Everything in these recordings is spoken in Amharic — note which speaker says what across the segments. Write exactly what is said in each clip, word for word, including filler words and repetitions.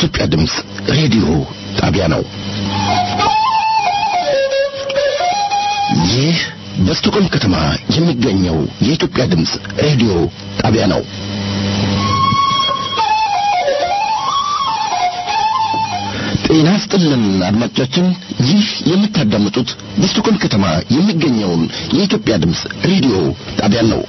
Speaker 1: የኢትዮጵያ ድምጽ ሬዲዮ ጣቢያ ነው። ይህ በስቶኮልም ከተማ የሚገኘው የኢትዮጵያ ድምጽ ሬዲዮ ጣቢያ ነው። ጤና ይስጥልን አድማጮቻችን፣ ይህ የምታዳምጡት በስቶኮልም ከተማ የሚገኘውን የኢትዮጵያ ድምጽ ሬዲዮ ጣቢያ ነው።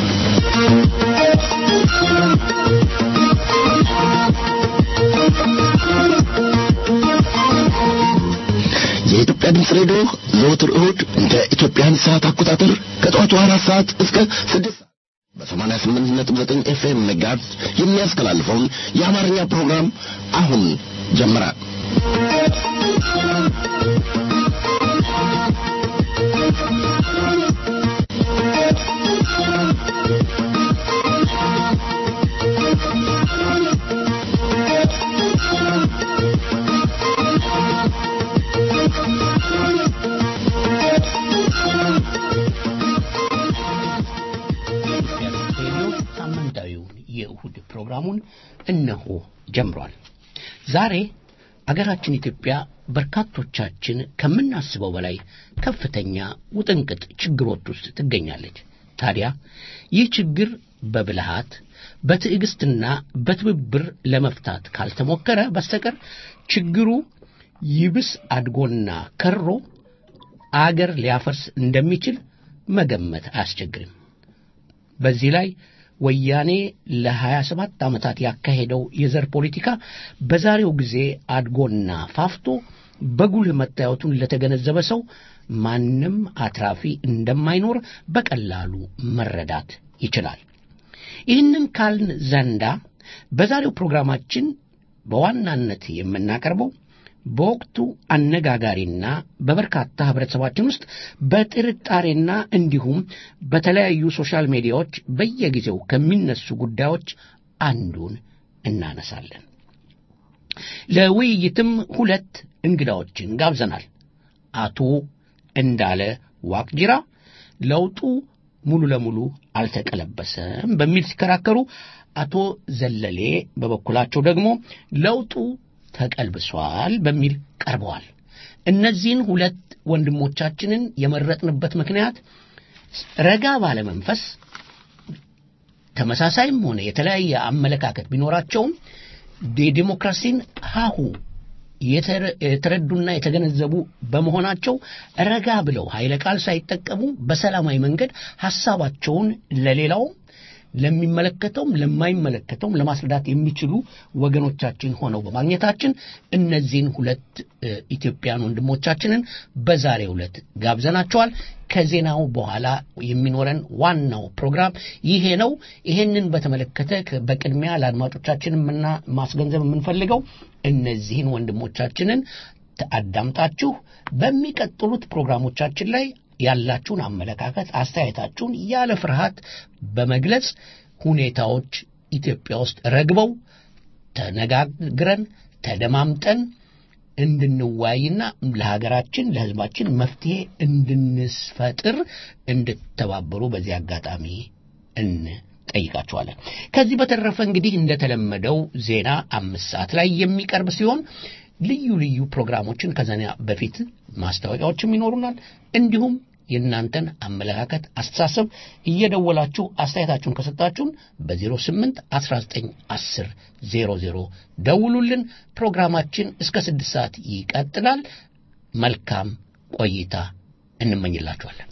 Speaker 1: የኢትዮጵያ ድምጽ ሬዲዮ ዘወትር እሁድ እንደ ኢትዮጵያን ሰዓት አቆጣጠር ከጠዋቱ አራት ሰዓት እስከ ስድስት ሰዓት በሰማንያ ስምንት ነጥብ ዘጠኝ ኤፍኤም ሜጋሄርዝ የሚያስተላልፈውን የአማርኛ ፕሮግራም አሁን ጀመረ። የእሁድ ፕሮግራሙን እነሆ ጀምሯል። ዛሬ አገራችን ኢትዮጵያ በርካቶቻችን ከምናስበው በላይ ከፍተኛ ውጥንቅጥ ችግሮች ውስጥ ትገኛለች። ታዲያ ይህ ችግር በብልሃት በትዕግስትና በትብብር ለመፍታት ካልተሞከረ በስተቀር ችግሩ ይብስ አድጎና ከሮ አገር ሊያፈርስ እንደሚችል መገመት አያስቸግርም። በዚህ ላይ ወያኔ ለሀያ ሰባት ዓመታት ያካሄደው የዘር ፖለቲካ በዛሬው ጊዜ አድጎና ፋፍቶ በጉልህ መታየቱን ለተገነዘበ ሰው ማንም አትራፊ እንደማይኖር በቀላሉ መረዳት ይችላል። ይህንን ካልን ዘንዳ በዛሬው ፕሮግራማችን በዋናነት የምናቀርበው በወቅቱ አነጋጋሪና በበርካታ ህብረተሰባችን ውስጥ በጥርጣሬና እንዲሁም በተለያዩ ሶሻል ሚዲያዎች በየጊዜው ከሚነሱ ጉዳዮች አንዱን እናነሳለን። ለውይይትም ሁለት እንግዳዎችን ጋብዘናል። አቶ እንዳለ ዋቅጅራ ለውጡ ሙሉ ለሙሉ አልተቀለበሰም በሚል ሲከራከሩ፣ አቶ ዘለሌ በበኩላቸው ደግሞ ለውጡ ተቀልብሷል በሚል ቀርበዋል። እነዚህን ሁለት ወንድሞቻችንን የመረጥንበት ምክንያት ረጋ ባለ መንፈስ ተመሳሳይም ሆነ የተለያየ አመለካከት ቢኖራቸውም የዲሞክራሲን ሀሁ የተረዱና የተገነዘቡ በመሆናቸው ረጋ ብለው ኃይለ ቃል ሳይጠቀሙ በሰላማዊ መንገድ ሐሳባቸውን ለሌላው ለሚመለከተውም ለማይመለከተውም ለማስረዳት የሚችሉ ወገኖቻችን ሆነው በማግኘታችን እነዚህን ሁለት ኢትዮጵያን ወንድሞቻችንን በዛሬው ዕለት ጋብዘናቸዋል። ከዜናው በኋላ የሚኖረን ዋናው ፕሮግራም ይሄ ነው። ይሄንን በተመለከተ በቅድሚያ ለአድማጮቻችንና ማስገንዘብ የምንፈልገው እነዚህን ወንድሞቻችንን አዳምጣችሁ በሚቀጥሉት ፕሮግራሞቻችን ላይ ያላችሁን አመለካከት አስተያየታችሁን ያለ ፍርሃት በመግለጽ ሁኔታዎች ኢትዮጵያ ውስጥ ረግበው ተነጋግረን ተደማምጠን እንድንወያይና ለሀገራችን ለሕዝባችን መፍትሄ እንድንስፈጥር እንድትተባበሩ በዚህ አጋጣሚ እንጠይቃችኋለን። ከዚህ በተረፈ እንግዲህ እንደተለመደው ዜና አምስት ሰዓት ላይ የሚቀርብ ሲሆን ልዩ ልዩ ፕሮግራሞችን ከዘና በፊት ማስታወቂያዎችም ይኖሩናል። እንዲሁም የእናንተን አመለካከት አስተሳሰብ እየደወላችሁ አስተያየታችሁን ከሰጣችሁን በ08 19 10 00 ደውሉልን። ፕሮግራማችን እስከ ስድስት ሰዓት ይቀጥላል። መልካም ቆይታ እንመኝላችኋለን።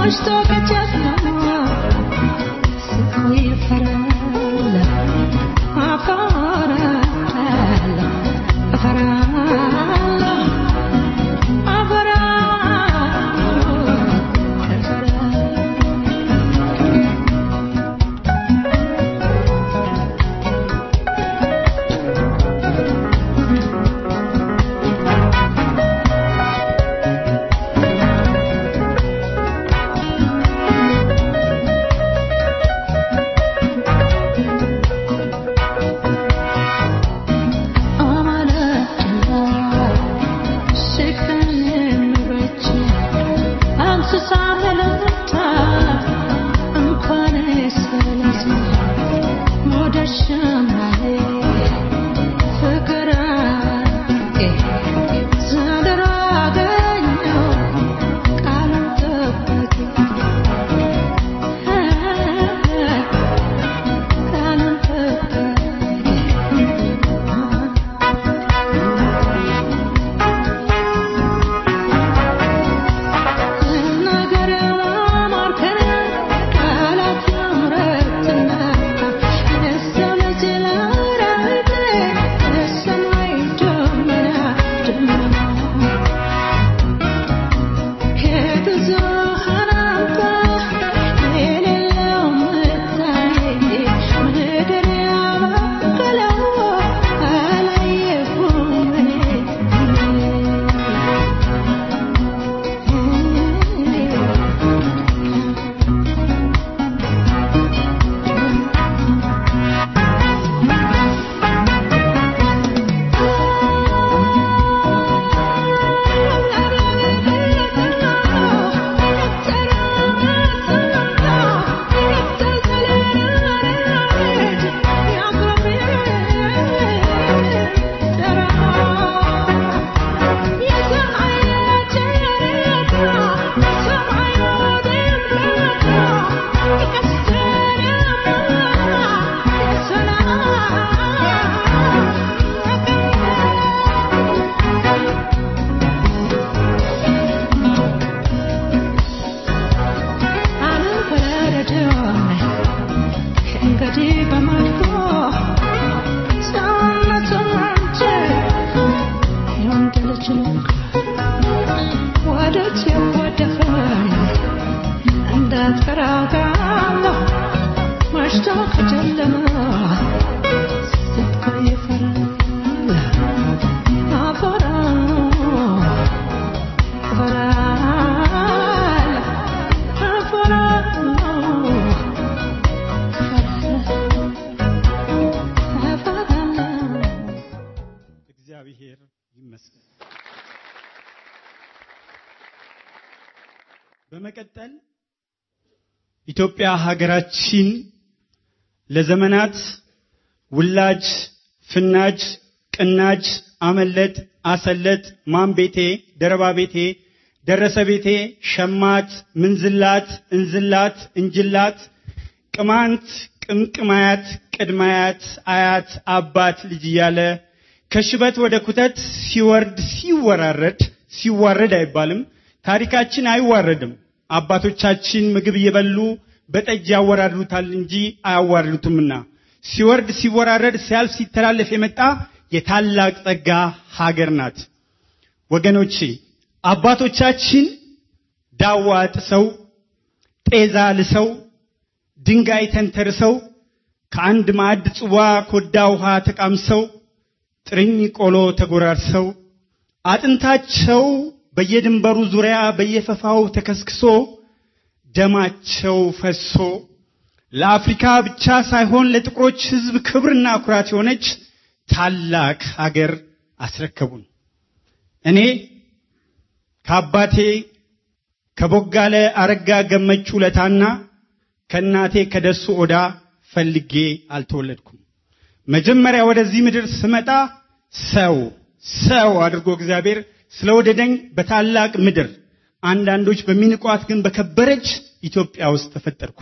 Speaker 2: በመቀጠል ኢትዮጵያ ሀገራችን ለዘመናት ውላጅ ፍናጅ ቅናጅ አመለጥ አሰለጥ ማንቤቴ ደረባቤቴ ደረሰቤቴ ሸማት ምንዝላት እንዝላት እንጅላት ቅማንት ቅምቅማያት ቅድማያት አያት አባት ልጅ ያለ ከሽበት ወደ ኩተት ሲወርድ ሲወራረድ ሲዋረድ አይባልም ታሪካችን አይዋረድም አባቶቻችን ምግብ እየበሉ በጠጅ ያወራሩታል እንጂ አያዋርዱትምና ሲወርድ ሲወራረድ ሲያልፍ ሲተላለፍ የመጣ የታላቅ ጸጋ ሀገር ናት ወገኖቼ አባቶቻችን ዳዋ ጥሰው ጤዛ ልሰው ድንጋይ ተንተርሰው ከአንድ ማዕድ ጽዋ ኮዳ ውሃ ተቃምሰው ጥርኝ ቆሎ ተጎራርሰው አጥንታቸው በየድንበሩ ዙሪያ በየፈፋው ተከስክሶ ደማቸው ፈሶ ለአፍሪካ ብቻ ሳይሆን ለጥቁሮች ህዝብ ክብርና ኩራት የሆነች ታላቅ ሀገር አስረከቡን እኔ ከአባቴ ከቦጋለ አረጋ ገመቹ ለታና ከናቴ ከደሱ ኦዳ ፈልጌ አልተወለድኩም መጀመሪያ ወደዚህ ምድር ስመጣ ሰው ሰው አድርጎ እግዚአብሔር ስለወደደኝ በታላቅ ምድር አንዳንዶች በሚንቋት ግን በከበረች ኢትዮጵያ ውስጥ ተፈጠርኩ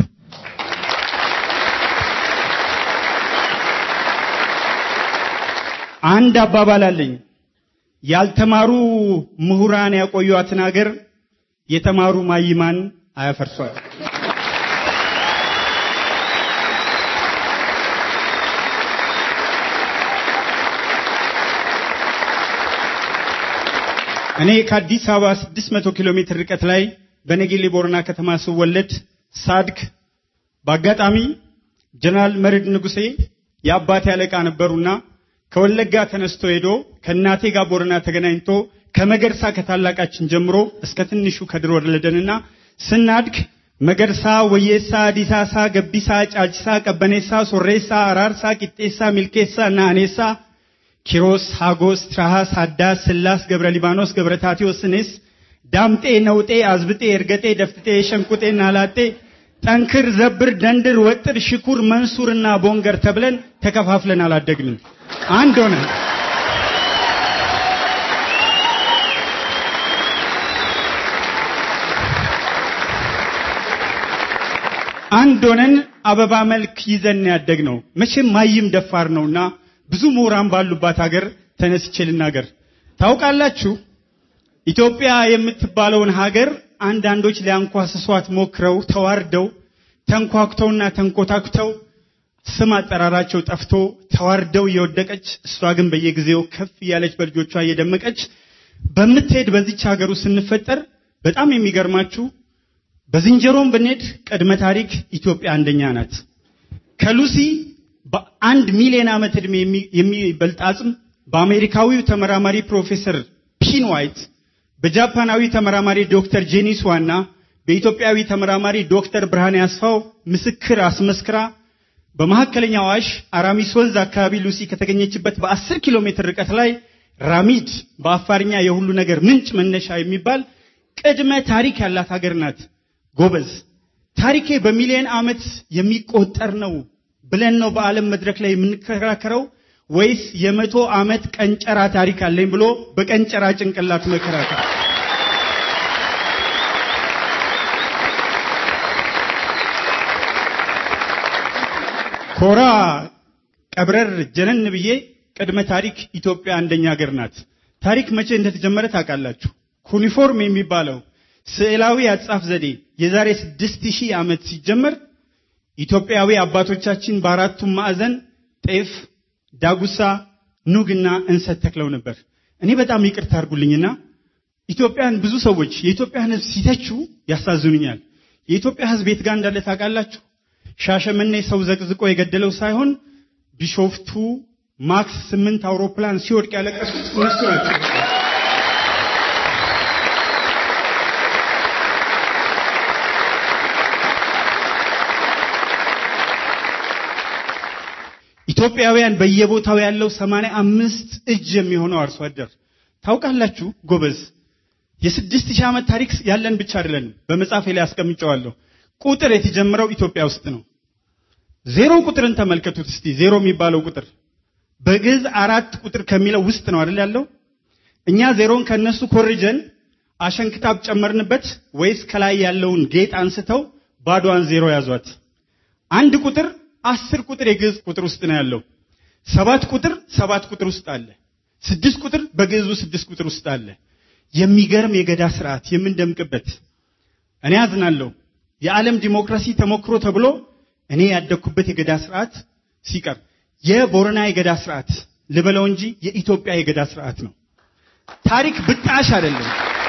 Speaker 2: አንድ አባባል አለኝ ያልተማሩ ምሁራን ያቆዩአትን ሀገር የተማሩ ማይማን አያፈርሷት። እኔ ከአዲስ አበባ ስድስት መቶ ኪሎ ሜትር ርቀት ላይ በነጌሌ ቦረና ከተማ ስወለድ ሳድግ በአጋጣሚ ጀነራል መርድ ንጉሴ የአባቴ አለቃ ነበሩና ከወለጋ ተነስቶ ሄዶ ከናቴ ጋር ቦረና ተገናኝቶ ከመገርሳ ከታላቃችን ጀምሮ እስከ ትንሹ ከድር ወለደንና ስናድግ መገርሳ ወየሳ ዲሳሳ ገቢሳ ጫጭሳ ቀበኔሳ ሶሬሳ አራርሳ ቂጤሳ ሚልኬሳ እና አኔሳ ኪሮስ ሃጎስ ትራሃስ አዳስ ስላስ ገብረ ሊባኖስ ገብረ ታቲዮስኔስ ዳምጤ ነውጤ አዝብጤ እርገጤ ደፍጥጤ ሸንቁጤና ላጤ ጠንክር ዘብር ደንድር ወጥር ሽኩር መንሱርና ቦንገር ተብለን ተከፋፍለን አላደግንም። አንድ ሆነ አንድ ሆነን አበባ መልክ ይዘን ያደግነው። መቼም ማይም ደፋር ነውና ብዙ ምሁራን ባሉባት ሀገር ተነስቼ ልናገር። ታውቃላችሁ ኢትዮጵያ የምትባለውን ሀገር አንዳንዶች ሊያንኳስሷት ሞክረው ተዋርደው ተንኳክተውና ተንኮታክተው ስም አጠራራቸው ጠፍቶ ተዋርደው የወደቀች እሷ ግን በየጊዜው ከፍ ያለች በልጆቿ እየደመቀች በመትሄድ በዚች ሀገር ውስጥ ስንፈጠር በጣም የሚገርማችሁ በዝንጀሮም ብንሄድ ቀድመ ታሪክ ኢትዮጵያ አንደኛ ናት። ከሉሲ በአንድ ሚሊዮን ዓመት እድሜ የሚበልጥ አጽም በአሜሪካዊው ተመራማሪ ፕሮፌሰር ፒን ዋይት በጃፓናዊ ተመራማሪ ዶክተር ጄኒስ ዋና በኢትዮጵያዊ ተመራማሪ ዶክተር ብርሃኔ አስፋው ምስክር አስመስክራ በመሐከለኛው አዋሽ አራሚስ ወንዝ አካባቢ ሉሲ ከተገኘችበት በ10 ኪሎ ሜትር ርቀት ላይ ራሚድ በአፋርኛ የሁሉ ነገር ምንጭ መነሻ የሚባል ቀድመ ታሪክ ያላት ሀገር ናት። ጎበዝ ታሪኬ በሚሊዮን ዓመት የሚቆጠር ነው ብለን ነው በዓለም መድረክ ላይ የምንከራከረው ወይስ የመቶ ዓመት ቀንጨራ ታሪክ አለኝ ብሎ በቀንጨራ ጭንቅላት መከራከር? ኮራ ቀብረር ጀነን ብዬ ቀድመ ታሪክ ኢትዮጵያ አንደኛ ሀገር ናት። ታሪክ መቼ እንደተጀመረ ታውቃላችሁ? ኩኒፎርም የሚባለው ስዕላዊ አጻፍ ዘዴ የዛሬ ስድስት ሺህ ዓመት ሲጀመር ኢትዮጵያዊ አባቶቻችን በአራቱ ማዕዘን ጤፍ፣ ዳጉሳ፣ ኑግና እንሰት ተክለው ነበር። እኔ በጣም ይቅርታ አድርጉልኝና ኢትዮጵያን ብዙ ሰዎች የኢትዮጵያን ሕዝብ ሲተቹ ያሳዝኑኛል። የኢትዮጵያ ሕዝብ የት ጋር እንዳለ ታውቃላችሁ? ሻሸመኔ ሰው ዘቅዝቆ የገደለው ሳይሆን ቢሾፍቱ ማክስ ስምንት አውሮፕላን ሲወድቅ ያለቀሱት እነሱ ናቸው። ኢትዮጵያውያን በየቦታው ያለው ሰማንያ አምስት እጅ የሚሆነው አርሶ አደር ታውቃላችሁ ጎበዝ። የስድስት ሺህ ዓመት ታሪክ ያለን ብቻ አይደለም። በመጽሐፌ ላይ አስቀምጨዋለሁ። ቁጥር የተጀመረው ኢትዮጵያ ውስጥ ነው። ዜሮ ቁጥርን ተመልከቱት እስቲ። ዜሮ የሚባለው ቁጥር በግዕዝ አራት ቁጥር ከሚለው ውስጥ ነው አይደል ያለው? እኛ ዜሮን ከነሱ ኮርጀን አሸንክታብ ጨመርንበት ወይስ ከላይ ያለውን ጌጥ አንስተው ባዶዋን ዜሮ ያዟት? አንድ ቁጥር አስር ቁጥር የግዕዝ ቁጥር ውስጥ ነው ያለው። ሰባት ቁጥር ሰባት ቁጥር ውስጥ አለ። ስድስት ቁጥር በግዕዙ ስድስት ቁጥር ውስጥ አለ። የሚገርም የገዳ ስርዓት የምንደምቅበት። እኔ አዝናለሁ የዓለም ዲሞክራሲ ተሞክሮ ተብሎ እኔ ያደኩበት የገዳ ስርዓት ሲቀር የቦረና የገዳ ስርዓት ልበለው እንጂ የኢትዮጵያ የገዳ ስርዓት ነው። ታሪክ ብጣሽ አይደለም።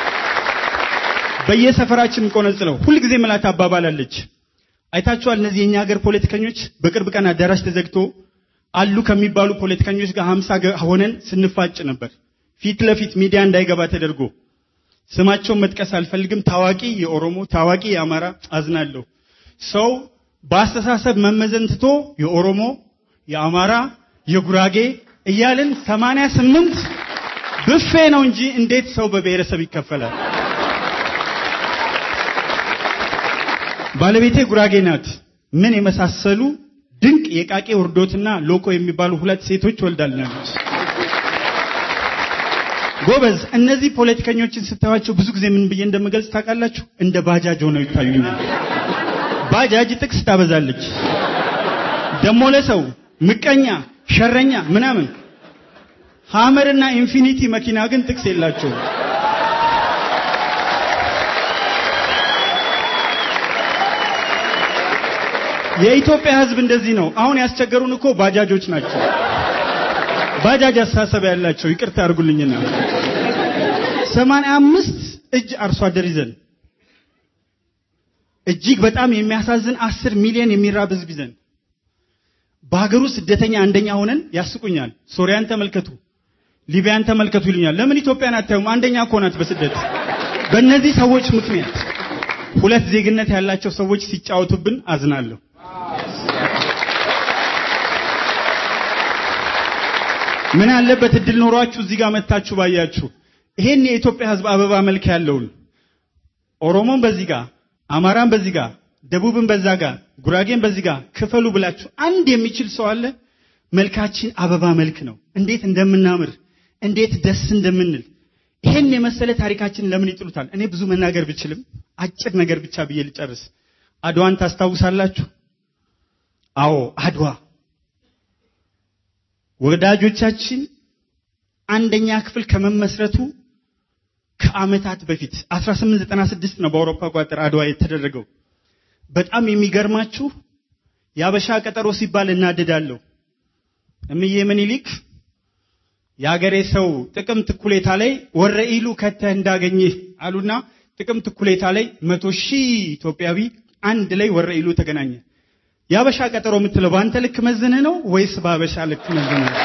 Speaker 2: በየሰፈራችን ቆነጽለው ሁሉ ጊዜ መላት አባባላለች። አይታችኋል? እነዚህ የኛ ሀገር ፖለቲከኞች በቅርብ ቀን አዳራሽ ተዘግቶ አሉ ከሚባሉ ፖለቲከኞች ጋር ሃምሳ ሆነን ስንፋጭ ነበር። ፊት ለፊት ሚዲያ እንዳይገባ ተደርጎ ስማቸውን መጥቀስ አልፈልግም። ታዋቂ የኦሮሞ ታዋቂ የአማራ አዝናለሁ። ሰው በአስተሳሰብ መመዘን ትቶ የኦሮሞ የአማራ የጉራጌ እያልን ሰማንያ ስምንት ብፌ ነው እንጂ እንዴት ሰው በብሔረሰብ ይከፈላል? ባለቤቴ ጉራጌ ናት። ምን የመሳሰሉ ድንቅ የቃቄ ወርዶትና ሎኮ የሚባሉ ሁለት ሴቶች ወልዳለች። ጎበዝ እነዚህ ፖለቲከኞችን ስታዩቸው ብዙ ጊዜ ምን ብዬ እንደምገልጽ ታውቃላችሁ? እንደ ባጃጅ ሆነው ይታዩኛል። ባጃጅ ጥቅስ ታበዛለች። ደሞ ለሰው ምቀኛ ሸረኛ ምናምን። ሃመርና ኢንፊኒቲ መኪና ግን ጥቅስ የላቸው። የኢትዮጵያ ህዝብ እንደዚህ ነው። አሁን ያስቸገሩን እኮ ባጃጆች ናቸው። ባጃጅ አስተሳሰብ ያላቸው ይቅርታ አድርጉልኝና ሰማንያ አምስት እጅ አርሶ አደር ይዘን እጅግ በጣም የሚያሳዝን አስር ሚሊዮን የሚራብ ህዝብ ይዘን በሀገሩ ስደተኛ አንደኛ ሆነን ያስቁኛል። ሶሪያን ተመልከቱ፣ ሊቢያን ተመልከቱ ይሉኛል። ለምን ኢትዮጵያን አታዩም? አንደኛ እኮ ናት በስደት። በእነዚህ ሰዎች ምክንያት ሁለት ዜግነት ያላቸው ሰዎች ሲጫወቱብን አዝናለሁ። ምን አለበት እድል ኖሯችሁ እዚህ ጋር መጣችሁ ባያችሁ። ይሄን የኢትዮጵያ ህዝብ አበባ መልክ ያለውን ኦሮሞን በዚህ ጋር፣ አማራን በዚህ ጋር፣ ደቡብን በዛ ጋር፣ ጉራጌን በዚህ ጋር ክፈሉ ብላችሁ አንድ የሚችል ሰው አለ? መልካችን አበባ መልክ ነው። እንዴት እንደምናምር እንዴት ደስ እንደምንል ይሄን የመሰለ ታሪካችን ለምን ይጥሉታል? እኔ ብዙ መናገር ብችልም አጭር ነገር ብቻ ብዬ ልጨርስ። አድዋን ታስታውሳላችሁ? አዎ አድዋ ወዳጆቻችን አንደኛ ክፍል ከመመስረቱ ከአመታት በፊት አስራ ስምንት ዘጠና ስድስት ነው በአውሮፓ አቆጣጠር አድዋ የተደረገው። በጣም የሚገርማችሁ ያበሻ ቀጠሮ ሲባል እናደዳለሁ። እምዬ ምኒልክ ያገሬ ሰው ጥቅምት እኩሌታ ላይ ወረኢሉ ከተህ እንዳገኘህ አሉና ጥቅምት እኩሌታ ላይ መቶ ሺህ ኢትዮጵያዊ አንድ ላይ ወረኢሉ ተገናኘ። ያበሻ ቀጠሮ የምትለው ባንተ ልክ መዝነህ ነው ወይስ ባበሻ ልክ መዝነህ ነው?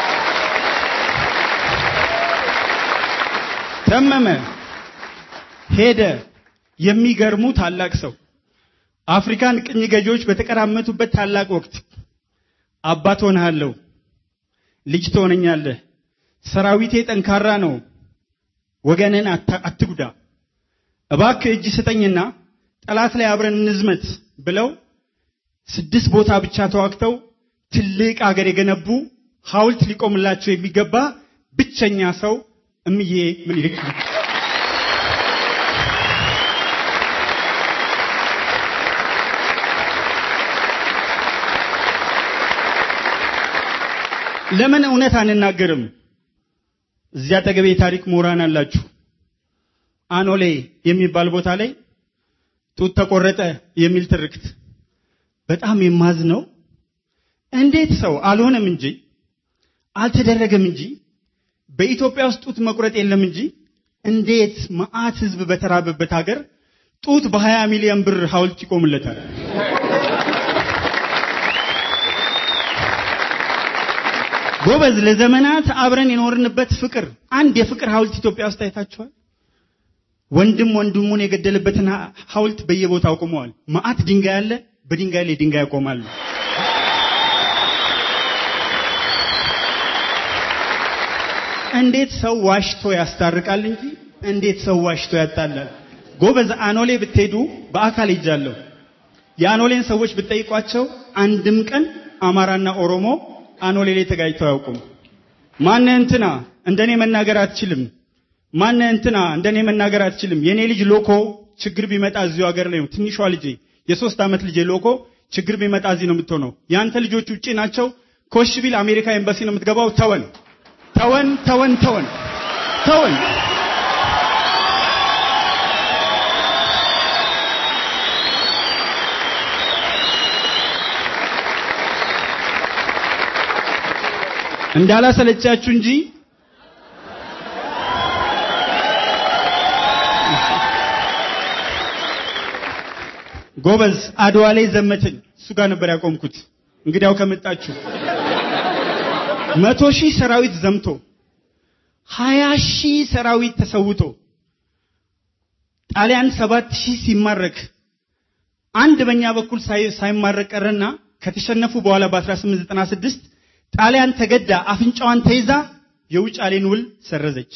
Speaker 2: ተመመ ሄደ። የሚገርሙ ታላቅ ሰው አፍሪካን ቅኝ ገዢዎች በተቀራመቱበት ታላቅ ወቅት አባት ሆነሃለሁ፣ ልጅ ትሆነኛለህ፣ ሰራዊቴ ጠንካራ ነው፣ ወገንን አትጉዳ፣ እባክህ እጅ ስጠኝና ጠላት ላይ አብረን እንዝመት ብለው ስድስት ቦታ ብቻ ተዋግተው ትልቅ አገር የገነቡ ሐውልት ሊቆምላቸው የሚገባ ብቸኛ ሰው እምዬ ምኒልክ። ለምን እውነት አንናገርም? እዚያ ተገበ ታሪክ ምሁራን አላችሁ። አኖሌ የሚባል ቦታ ላይ ጡት ተቆረጠ የሚል ትርክት በጣም የማዝነው። እንዴት ሰው አልሆነም እንጂ አልተደረገም እንጂ በኢትዮጵያ ውስጥ ጡት መቁረጥ የለም እንጂ እንዴት ማአት ህዝብ በተራበበት ሀገር ጡት በ20 ሚሊዮን ብር ሐውልት ይቆምለታል? ጎበዝ ለዘመናት አብረን የኖርንበት ፍቅር አንድ የፍቅር ሐውልት ኢትዮጵያ ውስጥ አይታችኋል? ወንድም ወንድሙን የገደለበትን ሐውልት በየቦታው ቆመዋል። ማአት ድንጋይ አለ፣ በድንጋይ ላይ ድንጋይ ያቆማሉ። እንዴት ሰው ዋሽቶ ያስታርቃል እንጂ እንዴት ሰው ዋሽቶ ያጣላል? ጎበዝ አኖሌ ብትሄዱ በአካል ይጃለሁ። የአኖሌን ሰዎች ብትጠይቋቸው አንድም ቀን አማራና ኦሮሞ አኖሌ ላይ ተጋጭተው ያውቁም። ማን እንትና እንደኔ መናገር አትችልም፣ ማን እንትና እንደኔ መናገር አትችልም። የኔ ልጅ ሎኮ ችግር ቢመጣ እዚሁ ሀገር ላይ ነው። ትንሿ ልጄ የሶስት አመት ልጄ ሎኮ ችግር ቢመጣ እዚህ ነው የምትሆነው። ያንተ ልጆች ውጪ ናቸው። ኮሽቢል አሜሪካ ኤምባሲ ነው የምትገባው። ተወን ተወን ተወን ተወን ተወን። እንዳላሰለቻችሁ እንጂ ጎበዝ አድዋ ላይ ዘመተኝ። እሱ ጋር ነበር ያቆምኩት። እንግዲያው ከመጣችሁ መቶ ሺህ ሰራዊት ዘምቶ ሀያ ሺህ ሰራዊት ተሰውቶ ጣሊያን ሰባት ሺህ ሲማረክ አንድ በእኛ በኩል ሳይማረክ ቀረና ከተሸነፉ በኋላ በ1896 ጣሊያን ተገዳ አፍንጫዋን ተይዛ የውጫሌን ውል ሰረዘች።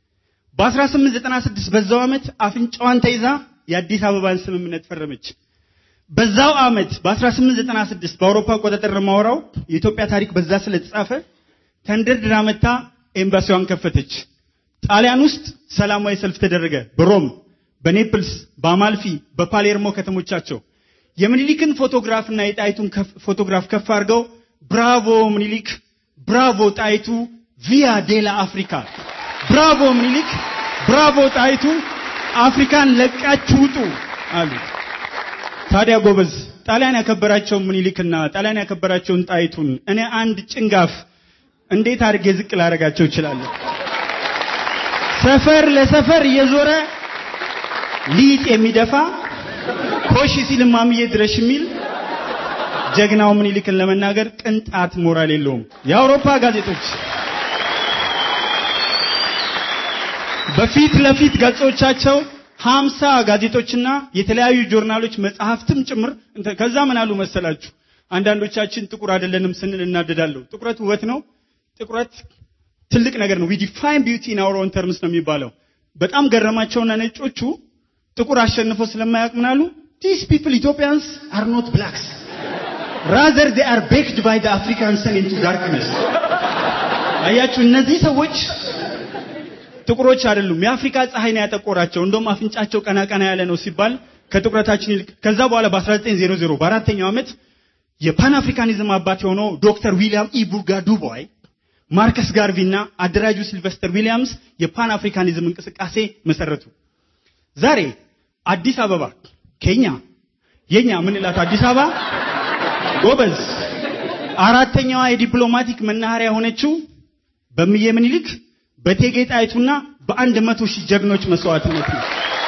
Speaker 2: በ1896 በዛው አመት አፍንጫዋን ተይዛ የአዲስ አበባን ስምምነት ፈረመች። በዛው አመት በ1896 በአውሮፓ አቆጣጠር ማውራው የኢትዮጵያ ታሪክ በዛ ስለተጻፈ ተንደርድራ መታ ኤምባሲዋን ከፈተች። ጣሊያን ውስጥ ሰላማዊ ሰልፍ ተደረገ። በሮም፣ በኔፕልስ፣ በአማልፊ፣ በፓሌርሞ ከተሞቻቸው የምኒልክን ፎቶግራፍና የጣይቱን ፎቶግራፍ ከፍ አድርገው ብራቮ ምኒልክ፣ ብራቮ ጣይቱ፣ ቪያ ዴላ አፍሪካ፣ ብራቮ ምኒልክ፣ ብራቮ ጣይቱ፣ አፍሪካን ለቃችሁ ውጡ አሉ። ታዲያ ጎበዝ ጣሊያን ያከበራቸው ምኒልክና ጣሊያን ያከበራቸውን ጣይቱን እኔ አንድ ጭንጋፍ እንዴት አድርጌ ዝቅ ላደርጋቸው እችላለሁ? ሰፈር ለሰፈር እየዞረ ሊጥ የሚደፋ ኮሽ ሲል ማምዬ ድረሽ የሚል ጀግናው ምኒልክን ለመናገር ቅንጣት ሞራል የለውም። የአውሮፓ ጋዜጦች በፊት ለፊት ገጾቻቸው ሃምሳ ጋዜጦችና የተለያዩ ጆርናሎች መጽሐፍትም ጭምር ከዛ ምን አሉ መሰላችሁ? አንዳንዶቻችን ጥቁር አይደለንም ስንል እናደዳለሁ። ጥቁረት ውበት ነው። ጥቁረት ትልቅ ነገር ነው። we define beauty in our own terms ነው የሚባለው። በጣም ገረማቸውና ነጮቹ ጥቁር አሸንፈው ስለማያውቅ ምን አሉ? these people Ethiopians are not blacks, rather they are baked by the African sun into darkness. አያችሁ እነዚህ ሰዎች ጥቁሮች አይደሉም። የአፍሪካ ፀሐይ ነው ያጠቆራቸው። እንደውም አፍንጫቸው ቀና ቀና ያለ ነው ሲባል ከጥቁረታችን ይልቅ ከዛ በኋላ በ1900 በአራተኛው ዓመት የፓን አፍሪካኒዝም አባት የሆነው ዶክተር ዊሊያም ኢ ቡርጋ ዱቦይ ማርከስ ጋርቪና አደራጁ ሲልቨስተር ዊሊያምስ የፓን አፍሪካኒዝም እንቅስቃሴ መሰረቱ። ዛሬ አዲስ አበባ ኬኛ የኛ ምን ይላል አዲስ አበባ ጎበዝ አራተኛዋ የዲፕሎማቲክ መናኸሪያ ሆነችው በሚዬ ምኒልክ በቴጌ ጣይቱና በአንድ መቶ ሺህ ጀግኖች መስዋዕትነት ነው።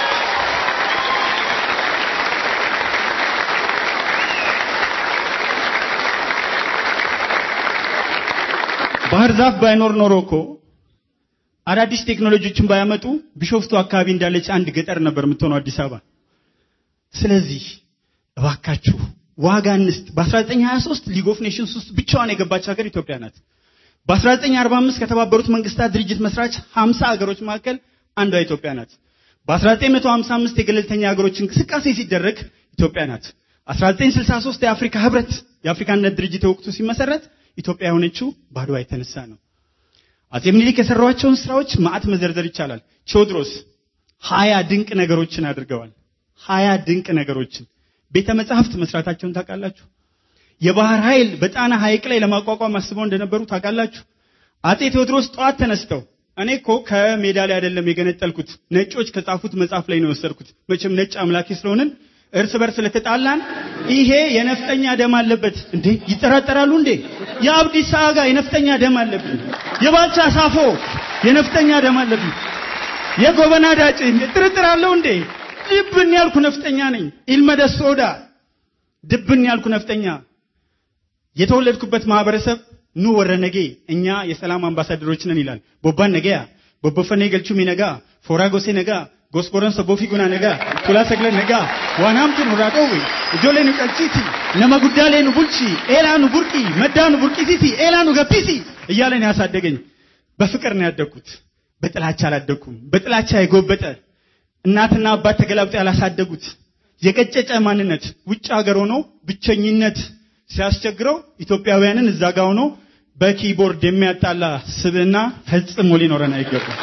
Speaker 2: ባህር ዛፍ ባይኖር ኖሮኮ አዳዲስ ቴክኖሎጂዎችን ባያመጡ ቢሾፍቱ አካባቢ እንዳለች አንድ ገጠር ነበር የምትሆነው አዲስ አበባ። ስለዚህ እባካችሁ ዋጋ እንስጥ። በ1923 ሊግ ኦፍ ኔሽንስ ውስጥ ብቻዋን የገባች ሀገር ኢትዮጵያ ናት። በ1945 ከተባበሩት መንግስታት ድርጅት መስራች ሃምሳ ሀገሮች መካከል አንዷ ኢትዮጵያ ናት። በ1955 የገለልተኛ ሀገሮች እንቅስቃሴ ሲደረግ ኢትዮጵያ ናት። አስራ ዘጠኝ ስልሳ ሶስት የአፍሪካ ህብረት የአፍሪካነት ድርጅት ወቅቱ ሲመሰረት ኢትዮጵያ የሆነችው ባድዋ የተነሳ ነው። አጼ ምኒልክ የሰሯቸውን ስራዎች ማአት መዘርዘር ይቻላል። ቴዎድሮስ ሀያ ድንቅ ነገሮችን አድርገዋል። ሀያ ድንቅ ነገሮችን ቤተ መጻሕፍት መስራታቸውን ታውቃላችሁ? የባህር ኃይል በጣና ሐይቅ ላይ ለማቋቋም አስበው እንደነበሩ ታውቃላችሁ? አጼ ቴዎድሮስ ጧት ተነስተው እኔኮ ከሜዳ ላይ አይደለም የገነጠልኩት ነጮች ከጻፉት መጽሐፍ ላይ ነው ወሰድኩት። መቼም ነጭ አምላኪ ስለሆነን እርስ በርስ ለተጣላን ይሄ የነፍጠኛ ደም አለበት እንዴ ይጠራጠራሉ እንዴ? የአብዲሳ አጋ የነፍጠኛ ደም አለበት፣ የባልቻ ሳፎ የነፍጠኛ ደም አለበት፣ የጎበና ዳጭ ጥርጥራለሁ እንዴ? ድብን ያልኩ ነፍጠኛ ነኝ። ኢልመደስ ሶዳ ድብን ያልኩ ነፍጠኛ። የተወለድኩበት ማህበረሰብ ኑ ወረነጌ እኛ የሰላም አምባሳደሮች ነን ይላል። ቦባን ነገያ ቦቦፈኔ ገልቹሚ ነጋ ፎራጎሴ ነጋ ጎስቦረን ሰቦፊ ጉና ነጋ ኩላ ሰግለ ነጋ ዋናምቱ ኑራቆዊ ጆሌኑ ቀልቺቲ ነመጉዳሌኑ ቡልቺ ኤላኑ ቡርቂ መዳኑ ቡርቂሲቲ ኤላኑ ገፒሲ እያለን ያሳደገኝ። በፍቅር ነው ያደግኩት፣ በጥላቻ አላደኩም። በጥላቻ የጎበጠ እናትና አባት ተገላብጦ ያላሳደጉት የቀጨጨ ማንነት ውጭ ሀገር ሆኖ ብቸኝነት ሲያስቸግረው ኢትዮጵያውያንን እዛ ጋር ሆኖ በኪቦርድ የሚያጣላ ስብዕና ፈጽሞ ሊኖረን አይገባም።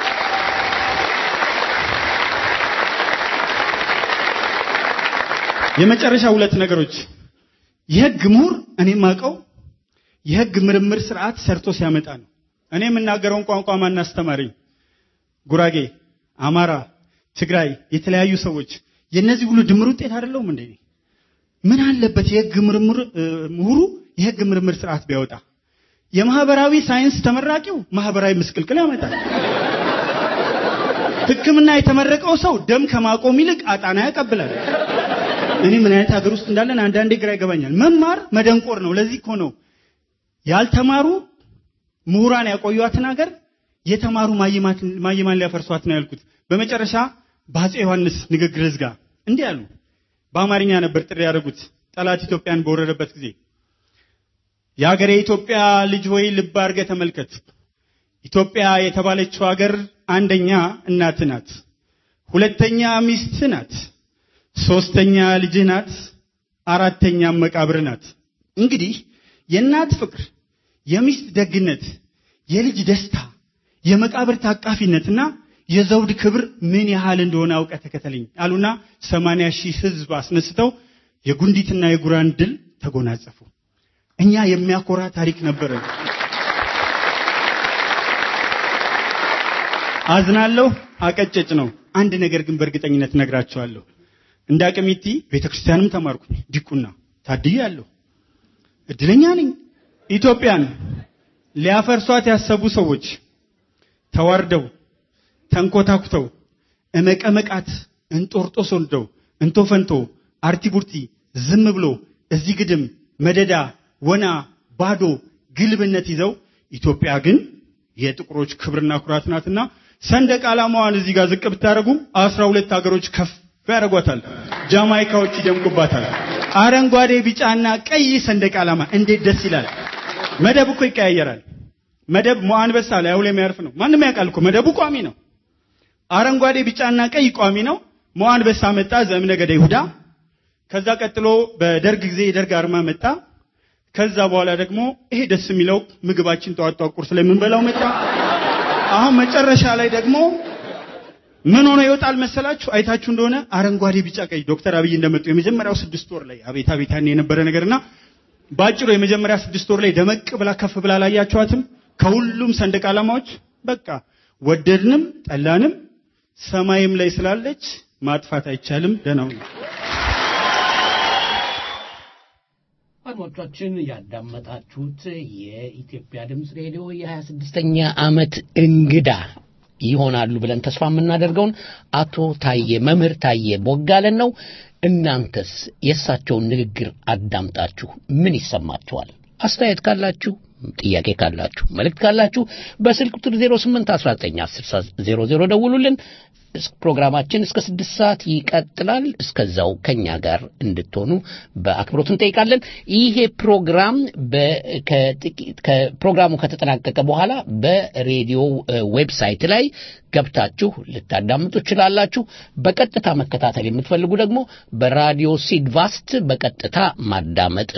Speaker 2: የመጨረሻ ሁለት ነገሮች የህግ ምሁር እኔ ማቀው የህግ ምርምር ስርዓት ሰርቶ ሲያመጣ ነው። እኔ የምናገረውን ቋንቋ ማን አስተማረኝ? ጉራጌ፣ አማራ፣ ትግራይ የተለያዩ ሰዎች የነዚህ ሁሉ ድምር ውጤት አይደለም እንዴ? ምን አለበት የህግ ምርምር ምሁሩ የህግ ምርምር ስርዓት ቢያወጣ? የማህበራዊ ሳይንስ ተመራቂው ማህበራዊ ምስቅልቅል ያመጣል። ህክምና የተመረቀው ሰው ደም ከማቆም ይልቅ አጣና ያቀብላል። እኔ ምን አይነት ሀገር ውስጥ እንዳለን አንዳንዴ ግራ ይገባኛል። መማር መደንቆር ነው። ለዚህ እኮ ነው ያልተማሩ ምሁራን ያቆዩአትን ሀገር የተማሩ ማይማት ማይማን ሊያፈርሷት ነው ያልኩት። በመጨረሻ በአፄ ዮሐንስ ንግግር ዝጋ እንዲህ ያሉ በአማርኛ ነበር ጥሪ ያደረጉት ጠላት ኢትዮጵያን በወረረበት ጊዜ። የሀገሬ ኢትዮጵያ ልጅ ሆይ ልብ አድርገህ ተመልከት። ኢትዮጵያ የተባለችው ሀገር አንደኛ እናት ናት፣ ሁለተኛ ሚስት ናት፣ ሶስተኛ ልጅ ናት፣ አራተኛ መቃብር ናት። እንግዲህ የእናት ፍቅር፣ የሚስት ደግነት፣ የልጅ ደስታ፣ የመቃብር ታቃፊነትና የዘውድ ክብር ምን ያህል እንደሆነ አውቀ ተከተለኝ አሉና ሰማንያ ሺህ ህዝብ አስነስተው የጉንዲትና የጉራን ድል ተጎናጸፉ። እኛ የሚያኮራ ታሪክ ነበር። አዝናለሁ፣ አቀጨጭ ነው። አንድ ነገር ግን በእርግጠኝነት ነግራቸዋለሁ። እንዳቀሚቲ ቤተክርስቲያንም ተማርኩኝ ዲቁና ታድያለሁ እድለኛ ነኝ ኢትዮጵያን ሊያፈርሷት ያሰቡ ሰዎች ተዋርደው ተንኮታኩተው እመቀመቃት እንጦርጦስ ወልደው እንቶፈንቶ አርቲቡርቲ ዝም ብሎ እዚህ ግድም መደዳ ወና ባዶ ግልብነት ይዘው ኢትዮጵያ ግን የጥቁሮች ክብርና ኩራት ናትና ሰንደቅ ዓላማዋን እዚህ ጋር ዝቅ ብታረጉ አስራ ሁለት ሀገሮች ከፍ ያረጓታል ጃማይካዎች ይደምቁባታል አረንጓዴ ቢጫና ቀይ ሰንደቅ ዓላማ እንዴት ደስ ይላል መደብ እኮ ይቀያየራል መደብ ሞአንበሳ ላይ አውለ የሚያርፍ ነው ማንንም ያውቃል እኮ መደቡ ቋሚ ነው አረንጓዴ ቢጫና ቀይ ቋሚ ነው ሞአንበሳ መጣ ዘእምነገደ ይሁዳ ከዛ ቀጥሎ በደርግ ጊዜ የደርግ አርማ መጣ ከዛ በኋላ ደግሞ ይሄ ደስ የሚለው ምግባችን ተዋጣው ቁርስ ላይ ምን በላው መጣ አሁን መጨረሻ ላይ ደግሞ ምን ሆነ ይወጣል መሰላችሁ አይታችሁ እንደሆነ አረንጓዴ ቢጫ ቀይ ዶክተር አብይ እንደመጡ የመጀመሪያው ስድስት ወር ላይ አቤት አቤት ያኔ የነበረ ነገርና ባጭሩ የመጀመሪያ ስድስት ወር ላይ ደመቅ ብላ ከፍ ብላ ላያችኋትም ከሁሉም ሰንደቅ ዓላማዎች በቃ ወደድንም ጠላንም ሰማይም ላይ ስላለች ማጥፋት አይቻልም ደናው
Speaker 3: አድማጮቻችን ያዳመጣችሁት የኢትዮጵያ ድምጽ ሬዲዮ የ26ኛ ዓመት እንግዳ ይሆናሉ ብለን ተስፋ የምናደርገውን አቶ ታዬ መምህር ታዬ ቦጋለን ነው እናንተስ የሳቸውን ንግግር አዳምጣችሁ ምን ይሰማችኋል አስተያየት ካላችሁ ጥያቄ ካላችሁ መልእክት ካላችሁ በስልክ ቁጥር ዜሮ ስምንት አስራ ዘጠኝ አስር ዜሮ ዜሮ ደውሉልን ፕሮግራማችን እስከ ስድስት ሰዓት ይቀጥላል እስከዛው ከኛ ጋር እንድትሆኑ በአክብሮት እንጠይቃለን ይሄ ፕሮግራም ከፕሮግራሙ ከተጠናቀቀ በኋላ በሬዲዮ ዌብሳይት ላይ ገብታችሁ ልታዳምጡ ትችላላችሁ በቀጥታ መከታተል የምትፈልጉ ደግሞ በራዲዮ ሲድቫስት በቀጥታ ማዳመጥ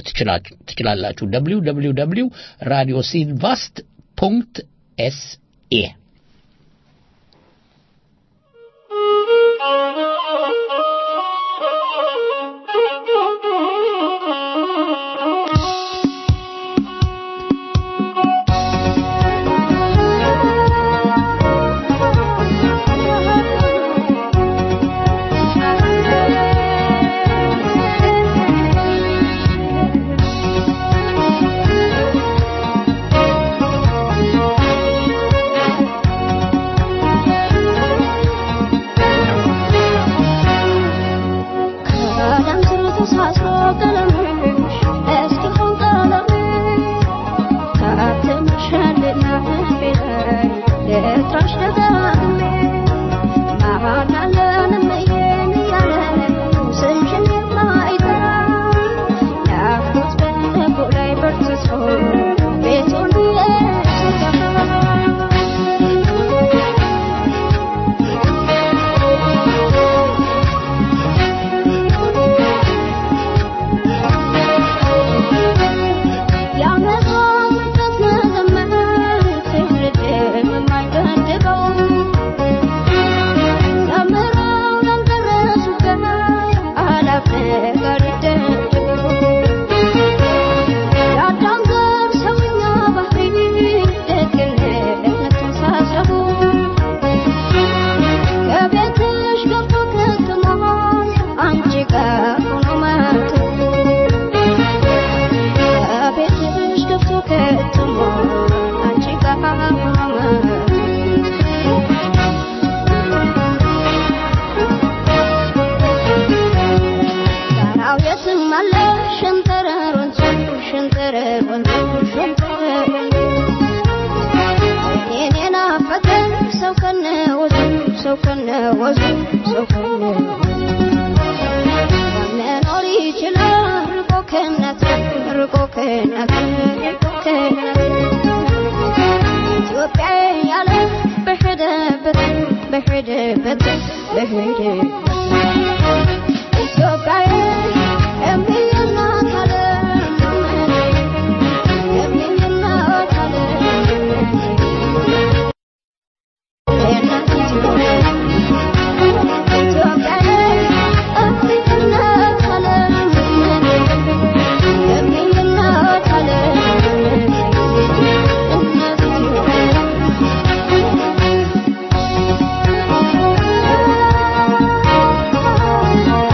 Speaker 3: ትችላላችሁ ደብሊው ደብሊው ደብሊው ዶት ራዲዮ ሲድቫስት ዶት ኤስ ኤ
Speaker 4: Oh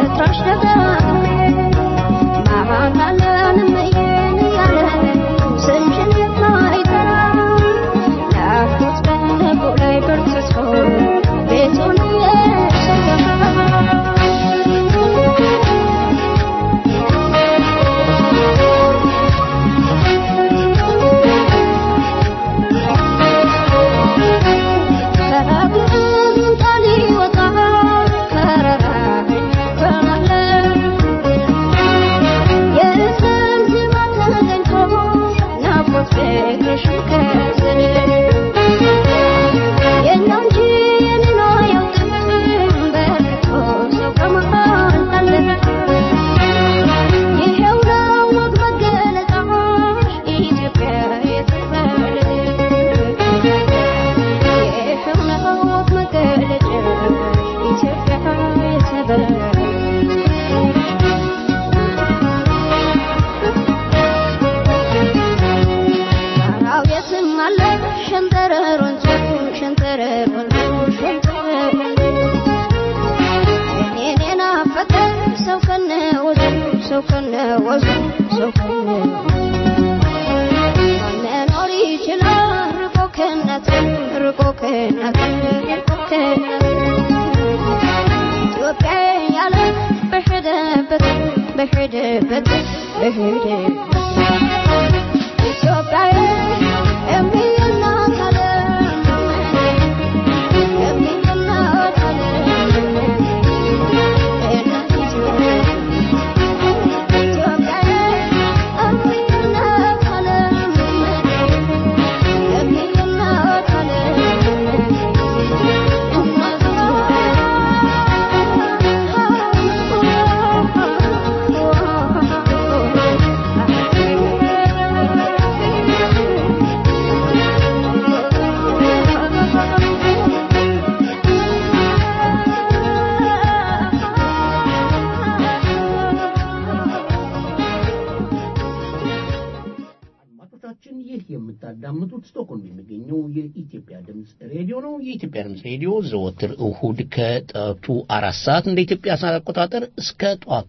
Speaker 3: የምታዳምጡት ስቶክሆልም የሚገኘው የኢትዮጵያ ድምጽ ሬዲዮ ነው። የኢትዮጵያ ድምጽ ሬዲዮ ዘወትር እሁድ ከጠዋቱ አራት ሰዓት እንደ ኢትዮጵያ ሰዓት አቆጣጠር እስከ ጠዋቱ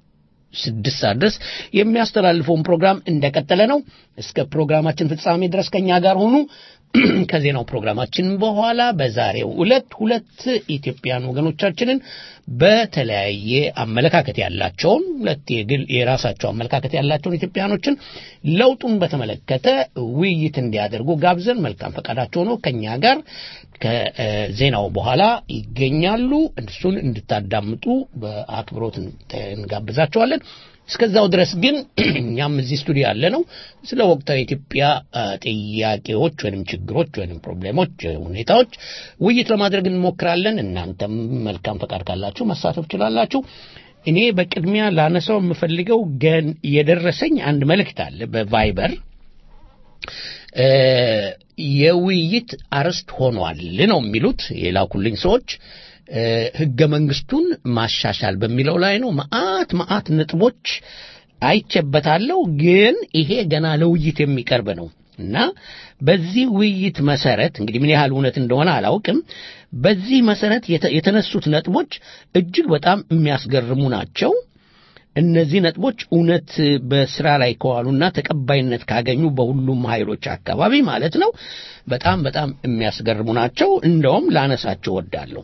Speaker 3: ስድስት ሰዓት ድረስ የሚያስተላልፈውን ፕሮግራም እንደቀጠለ ነው። እስከ ፕሮግራማችን ፍጻሜ ድረስ ከኛ ጋር ሆኑ። ከዜናው ፕሮግራማችን በኋላ በዛሬው ዕለት ሁለት ኢትዮጵያን ወገኖቻችንን በተለያየ አመለካከት ያላቸውን ሁለት የግል የራሳቸው አመለካከት ያላቸውን ኢትዮጵያኖችን ለውጡን በተመለከተ ውይይት እንዲያደርጉ ጋብዘን መልካም ፈቃዳቸው ነው ከኛ ጋር ከዜናው በኋላ ይገኛሉ። እሱን እንድታዳምጡ በአክብሮት እንጋብዛቸዋለን። እስከዛው ድረስ ግን እኛም እዚህ ስቱዲዮ ያለ ነው ስለ ወቅታዊ ኢትዮጵያ ጥያቄዎች ወይንም ችግሮች ወይንም ፕሮብሌሞች ሁኔታዎች ውይይት ለማድረግ እንሞክራለን። እናንተም መልካም ፈቃድ ካላችሁ መሳተፍ ትችላላችሁ። እኔ በቅድሚያ ላነሳው የምፈልገው ገን የደረሰኝ አንድ መልእክት አለ በቫይበር የውይይት አርስት ሆኗል ነው የሚሉት የላኩልኝ ሰዎች ህገ መንግስቱን ማሻሻል በሚለው ላይ ነው። ማአት ማአት ነጥቦች አይቸበታለሁ ግን ይሄ ገና ለውይይት የሚቀርብ ነው እና በዚህ ውይይት መሰረት እንግዲህ ምን ያህል እውነት እንደሆነ አላውቅም። በዚህ መሰረት የተነሱት ነጥቦች እጅግ በጣም የሚያስገርሙ ናቸው። እነዚህ ነጥቦች እውነት በስራ ላይ ከዋሉና ተቀባይነት ካገኙ በሁሉም ኃይሎች አካባቢ ማለት ነው በጣም በጣም የሚያስገርሙ ናቸው። እንደውም ላነሳቸው ወዳለሁ።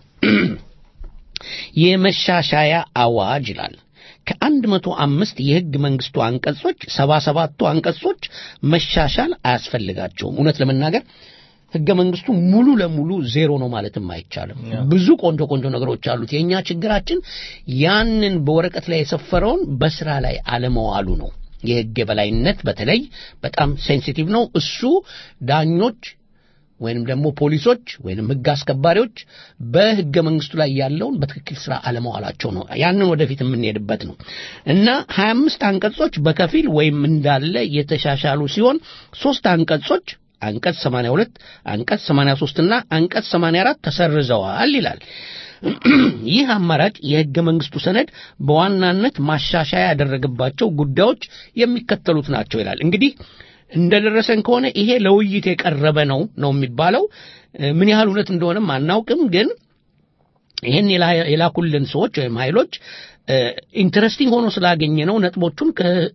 Speaker 3: የመሻሻያ አዋጅ ይላል ከአንድ መቶ አምስት የህግ መንግስቱ አንቀጾች ሰባ ሰባቱ አንቀጾች መሻሻል አያስፈልጋቸውም። እውነት ለመናገር ህገ መንግስቱ ሙሉ ለሙሉ ዜሮ ነው ማለትም አይቻልም። ብዙ ቆንጆ ቆንጆ ነገሮች አሉት። የኛ ችግራችን ያንን በወረቀት ላይ የሰፈረውን በስራ ላይ አለመዋሉ ነው። የህግ የበላይነት በተለይ በጣም ሴንሲቲቭ ነው። እሱ ዳኞች ወይንም ደግሞ ፖሊሶች ወይንም ህግ አስከባሪዎች በህገ መንግስቱ ላይ ያለውን በትክክል ስራ አለመዋላቸው ነው። ያንን ወደፊት የምንሄድበት ነው እና ሀያ አምስት አንቀጾች በከፊል ወይም እንዳለ የተሻሻሉ ሲሆን ሶስት አንቀጾች አንቀጽ ሰማንያ ሁለት አንቀጽ ሰማንያ ሶስት እና አንቀጽ ሰማንያ አራት ተሰርዘዋል ይላል። ይህ አማራጭ የህገ መንግስቱ ሰነድ በዋናነት ማሻሻያ ያደረገባቸው ጉዳዮች የሚከተሉት ናቸው ይላል። እንግዲህ እንደደረሰን ከሆነ ይሄ ለውይይት የቀረበ ነው ነው የሚባለው። ምን ያህል እውነት እንደሆነም አናውቅም ግን ይሄን የላኩልን ሰዎች ወይም ኃይሎች ኢንተረስቲንግ ሆኖ ስላገኘ ነው ነጥቦቹን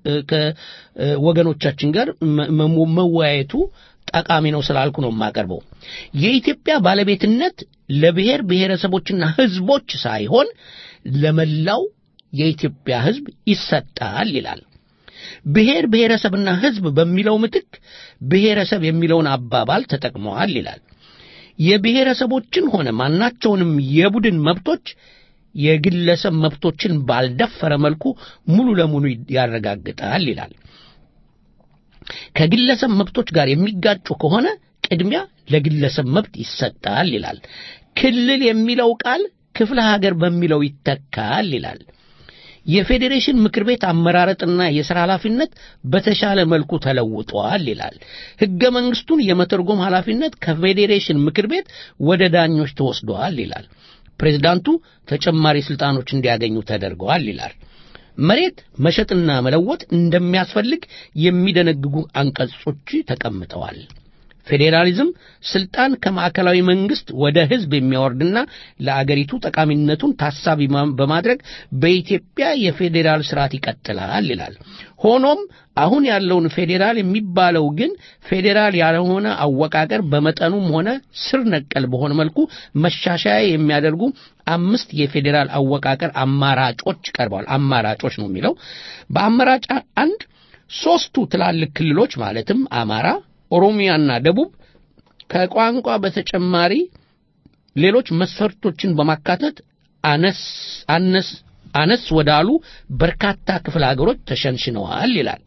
Speaker 3: ከወገኖቻችን ጋር መወያየቱ ጠቃሚ ነው ስላልኩ ነው የማቀርበው። የኢትዮጵያ ባለቤትነት ለብሔር ብሔረሰቦችና ህዝቦች ሳይሆን ለመላው የኢትዮጵያ ህዝብ ይሰጣል ይላል። ብሔር ብሔረሰብና ህዝብ በሚለው ምትክ ብሔረሰብ የሚለውን አባባል ተጠቅመዋል ይላል። የብሔረሰቦችን ሆነ ማናቸውንም የቡድን መብቶች የግለሰብ መብቶችን ባልደፈረ መልኩ ሙሉ ለሙሉ ያረጋግጣል ይላል። ከግለሰብ መብቶች ጋር የሚጋጩ ከሆነ ቅድሚያ ለግለሰብ መብት ይሰጣል ይላል። ክልል የሚለው ቃል ክፍለ ሀገር በሚለው ይተካል ይላል። የፌዴሬሽን ምክር ቤት አመራረጥና የሥራ ኃላፊነት በተሻለ መልኩ ተለውጧል ይላል። ሕገ መንግስቱን የመተርጎም ኃላፊነት ከፌዴሬሽን ምክር ቤት ወደ ዳኞች ተወስዷል ይላል። ፕሬዝዳንቱ ተጨማሪ ስልጣኖች እንዲያገኙ ተደርገዋል ይላል። መሬት መሸጥና መለወጥ እንደሚያስፈልግ የሚደነግጉ አንቀጾች ተቀምጠዋል። ፌዴራሊዝም ስልጣን ከማዕከላዊ መንግስት ወደ ህዝብ የሚያወርድና ለአገሪቱ ጠቃሚነቱን ታሳቢ በማድረግ በኢትዮጵያ የፌዴራል ስርዓት ይቀጥላል ይላል። ሆኖም አሁን ያለውን ፌዴራል የሚባለው ግን ፌዴራል ያልሆነ አወቃቀር በመጠኑም ሆነ ስር ነቀል በሆነ መልኩ መሻሻያ የሚያደርጉ አምስት የፌዴራል አወቃቀር አማራጮች ቀርበዋል። አማራጮች ነው የሚለው። በአማራጭ አንድ ሶስቱ ትላልቅ ክልሎች ማለትም አማራ፣ ኦሮሚያና ደቡብ ከቋንቋ በተጨማሪ ሌሎች መስፈርቶችን በማካተት አነስ አነስ አነስ ወዳሉ በርካታ ክፍለ ሀገሮች ተሸንሽነዋል ይላል።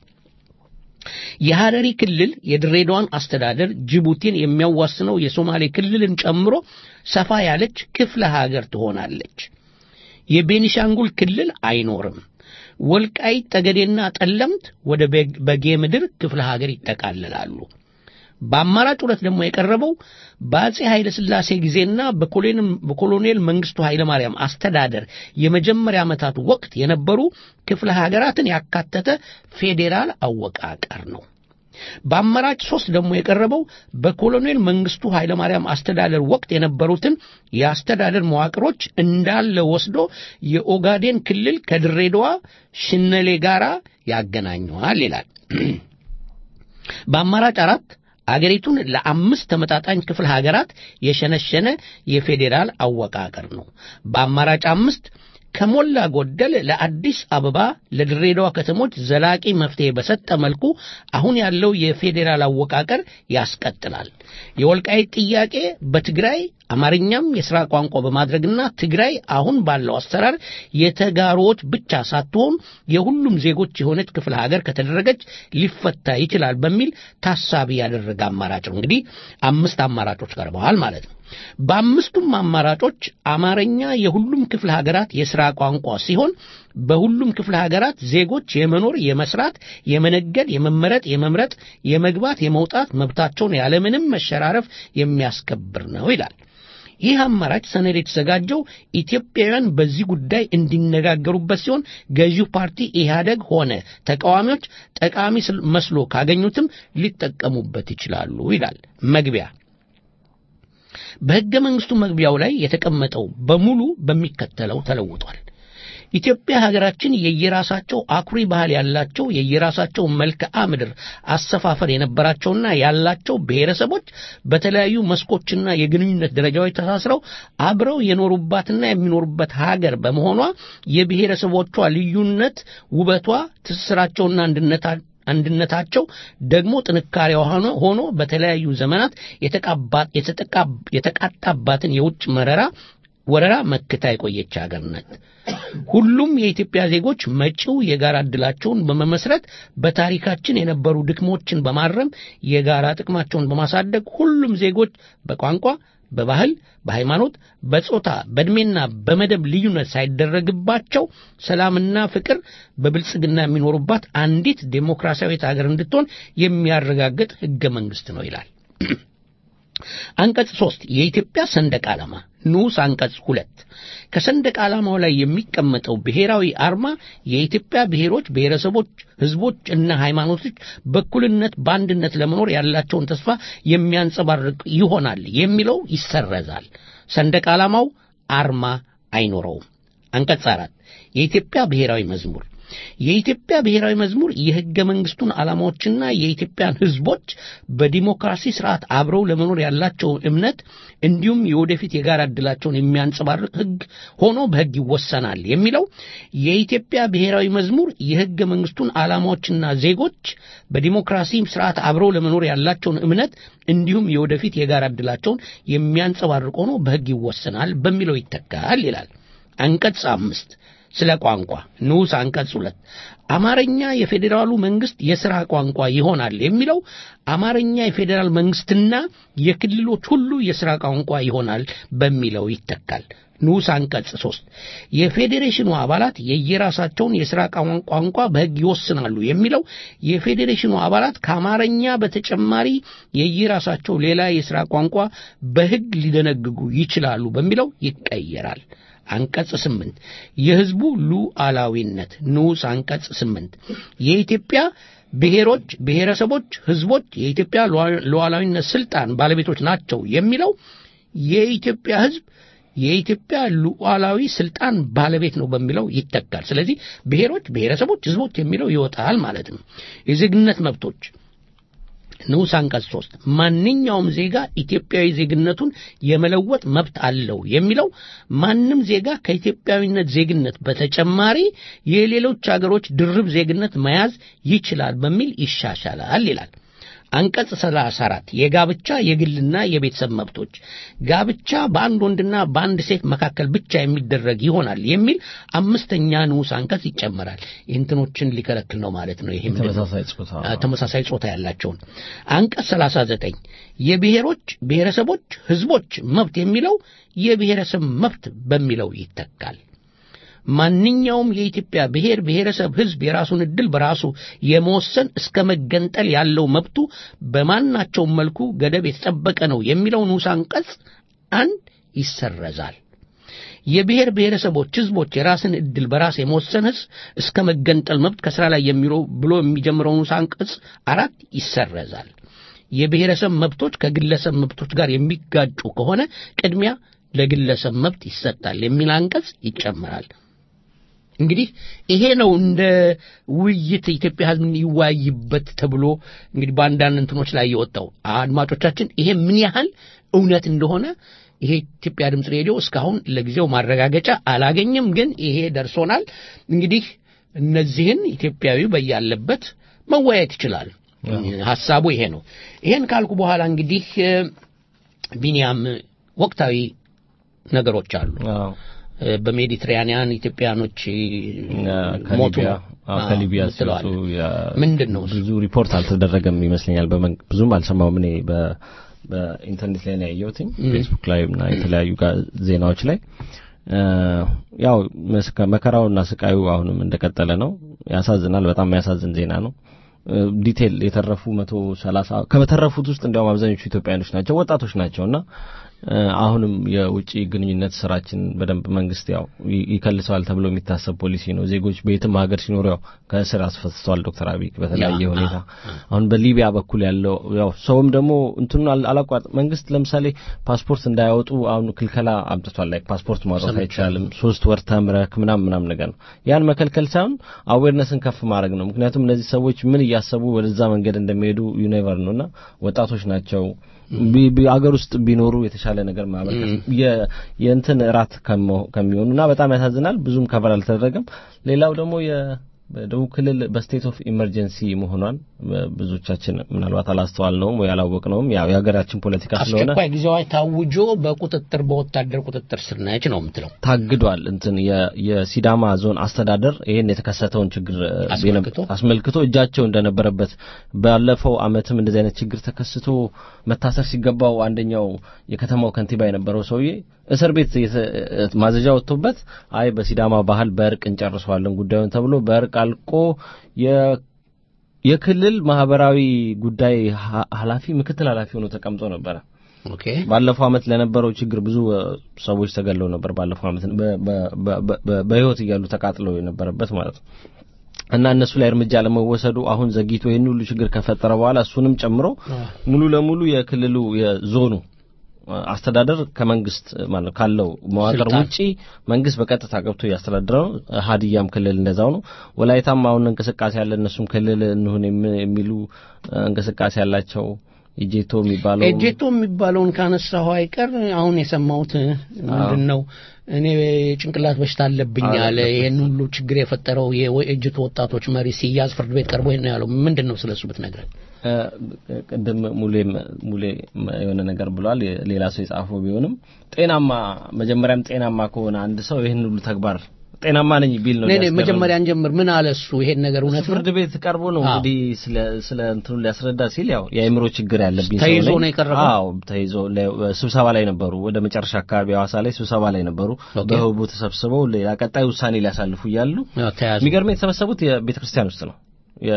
Speaker 3: የሐረሪ ክልል የድሬዳዋን አስተዳደር ጅቡቲን የሚያዋስነው የሶማሌ ክልልን ጨምሮ ሰፋ ያለች ክፍለ ሀገር ትሆናለች። የቤኒሻንጉል ክልል አይኖርም። ወልቃይት ጠገዴና ጠለምት ወደ በጌምድር ክፍለ ሀገር ይጠቃለላሉ። በአማራጭ ሁለት ደግሞ የቀረበው በአጼ ኃይለ ሥላሴ ጊዜና በኮሎኔል መንግስቱ ኃይለ ማርያም አስተዳደር የመጀመሪያ ዓመታት ወቅት የነበሩ ክፍለ ሀገራትን ያካተተ ፌዴራል አወቃቀር ነው። በአማራጭ ሶስት ደግሞ የቀረበው በኮሎኔል መንግስቱ ኃይለ ማርያም አስተዳደር ወቅት የነበሩትን የአስተዳደር መዋቅሮች እንዳለ ወስዶ የኦጋዴን ክልል ከድሬዳዋ ሽነሌ ጋራ ያገናኘዋል ይላል። በአማራጭ አራት አገሪቱን ለአምስት ተመጣጣኝ ክፍለ ሀገራት የሸነሸነ የፌዴራል አወቃቀር ነው። በአማራጭ አምስት ከሞላ ጎደል ለአዲስ አበባ ለድሬዳዋ ከተሞች ዘላቂ መፍትሄ በሰጠ መልኩ አሁን ያለው የፌዴራል አወቃቀር ያስቀጥላል። የወልቃይት ጥያቄ በትግራይ አማርኛም የሥራ ቋንቋ በማድረግና ትግራይ አሁን ባለው አሰራር የተጋሮች ብቻ ሳትሆን የሁሉም ዜጎች የሆነች ክፍለ ሀገር ከተደረገች ሊፈታ ይችላል በሚል ታሳቢ ያደረገ አማራጭ ነው። እንግዲህ አምስት አማራጮች ቀርበዋል ማለት ነው። በአምስቱም አማራጮች አማርኛ የሁሉም ክፍለ ሀገራት የሥራ ቋንቋ ሲሆን በሁሉም ክፍለ ሀገራት ዜጎች የመኖር፣ የመስራት፣ የመነገድ፣ የመመረጥ፣ የመምረጥ፣ የመግባት፣ የመውጣት መብታቸውን ያለምንም መሸራረፍ የሚያስከብር ነው ይላል። ይህ አማራጭ ሰነድ የተዘጋጀው ኢትዮጵያውያን በዚህ ጉዳይ እንዲነጋገሩበት ሲሆን ገዢው ፓርቲ ኢህአደግ ሆነ ተቃዋሚዎች ጠቃሚ መስሎ ካገኙትም ሊጠቀሙበት ይችላሉ ይላል። መግቢያ በሕገ መንግስቱ መግቢያው ላይ የተቀመጠው በሙሉ በሚከተለው ተለውጧል። ኢትዮጵያ ሀገራችን የየራሳቸው አኩሪ ባህል ያላቸው የየራሳቸው መልክዓ ምድር አሰፋፈር የነበራቸውና ያላቸው ብሔረሰቦች በተለያዩ መስኮችና የግንኙነት ደረጃዎች ተሳስረው አብረው የኖሩባትና የሚኖሩበት ሀገር በመሆኗ የብሔረሰቦቿ ልዩነት ውበቷ፣ ትስስራቸውና አንድነታቸው አንድነታቸው ደግሞ ጥንካሬው ሆኖ ሆኖ በተለያዩ ዘመናት የተቃጣባትን የውጭ መረራ ወረራ መክታ የቆየች ሀገር ናት። ሁሉም የኢትዮጵያ ዜጎች መጪው የጋራ ዕድላቸውን በመመስረት በታሪካችን የነበሩ ድክሞችን በማረም የጋራ ጥቅማቸውን በማሳደግ ሁሉም ዜጎች በቋንቋ፣ በባህል፣ በሃይማኖት፣ በጾታ፣ በእድሜና በመደብ ልዩነት ሳይደረግባቸው ሰላምና ፍቅር በብልጽግና የሚኖሩባት አንዲት ዴሞክራሲያዊት ሀገር እንድትሆን የሚያረጋግጥ ሕገ መንግስት ነው ይላል። አንቀጽ ሶስት የኢትዮጵያ ሰንደቅ ዓላማ ንዑስ አንቀጽ ሁለት ከሰንደቅ ዓላማው ላይ የሚቀመጠው ብሔራዊ አርማ የኢትዮጵያ ብሔሮች፣ ብሔረሰቦች፣ ህዝቦች እና ሃይማኖቶች በእኩልነት በአንድነት ለመኖር ያላቸውን ተስፋ የሚያንጸባርቅ ይሆናል የሚለው ይሰረዛል። ሰንደቅ ዓላማው አርማ አይኖረውም። አንቀጽ አራት የኢትዮጵያ ብሔራዊ መዝሙር የኢትዮጵያ ብሔራዊ መዝሙር የሕገ መንግስቱን ዓላማዎችና የኢትዮጵያን ሕዝቦች በዲሞክራሲ ስርዓት አብረው ለመኖር ያላቸው እምነት እንዲሁም የወደፊት የጋራ ዕድላቸውን የሚያንጸባርቅ ሕግ ሆኖ በሕግ ይወሰናል የሚለው የኢትዮጵያ ብሔራዊ መዝሙር የሕገ መንግስቱን ዓላማዎችና ዜጎች በዲሞክራሲ ስርዓት አብረው ለመኖር ያላቸውን እምነት እንዲሁም የወደፊት የጋራ ዕድላቸውን የሚያንጸባርቅ ሆኖ በሕግ ይወሰናል በሚለው ይተካል ይላል። አንቀጽ አምስት ስለ ቋንቋ ንዑስ አንቀጽ ሁለት አማርኛ የፌዴራሉ መንግስት የሥራ ቋንቋ ይሆናል የሚለው አማርኛ የፌዴራል መንግስትና የክልሎች ሁሉ የሥራ ቋንቋ ይሆናል በሚለው ይተካል። ንዑስ አንቀጽ ሶስት የፌዴሬሽኑ አባላት የየራሳቸውን የሥራ ቋንቋ በሕግ ይወስናሉ የሚለው የፌዴሬሽኑ አባላት ከአማርኛ በተጨማሪ የየራሳቸው ሌላ የሥራ ቋንቋ በሕግ ሊደነግጉ ይችላሉ በሚለው ይቀየራል። አንቀጽ ስምንት የሕዝቡ ሉዓላዊነት ንዑስ አንቀጽ ስምንት የኢትዮጵያ ብሔሮች ብሔረሰቦች ሕዝቦች የኢትዮጵያ ሉዓላዊነት ስልጣን ባለቤቶች ናቸው የሚለው የኢትዮጵያ ሕዝብ የኢትዮጵያ ሉዓላዊ ስልጣን ባለቤት ነው በሚለው ይተካል። ስለዚህ ብሔሮች ብሔረሰቦች ሕዝቦች የሚለው ይወጣል ማለት ነው። የዜግነት መብቶች ንዑስ አንቀጽ ሶስት ማንኛውም ዜጋ ኢትዮጵያዊ ዜግነቱን የመለወጥ መብት አለው የሚለው ማንም ዜጋ ከኢትዮጵያዊነት ዜግነት በተጨማሪ የሌሎች አገሮች ድርብ ዜግነት መያዝ ይችላል በሚል ይሻሻላል ይላል። አንቀጽ ሰላሳ አራት የጋብቻ የግልና የቤተሰብ መብቶች ጋብቻ በአንድ ወንድና በአንድ ሴት መካከል ብቻ የሚደረግ ይሆናል የሚል አምስተኛ ንዑስ አንቀጽ ይጨመራል። እንትኖችን ሊከለክል ነው ማለት ነው። ይሄ
Speaker 4: ተመሳሳይ ጾታ
Speaker 3: ተመሳሳይ ጾታ ያላቸውን። አንቀጽ ሰላሳ ዘጠኝ የብሔሮች ብሔረሰቦች ሕዝቦች መብት የሚለው የብሔረሰብ መብት በሚለው ይተካል። ማንኛውም የኢትዮጵያ ብሔር ብሔረሰብ ሕዝብ የራሱን ዕድል በራሱ የመወሰን እስከ መገንጠል ያለው መብቱ በማናቸውም መልኩ ገደብ የተጠበቀ ነው የሚለው ንዑስ አንቀጽ አንድ ይሰረዛል። የብሔር ብሔረሰቦች ሕዝቦች የራስን ዕድል በራስ የመወሰን እስከ መገንጠል መብት ከሥራ ላይ የሚለው ብሎ የሚጀምረው ንዑስ አንቀጽ አራት ይሰረዛል። የብሔረሰብ መብቶች ከግለሰብ መብቶች ጋር የሚጋጩ ከሆነ ቅድሚያ ለግለሰብ መብት ይሰጣል የሚል አንቀጽ ይጨመራል። እንግዲህ ይሄ ነው እንደ ውይይት ኢትዮጵያ ሕዝብ ይወያይበት ተብሎ እንግዲህ በአንዳንድ እንትኖች ላይ የወጣው። አድማጮቻችን ይሄ ምን ያህል እውነት እንደሆነ ይሄ ኢትዮጵያ ድምጽ ሬዲዮ እስካሁን ለጊዜው ማረጋገጫ አላገኘም፣ ግን ይሄ ደርሶናል። እንግዲህ እነዚህን ኢትዮጵያዊ በያለበት መወያየት ይችላል። ሐሳቡ ይሄ ነው። ይሄን ካልኩ በኋላ እንግዲህ ቢኒያም ወቅታዊ ነገሮች አሉ።
Speaker 4: አዎ
Speaker 3: በሜዲትራኒያን ኢትዮጵያኖች ሞቱ
Speaker 4: ከሊቢያ ሲወጡ
Speaker 3: ምንድነው
Speaker 4: ብዙ ሪፖርት አልተደረገም ይመስለኛል። ብዙም አልሰማሁም እኔ በኢንተርኔት ላይ ነው ያየሁት፣ ፌስቡክ ላይ እና የተለያዩ ዜናዎች ላይ። ያው መከራውና ስቃዩ አሁንም እንደቀጠለ ነው። ያሳዝናል። በጣም የሚያሳዝን ዜና ነው። ዲቴል የተረፉ መቶ ሰላሳ ከበተረፉት ውስጥ እንዲያውም አብዛኞቹ ኢትዮጵያኖች ናቸው፣ ወጣቶች ናቸውና አሁንም የውጪ ግንኙነት ስራችን በደንብ መንግስት ያው ይከልሰዋል ተብሎ የሚታሰብ ፖሊሲ ነው። ዜጎች በየትም ሀገር ሲኖሩ ያው ከስራ አስፈትቷል ዶክተር አብይ በተለያየ ሁኔታ። አሁን በሊቢያ በኩል ያለው ያው ሰውም ደግሞ እንትኑ አላቋርጥ መንግስት ለምሳሌ ፓስፖርት እንዳያወጡ አሁን ክልከላ አምጥቷል። ላይ ፓስፖርት ማውጣት አይቻልም፣ ሶስት ወር ተምረክ ምናምን ምናምን ነገር ነው። ያን መከልከል ሳይሆን አዌርነስን ከፍ ማድረግ ነው። ምክንያቱም እነዚህ ሰዎች ምን እያሰቡ ወደዛ መንገድ እንደሚሄዱ ዩኒቨር ነውና ወጣቶች ናቸው። በአገር ውስጥ ቢኖሩ የተሻለ ነገር ማበርከት የእንትን ራት ከሚሆኑና በጣም ያሳዝናል። ብዙም ከቨር አልተደረገም። ሌላው ደግሞ በደቡብ ክልል በስቴት ኦፍ ኢመርጀንሲ መሆኗን ብዙዎቻችን ምናልባት አላስተዋልነውም ወይ አላወቅነውም። ያው የሀገራችን ፖለቲካ ስለሆነ
Speaker 3: አስቸኳይ ጊዜው ታውጆ በቁጥጥር በወታደር ቁጥጥር ስር ነች ነው የምትለው።
Speaker 4: ታግዷል። እንትን የሲዳማ ዞን አስተዳደር ይሄን የተከሰተውን ችግር አስመልክቶ እጃቸው እንደነበረበት ባለፈው አመትም እንደዚህ አይነት ችግር ተከስቶ መታሰር ሲገባው አንደኛው የከተማው ከንቲባ የነበረው ሰውዬ እስር ቤት ማዘዣ ወጥቶበት አይ በሲዳማ ባህል በእርቅ እንጨርሰዋለን ጉዳዩን ተብሎ በእርቅ አልቆ የክልል ማህበራዊ ጉዳይ ኃላፊ ምክትል ኃላፊ ሆኖ ተቀምጦ ነበር።
Speaker 3: ኦኬ
Speaker 4: ባለፈው አመት ለነበረው ችግር ብዙ ሰዎች ተገለው ነበር። ባለፈው አመት በህይወት እያሉ ተቃጥለው የነበረበት ማለት ነው። እና እነሱ ላይ እርምጃ ለመወሰዱ አሁን ዘግይቶ ይሄን ሁሉ ችግር ከፈጠረ በኋላ እሱንም ጨምሮ ሙሉ ለሙሉ የክልሉ የዞኑ አስተዳደር ከመንግስት ማለት ካለው መዋቅር ውጪ መንግስት በቀጥታ ገብቶ ያስተዳድረው ሀዲያም ክልል እንደዛው ነው ወላይታም አሁን እንቅስቃሴ ያለ እነሱም ክልል እንሁን የሚሉ እንቅስቃሴ ያላቸው ኤጄቶ የሚባለው
Speaker 3: ኤጄቶ የሚባለውን ካነሳው አይቀር አሁን የሰማሁት ምንድነው እኔ ጭንቅላት በሽታ አለብኝ ያለ ይሄን ሁሉ ችግር የፈጠረው የኤጄቶ ወጣቶች መሪ ሲያዝ ፍርድ ቤት ቀርቦ ይሄን ያለው ምንድነው ስለሱ ብትነግረን
Speaker 4: ቀደም ሙሌ ሙሌ የሆነ ነገር ብሏል ሌላ ሰው የጻፈው ቢሆንም ጤናማ መጀመሪያም ጤናማ ከሆነ አንድ ሰው ይሄን ሁሉ ተግባር ጤናማ ነኝ ቢል ነው
Speaker 3: ነኝ መጀመሪያ እንጀምር ምን አለሱ ይሄን ነገር እውነት
Speaker 4: ፍርድ ቤት ቀርቦ ነው እንግዲህ ስለ ስለ እንትኑ ሊያስረዳ ሲል ያው የአይምሮ ችግር ያለብኝ ሰው
Speaker 3: ተይዞ ነው የቀረበው
Speaker 4: አዎ ተይዞ ስብሰባ ላይ ነበሩ ወደ መጨረሻ አካባቢ ሐዋሳ ላይ ስብሰባ ላይ ነበሩ በህቡ ተሰብስበው ሌላ ቀጣይ ውሳኔ ሊያሳልፉ ይያሉ የሚገርመው የተሰበሰቡት የቤተክርስቲያን ውስጥ ነው የ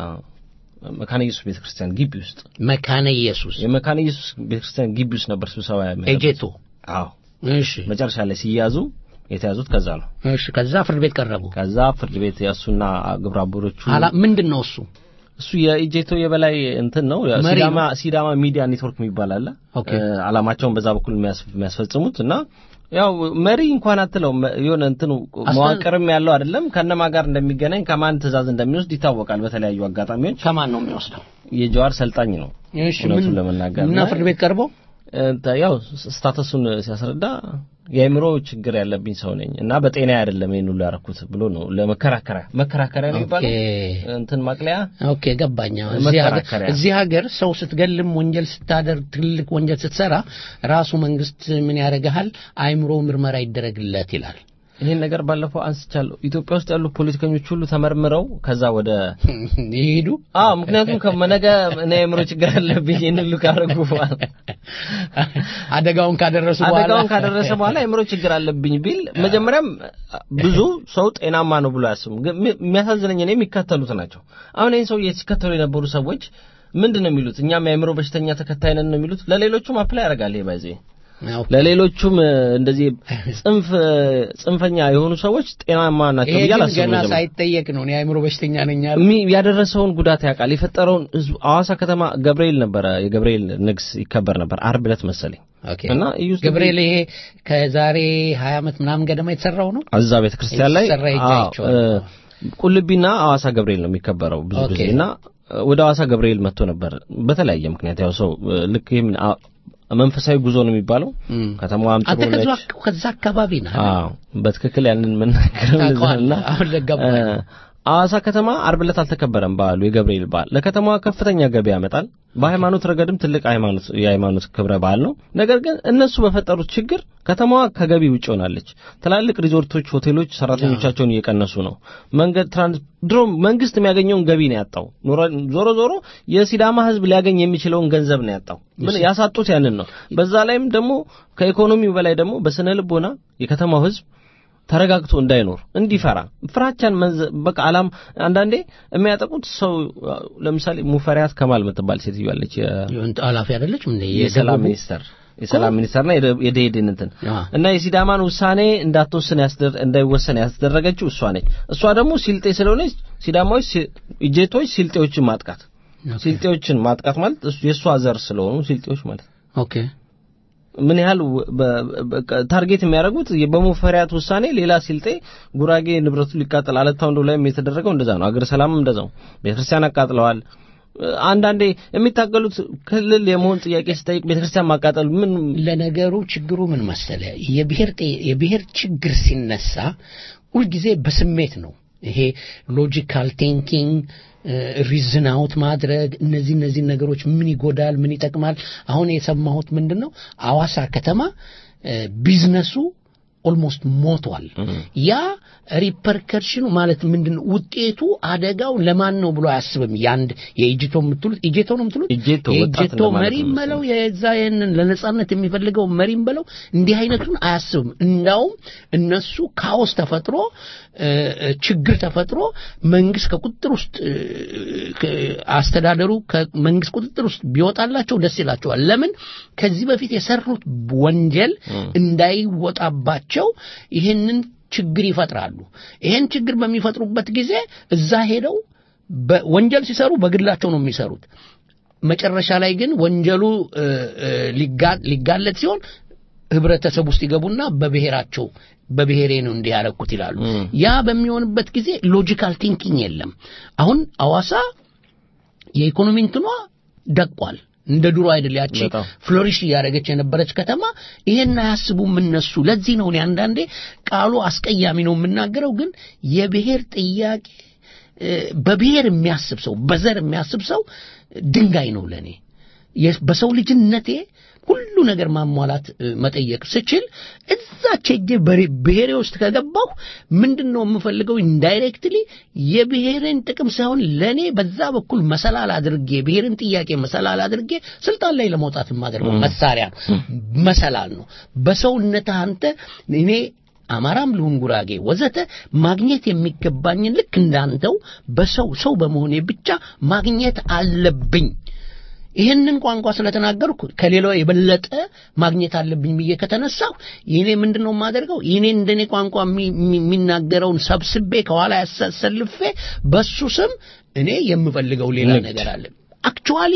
Speaker 4: መካነ ኢየሱስ ቤተክርስቲያን ግቢ ውስጥ
Speaker 3: መካነ ኢየሱስ
Speaker 4: የመካነ ኢየሱስ ቤተክርስቲያን ግቢ ውስጥ ነበር ስብሰባ ያመጣው
Speaker 3: ኤጄቶ
Speaker 4: አዎ
Speaker 3: እሺ
Speaker 4: መጨረሻ ላይ ሲያዙ የተያዙት ከዛ ነው
Speaker 3: እሺ ከዛ ፍርድ ቤት ቀረቡ
Speaker 4: ከዛ ፍርድ ቤት ያሱና ግብራቦሮቹ
Speaker 3: አላ ምንድነው እሱ
Speaker 4: እሱ የኢጄቶ የበላይ እንትን ነው ሲዳማ ሲዳማ ሚዲያ ኔትወርክ የሚባል አለ አላማቸውን በዛ በኩል የሚያስፈጽሙት እና ያው መሪ እንኳን አትለው የሆነ እንትኑ መዋቅርም ያለው አይደለም ከነማ ጋር እንደሚገናኝ ከማን ትእዛዝ እንደሚወስድ ይታወቃል በተለያዩ አጋጣሚዎች
Speaker 3: ከማን ነው የሚወስደው
Speaker 4: የጀዋር ሰልጣኝ ነው
Speaker 3: እሺ ምን
Speaker 4: ለመናገር
Speaker 3: እና ፍርድ ቤት ቀርቦ
Speaker 4: ያው ስታተሱን ሲያስረዳ የአይምሮ ችግር ያለብኝ ሰው ነኝ እና በጤና አይደለም ይሄን ሁሉ ያረኩት ብሎ ነው ለመከራከሪያ መከራከሪያ ነው ይባላል እንትን ማቅለያ
Speaker 3: ኦኬ ገባኛ እዚህ ሀገር እዚህ ሀገር ሰው ስትገልም ወንጀል ስታደርግ ትልቅ ወንጀል ስትሰራ ራሱ መንግስት ምን ያረጋል አይምሮ ምርመራ ይደረግለት ይላል
Speaker 4: ይሄን ነገር ባለፈው አንስቻለሁ ኢትዮጵያ ውስጥ ያሉ ፖለቲከኞች ሁሉ ተመርምረው ከዛ ወደ
Speaker 3: ይሄዱ
Speaker 4: አዎ ምክንያቱም ከመነገ እኔ የምሮ ችግር አለብኝ እንሉ ካረጉ በኋላ
Speaker 3: አደጋውን ካደረሱ በኋላ
Speaker 4: አደጋውን ካደረሰ በኋላ የምሮ ችግር አለብኝ ቢል መጀመሪያም ብዙ ሰው ጤናማ ነው ብሎ ያስቡ የሚያሳዝነኝ እኔ የሚከተሉት ናቸው አሁን ይሄን ሰው እየተከተሉ የነበሩ ሰዎች ምንድነው የሚሉት እኛም የምሮ በሽተኛ ተከታይ ነን ነው የሚሉት ለሌሎቹም አፕላይ ያደርጋል ይሄ ባይዘይ ለሌሎቹም እንደዚህ ጽንፍ ጽንፈኛ የሆኑ ሰዎች ጤናማ ናቸው ይላል
Speaker 3: ገና ሳይጠየቅ ነው እኔ አይምሮ በሽተኛ ነኝ ያለው
Speaker 4: ያደረሰውን ጉዳት ያውቃል የፈጠረውን ሐዋሳ ከተማ ገብርኤል ነበር የገብርኤል ንግስ ይከበር ነበር አርብ ዕለት መሰለኝ
Speaker 3: እና ገብርኤል ይሄ ከዛሬ ሀያ አመት ምናምን ገደማ የተሰራው ነው
Speaker 4: አዛ ቤተክርስቲያን ላይ ቁልቢና ሐዋሳ ገብርኤል ነው የሚከበረው ብዙ ጊዜና ወደ ሐዋሳ ገብርኤል መጥቶ ነበር በተለያየ ምክንያት ያው ሰው ልክ ይሄን መንፈሳዊ ጉዞ ነው የሚባለው ከተማዋም ጥሩ ነች
Speaker 3: ከዛ አካባቢ ነው
Speaker 4: አዎ በትክክል ያንን መናገርና ሐዋሳ ከተማ አርብ ዕለት አልተከበረም በዓሉ የገብርኤል በዓል ለከተማዋ ከፍተኛ ገቢ ያመጣል በሃይማኖት ረገድም ትልቅ ሃይማኖት የሃይማኖት ክብረ በዓል ነው ነገር ግን እነሱ በፈጠሩት ችግር ከተማዋ ከገቢ ውጭ ሆናለች ትላልቅ ሪዞርቶች ሆቴሎች ሰራተኞቻቸውን እየቀነሱ ነው መንገድ ትራንስ ድሮ መንግስት የሚያገኘውን ገቢ ነው ያጣው ዞሮ ዞሮ የሲዳማ ህዝብ ሊያገኝ የሚችለውን ገንዘብ ነው ያጣው ምን ያሳጡት ያንን ነው በዛ ላይም ደግሞ ከኢኮኖሚው በላይ ደግሞ በስነ ልቦና የከተማው ህዝብ ተረጋግቶ እንዳይኖር እንዲፈራ ፍራቻን በቃ አላም አንዳንዴ የሚያጠቁት ሰው ለምሳሌ ሙፈሪያት ከማል መተባል ሴትዮ ያለች
Speaker 3: ኃላፊ አይደለች ምን
Speaker 4: የሰላም ሚኒስተር የሰላም ሚኒስተርና የደሄድን እንትን እና የሲዳማን ውሳኔ እንዳትወሰን ያስደር እንዳይወሰን ያስደረገችው እሷ ነች እሷ ደግሞ ሲልጤ ስለሆነች ሲዳማዎች ኢጄቶች ሲልጤዎችን ማጥቃት ሲልጤዎችን ማጥቃት ማለት የሷ ዘር ስለሆኑ ሲልጤዎች ማለት
Speaker 3: ኦኬ
Speaker 4: ምን ያህል ታርጌት የሚያደርጉት በሙፈሪያት ውሳኔ ሌላ ሲልጤ ጉራጌ ንብረቱ ሊቃጠል አለታው እንደው ላይም የተደረገው እንደዛ ነው አገር ሰላምም እንደዛው ቤተክርስቲያን አቃጥለዋል አንዳንዴ የሚታገሉት ክልል የመሆን ጥያቄ ሲጠይቅ ቤተክርስቲያን ማቃጠል ምን
Speaker 3: ለነገሩ ችግሩ ምን መሰለ የብሔር የብሔር ችግር ሲነሳ ሁሉ ጊዜ በስሜት ነው ይሄ ሎጂካል ቲንኪንግ ሪዝን አውት ማድረግ እነዚህ እነዚህ ነገሮች ምን ይጎዳል ምን ይጠቅማል አሁን የሰማሁት ምንድነው ሐዋሳ ከተማ ቢዝነሱ ኦልሞስት ሞቷል ያ ሪፐርከሽኑ ማለት ምንድነው ውጤቱ አደጋው ለማን ነው ብሎ አያስብም ያንድ የኢጂቶ ምትሉት ኢጂቶ ነው ምትሉት ኢጂቶ መሪ መለው የዛየን ለነጻነት የሚፈልገው መሪ መለው እንዲህ አይነቱን አያስብም እንዳውም እነሱ ካኦስ ተፈጥሮ ችግር ተፈጥሮ መንግስት ከቁጥጥር ውስጥ አስተዳደሩ ከመንግስት ቁጥጥር ውስጥ ቢወጣላቸው ደስ ይላቸዋል ለምን ከዚህ በፊት የሰሩት ወንጀል እንዳይወጣባቸው ይሄንን ችግር ይፈጥራሉ ይሄን ችግር በሚፈጥሩበት ጊዜ እዛ ሄደው ወንጀል ሲሰሩ በግላቸው ነው የሚሰሩት መጨረሻ ላይ ግን ወንጀሉ ሊጋለጥ ሲሆን ህብረተሰብ ውስጥ ይገቡና በብሔራቸው በብሔሬ ነው እንዲያረኩት ይላሉ ያ በሚሆንበት ጊዜ ሎጂካል ቲንኪንግ የለም አሁን አዋሳ የኢኮኖሚ እንትኗ ደቋል እንደ ድሮ አይደል ያቺ ፍሎሪሽ ያረገች የነበረች ከተማ ይሄን አያስቡም እነሱ ለዚህ ነው አንዳንዴ ቃሉ አስቀያሚ ነው የምናገረው ግን የብሔር ጥያቄ በብሔር የሚያስብ ሰው በዘር የሚያስብ ሰው ድንጋይ ነው ለኔ በሰው ልጅነቴ ሁሉ ነገር ማሟላት መጠየቅ ስችል እዛች እጄ በብሔሬ ውስጥ ከገባው ምንድነው የምፈልገው ኢንዳይሬክትሊ የብሔርን ጥቅም ሳይሆን ለኔ በዛ በኩል መሰላል አድርጌ ብሔርን ጥያቄ መሰላል አድርጌ ስልጣን ላይ ለማውጣት የማደርገው መሳሪያ ነው መሰላል ነው በሰውነት አንተ እኔ አማራም ልሁን ጉራጌ ወዘተ ማግኘት የሚገባኝን ልክ እንዳንተው በሰው ሰው በመሆኔ ብቻ ማግኘት አለብኝ ይሄንን ቋንቋ ስለተናገርኩ ከሌላው የበለጠ ማግኘት አለብኝ ብዬ ከተነሳው ይሄኔ ምንድነው ማደርገው ይሄኔ እንደኔ ቋንቋ የሚናገረውን ሰብስቤ ከኋላ ያሰልፌ በሱ ስም እኔ የምፈልገው ሌላ ነገር አለ አክቹአሊ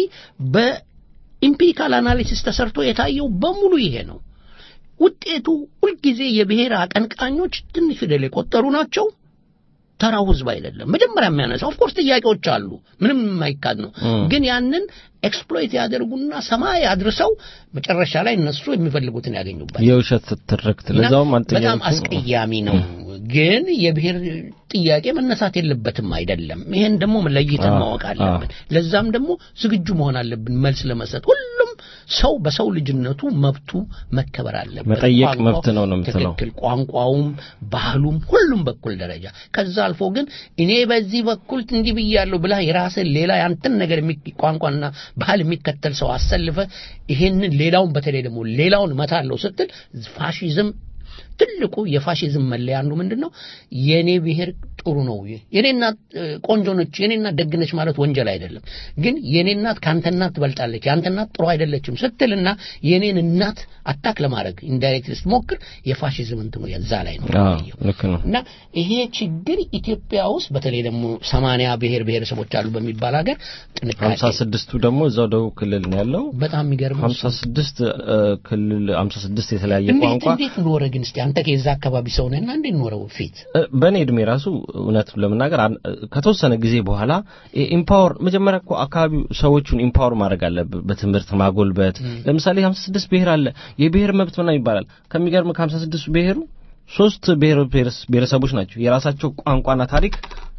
Speaker 3: በኢምፒሪካል አናሊሲስ ተሰርቶ የታየው በሙሉ ይሄ ነው ውጤቱ ሁልጊዜ የብሔር አቀንቃኞች ትንሽ ፊደል የቆጠሩ ናቸው ተራው ህዝብ አይደለም መጀመሪያ የሚያነሳው ኦፍ ኮርስ ጥያቄዎች አሉ ምንም የማይካድ ነው ግን ያንን ኤክስፕሎይት ያደርጉና ሰማይ አድርሰው መጨረሻ ላይ እነሱ የሚፈልጉትን ያገኙበት
Speaker 4: የውሸት ትርክት ለዛውም አንተኛ
Speaker 3: በጣም አስቀያሚ ነው ግን የብሔር ጥያቄ መነሳት የለበትም አይደለም ይሄን ደግሞ ለይተን ማወቅ አለብን ለዛም ደግሞ ዝግጁ መሆን አለብን መልስ ለመስጠት ሁሉም ሰው በሰው ልጅነቱ መብቱ መከበር አለበት
Speaker 4: መጠየቅ መብት ነው ነው የምትለው
Speaker 3: ትክክል ቋንቋውም ባህሉም ሁሉም በኩል ደረጃ ከዛ አልፎ ግን እኔ በዚህ በኩል እንዲህ ብያለሁ ብላ የራስህ ሌላ ያንተን ነገር ቋንቋና ባህል የሚከተል ሰው አሰልፈ ይሄንን ሌላውን በተለይ ደግሞ ሌላውን መታለው ስትል ፋሺዝም ትልቁ የፋሺዝም መለያ አንዱ ምንድነው የኔ ብሔር ጥሩ ነው የኔ እናት ቆንጆ ነች የኔ እናት ደግነች ማለት ወንጀል አይደለም ግን የኔ እናት ካንተ እናት ትበልጣለች ያንተ እናት ጥሩ አይደለችም ስትልና የኔን እናት አታክ ለማድረግ ኢንዳይሬክትሊ ስትሞክር የፋሺዝም እንትኑ ያዛ ላይ ነው እና ይሄ ችግር ኢትዮጵያ ውስጥ በተለይ ደግሞ ሰማንያ ብሔር ብሔረሰቦች አሉ በሚባል ሀገር ጥንቃቄ
Speaker 4: ሃምሳ ስድስቱ ደግሞ እዛው ደቡብ ክልል ነው ያለው
Speaker 3: በጣም የሚገርም
Speaker 4: ሃምሳ ስድስት ክልል ሃምሳ ስድስት የተለያየ ቋንቋ
Speaker 3: እንዴት ኖረ ግን እስቲ አንተ ከዛ አካባቢ ሰው ነህና እንዴት ኖረው ፊት
Speaker 4: በኔ እድሜ ራሱ እውነት ለምናገር ከተወሰነ ጊዜ በኋላ ኢምፓወር መጀመሪያ እኮ አካባቢው ሰዎችን ኢምፓወር ማድረግ አለበት በትምህርት ማጎልበት ለምሳሌ ሃምሳ ስድስት ብሔር አለ የብሔር መብት ምናምን ይባላል ከሚገርም ከሃምሳ ስድስት ብሔሩ ሶስት ብሔር ብሔረሰቦች ናቸው የራሳቸው ቋንቋና ታሪክ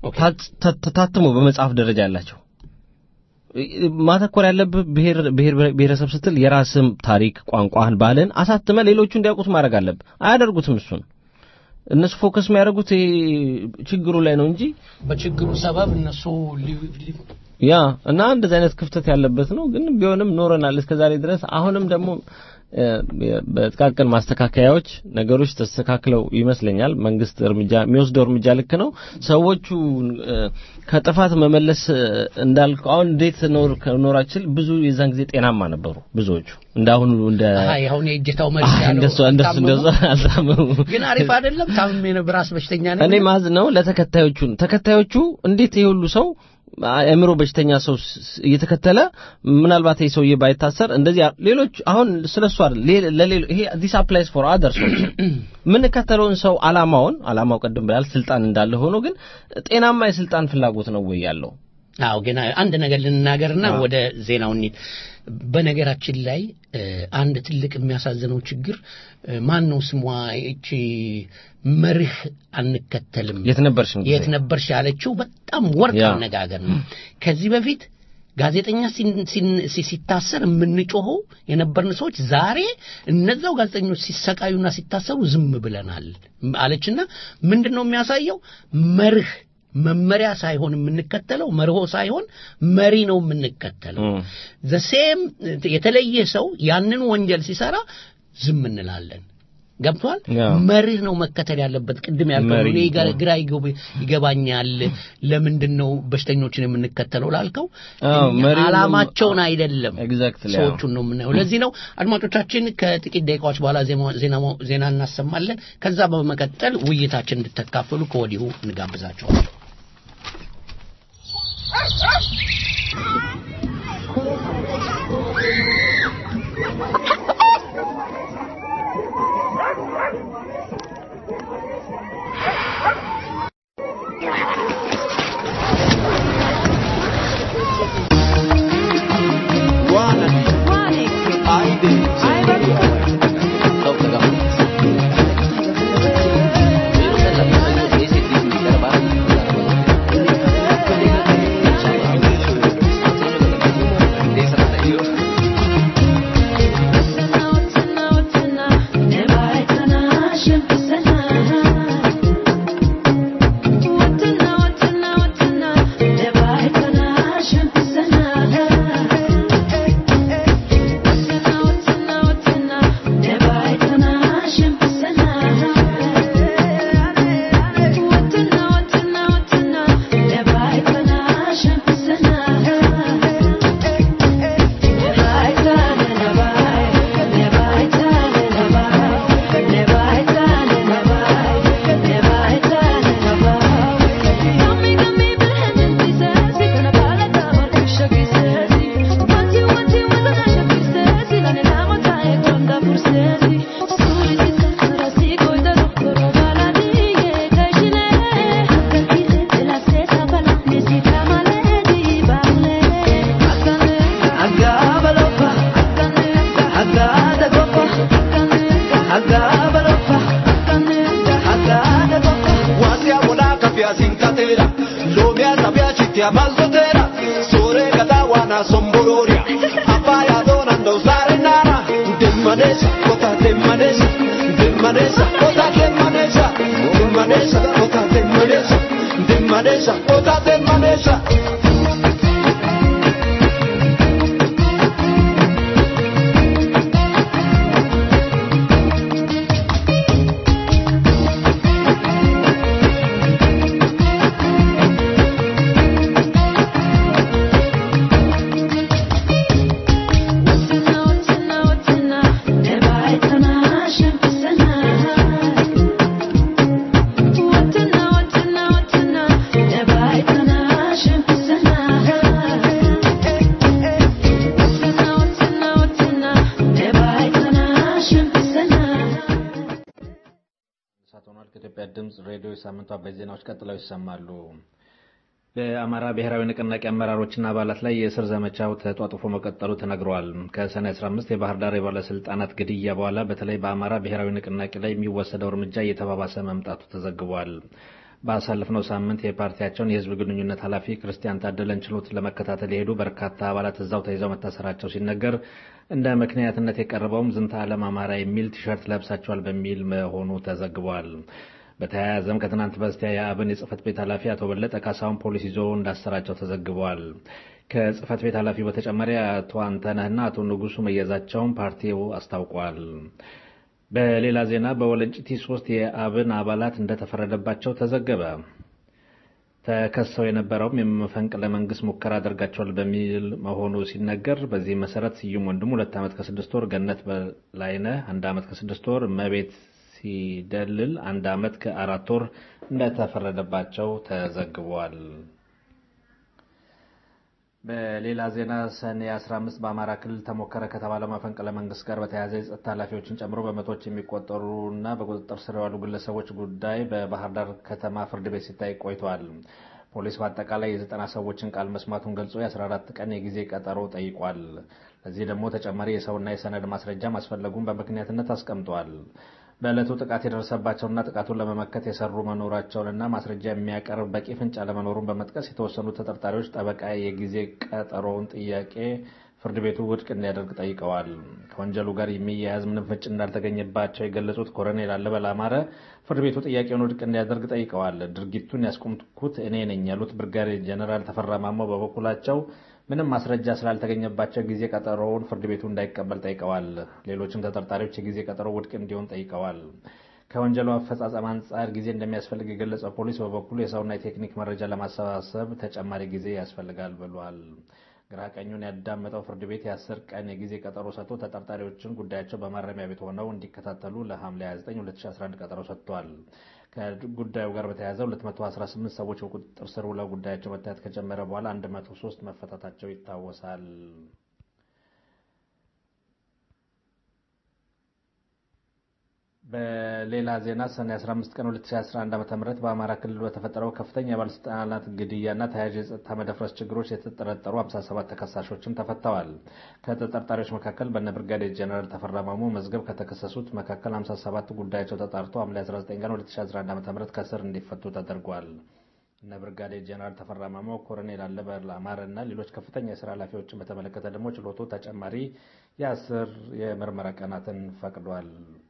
Speaker 4: ተታትሞ በመጽሐፍ ደረጃ ያላቸው ማተኮር ያለበት ብሔር ብሔር ብሔረሰብ ስትል የራስም ታሪክ ቋንቋህን ባህልን አሳትመ ሌሎቹ እንዲያውቁት ማድረግ አለበት አያደርጉትም እሱን እነሱ ፎከስ የሚያደርጉት ችግሩ ላይ ነው እንጂ
Speaker 3: በችግሩ ሰበብ እነሱ
Speaker 4: ያ እና እንደዚህ አይነት ክፍተት ያለበት ነው ግን ቢሆንም ኖረናል እስከዛሬ ድረስ አሁንም ደግሞ በጥቃቅን ማስተካከያዎች ነገሮች ተስተካክለው ይመስለኛል መንግስት እርምጃ የሚወስደው እርምጃ ልክ ነው ሰዎቹ ከጥፋት መመለስ እንዳልከው አሁን እንዴት ኖር ኖራችል ብዙ የዛን ጊዜ ጤናማ ነበሩ ብዙዎቹ እንዳሁን እንደ
Speaker 3: አይ አሁን የእጅታው መልስ ያለው
Speaker 4: እንደሱ እንደሱ እንደሱ አዛመው
Speaker 3: ግን አሪፍ አይደለም ታምሜ ነው ብራስ በሽተኛ ነኝ
Speaker 4: እኔ ማዝ ነው ለተከታዮቹ ተከታዮቹ እንዴት ይሁሉ ሰው አእምሮ በሽተኛ ሰው እየተከተለ ምናልባት ይሄ ሰውዬ ባይታሰር እንደዚህ ሌሎች አሁን ስለሱ አይደል ለሌሎ ይሄ this applies for others ምን ከተለውን ሰው አላማውን አላማው ቀደም ብላል ስልጣን እንዳለ ሆኖ ግን ጤናማ የስልጣን ፍላጎት ነው ወይ ያለው
Speaker 3: አው ግን አንድ ነገር ልናገርና ወደ ዜናው እንሂድ በነገራችን ላይ አንድ ትልቅ የሚያሳዝነው ችግር ማን ነው ስሟ እቺ መርህ አንከተልም
Speaker 4: የት ነበርሽ
Speaker 3: የት ነበርሽ ያለችው በጣም ወርቅ አነጋገር ነው ከዚህ በፊት ጋዜጠኛ ሲታሰር ምንጮኸው የነበርን ሰዎች ዛሬ እነዛው ጋዜጠኞች ሲሰቃዩና ሲታሰሩ ዝም ብለናል አለችና ምንድነው የሚያሳየው መርህ መመሪያ ሳይሆን የምንከተለው መርሆ ሳይሆን መሪ ነው የምንከተለው the same የተለየ ሰው ያንን ወንጀል ሲሰራ ዝም እንላለን ገብቷል መርህ ነው መከተል ያለበት ቅድም ያልከው እኔ ግራ ይገባኛል ለምንድነው በሽተኞችን የምንከተለው ላልከው አላማቸውን አይደለም ሰዎቹን ነው የምናየው ለዚህ ነው አድማጮቻችን ከጥቂት ደቂቃዎች በኋላ ዜና ዜና እናሰማለን ከዛ በመቀጠል ውይይታችን እንድትካፈሉ ከወዲሁ እንጋብዛችኋለን
Speaker 5: Italia sincatera, lo mia sabia citia malsotera, sore gadawana sombororia, apaya donando sarenara, de manesa, kota de manesa, de manesa, kota de manesa, de manesa, kota de manesa, de manesa, kota de manesa.
Speaker 6: ድምጽ ሬዲዮ ሳምንቱ አበይት ዜናዎች ቀጥለው ይሰማሉ። በአማራ ብሔራዊ ንቅናቄ አመራሮችና አባላት ላይ የእስር ዘመቻው ተጧጡፎ መቀጠሉ ተነግሯል። ከሰኔ አስራ አምስት የባህር ዳር የባለስልጣናት ግድያ በኋላ በተለይ በአማራ ብሔራዊ ንቅናቄ ላይ የሚወሰደው እርምጃ እየተባባሰ መምጣቱ ተዘግቧል። ባሳለፍነው ሳምንት የፓርቲያቸውን የህዝብ ግንኙነት ኃላፊ ክርስቲያን ታደለን ችሎት ለመከታተል የሄዱ በርካታ አባላት እዛው ተይዘው መታሰራቸው ሲነገር እንደ ምክንያትነት የቀረበውም ዝንተ ዓለም አማራ የሚል ቲሸርት ለብሳቸዋል በሚል መሆኑ ተዘግቧል። በተያያዘም ከትናንት በስቲያ የአብን የጽህፈት ቤት ኃላፊ አቶ በለጠ ካሳሁን ፖሊስ ይዞ እንዳሰራቸው ተዘግቧል። ከጽህፈት ቤት ኃላፊው በተጨማሪ አቶ አንተነህና አቶ ንጉሱ መያዛቸውን ፓርቲው አስታውቋል። በሌላ ዜና በወለንጭቲ ሶስት የአብን አባላት እንደተፈረደባቸው ተዘገበ። ተከሰው የነበረውም የመፈንቅለ መንግስት ሙከራ አድርጋቸዋል በሚል መሆኑ ሲነገር በዚህ መሰረት ስዩም ወንድሙ ሁለት ዓመት ከስድስት ወር፣ ገነት በላይነህ አንድ ዓመት ከስድስት ወር፣ መቤት ሲደልል አንድ ዓመት ከአራት ወር እንደተፈረደባቸው ተዘግቧል። በሌላ ዜና ሰኔ አስራ አምስት በአማራ ክልል ተሞከረ ከተባለው መፈንቅለ መንግስት ጋር በተያያዘ የጸጥታ ኃላፊዎችን ጨምሮ በመቶዎች የሚቆጠሩና በቁጥጥር ስር የዋሉ ግለሰቦች ጉዳይ በባህር ዳር ከተማ ፍርድ ቤት ሲታይ ቆይቷል። ፖሊስ በአጠቃላይ የዘጠና ሰዎችን ቃል መስማቱን ገልጾ የአስራ አራት ቀን የጊዜ ቀጠሮ ጠይቋል። ለዚህ ደግሞ ተጨማሪ የሰውና የሰነድ ማስረጃ ማስፈለጉን በምክንያትነት አስቀምጧል። በዕለቱ ጥቃት የደረሰባቸውና ጥቃቱን ለመመከት የሰሩ መኖራቸውንና ማስረጃ የሚያቀርብ በቂ ፍንጭ አለመኖሩን በመጥቀስ የተወሰኑ ተጠርጣሪዎች ጠበቃ የጊዜ ቀጠሮውን ጥያቄ ፍርድ ቤቱ ውድቅ እንዲያደርግ ጠይቀዋል። ከወንጀሉ ጋር የሚያያዝ ምንም ፍንጭ እንዳልተገኘባቸው የገለጹት ኮሎኔል አለበል አማረ ፍርድ ቤቱ ጥያቄውን ውድቅ እንዲያደርግ ጠይቀዋል። ድርጊቱን ያስቆምኩት እኔ ነኝ ያሉት ብርጋዴር ጀነራል ተፈራ ማሞ በበኩላቸው ምንም ማስረጃ ስላልተገኘባቸው ጊዜ ቀጠሮውን ፍርድ ቤቱ እንዳይቀበል ጠይቀዋል። ሌሎችም ተጠርጣሪዎች የጊዜ ቀጠሮ ውድቅ እንዲሆን ጠይቀዋል። ከወንጀሉ አፈጻጸም አንጻር ጊዜ እንደሚያስፈልግ የገለጸው ፖሊስ በበኩሉ የሰውና የቴክኒክ መረጃ ለማሰባሰብ ተጨማሪ ጊዜ ያስፈልጋል ብሏል። ግራ ቀኙን ያዳመጠው ፍርድ ቤት የአስር ቀን የጊዜ ቀጠሮ ሰጥቶ ተጠርጣሪዎችን ጉዳያቸው በማረሚያ ቤት ሆነው እንዲከታተሉ ለሐምሌ ሃያ ዘጠኝ ሁለት ሺህ አስራ አንድ ቀጠሮ ሰጥቷል። ከጉዳዩ ጋር በተያያዘ ሁለት መቶ አስራ ስምንት ሰዎች በቁጥጥር ስር ውለው ጉዳያቸው መታየት ከጀመረ በኋላ አንድ መቶ ሶስት መፈታታቸው ይታወሳል። በሌላ ዜና ሰኔ አስራ አምስት ቀን ሁለት ሺህ አስራ አንድ ዓ.ም በአማራ ክልል በተፈጠረው ከፍተኛ የባለስልጣናት ግድያና ተያያዥ የጸጥታ መደፍረስ ችግሮች የተጠረጠሩ ሃምሳ ሰባት ተከሳሾችን ተፈተዋል። ከተጠርጣሪዎች መካከል በነ ብርጋዴር ጀነራል ተፈራ ማሞ መዝገብ ከተከሰሱት መካከል ሃምሳ ሰባት ጉዳያቸው ተጣርቶ ሐምሌ አስራ ዘጠኝ ቀን ሁለት ሺህ አስራ አንድ ዓ.ም ከስር እንዲፈቱ ተደርጓል። እነ ብርጋዴር ጀነራል ተፈራ ማሞ፣ ኮሎኔል አለበል አማረና ሌሎች ከፍተኛ የሥራ ኃላፊዎችን በተመለከተ ደግሞ ችሎቱ ተጨማሪ የአስር የምርመራ ቀናትን ፈቅዷል።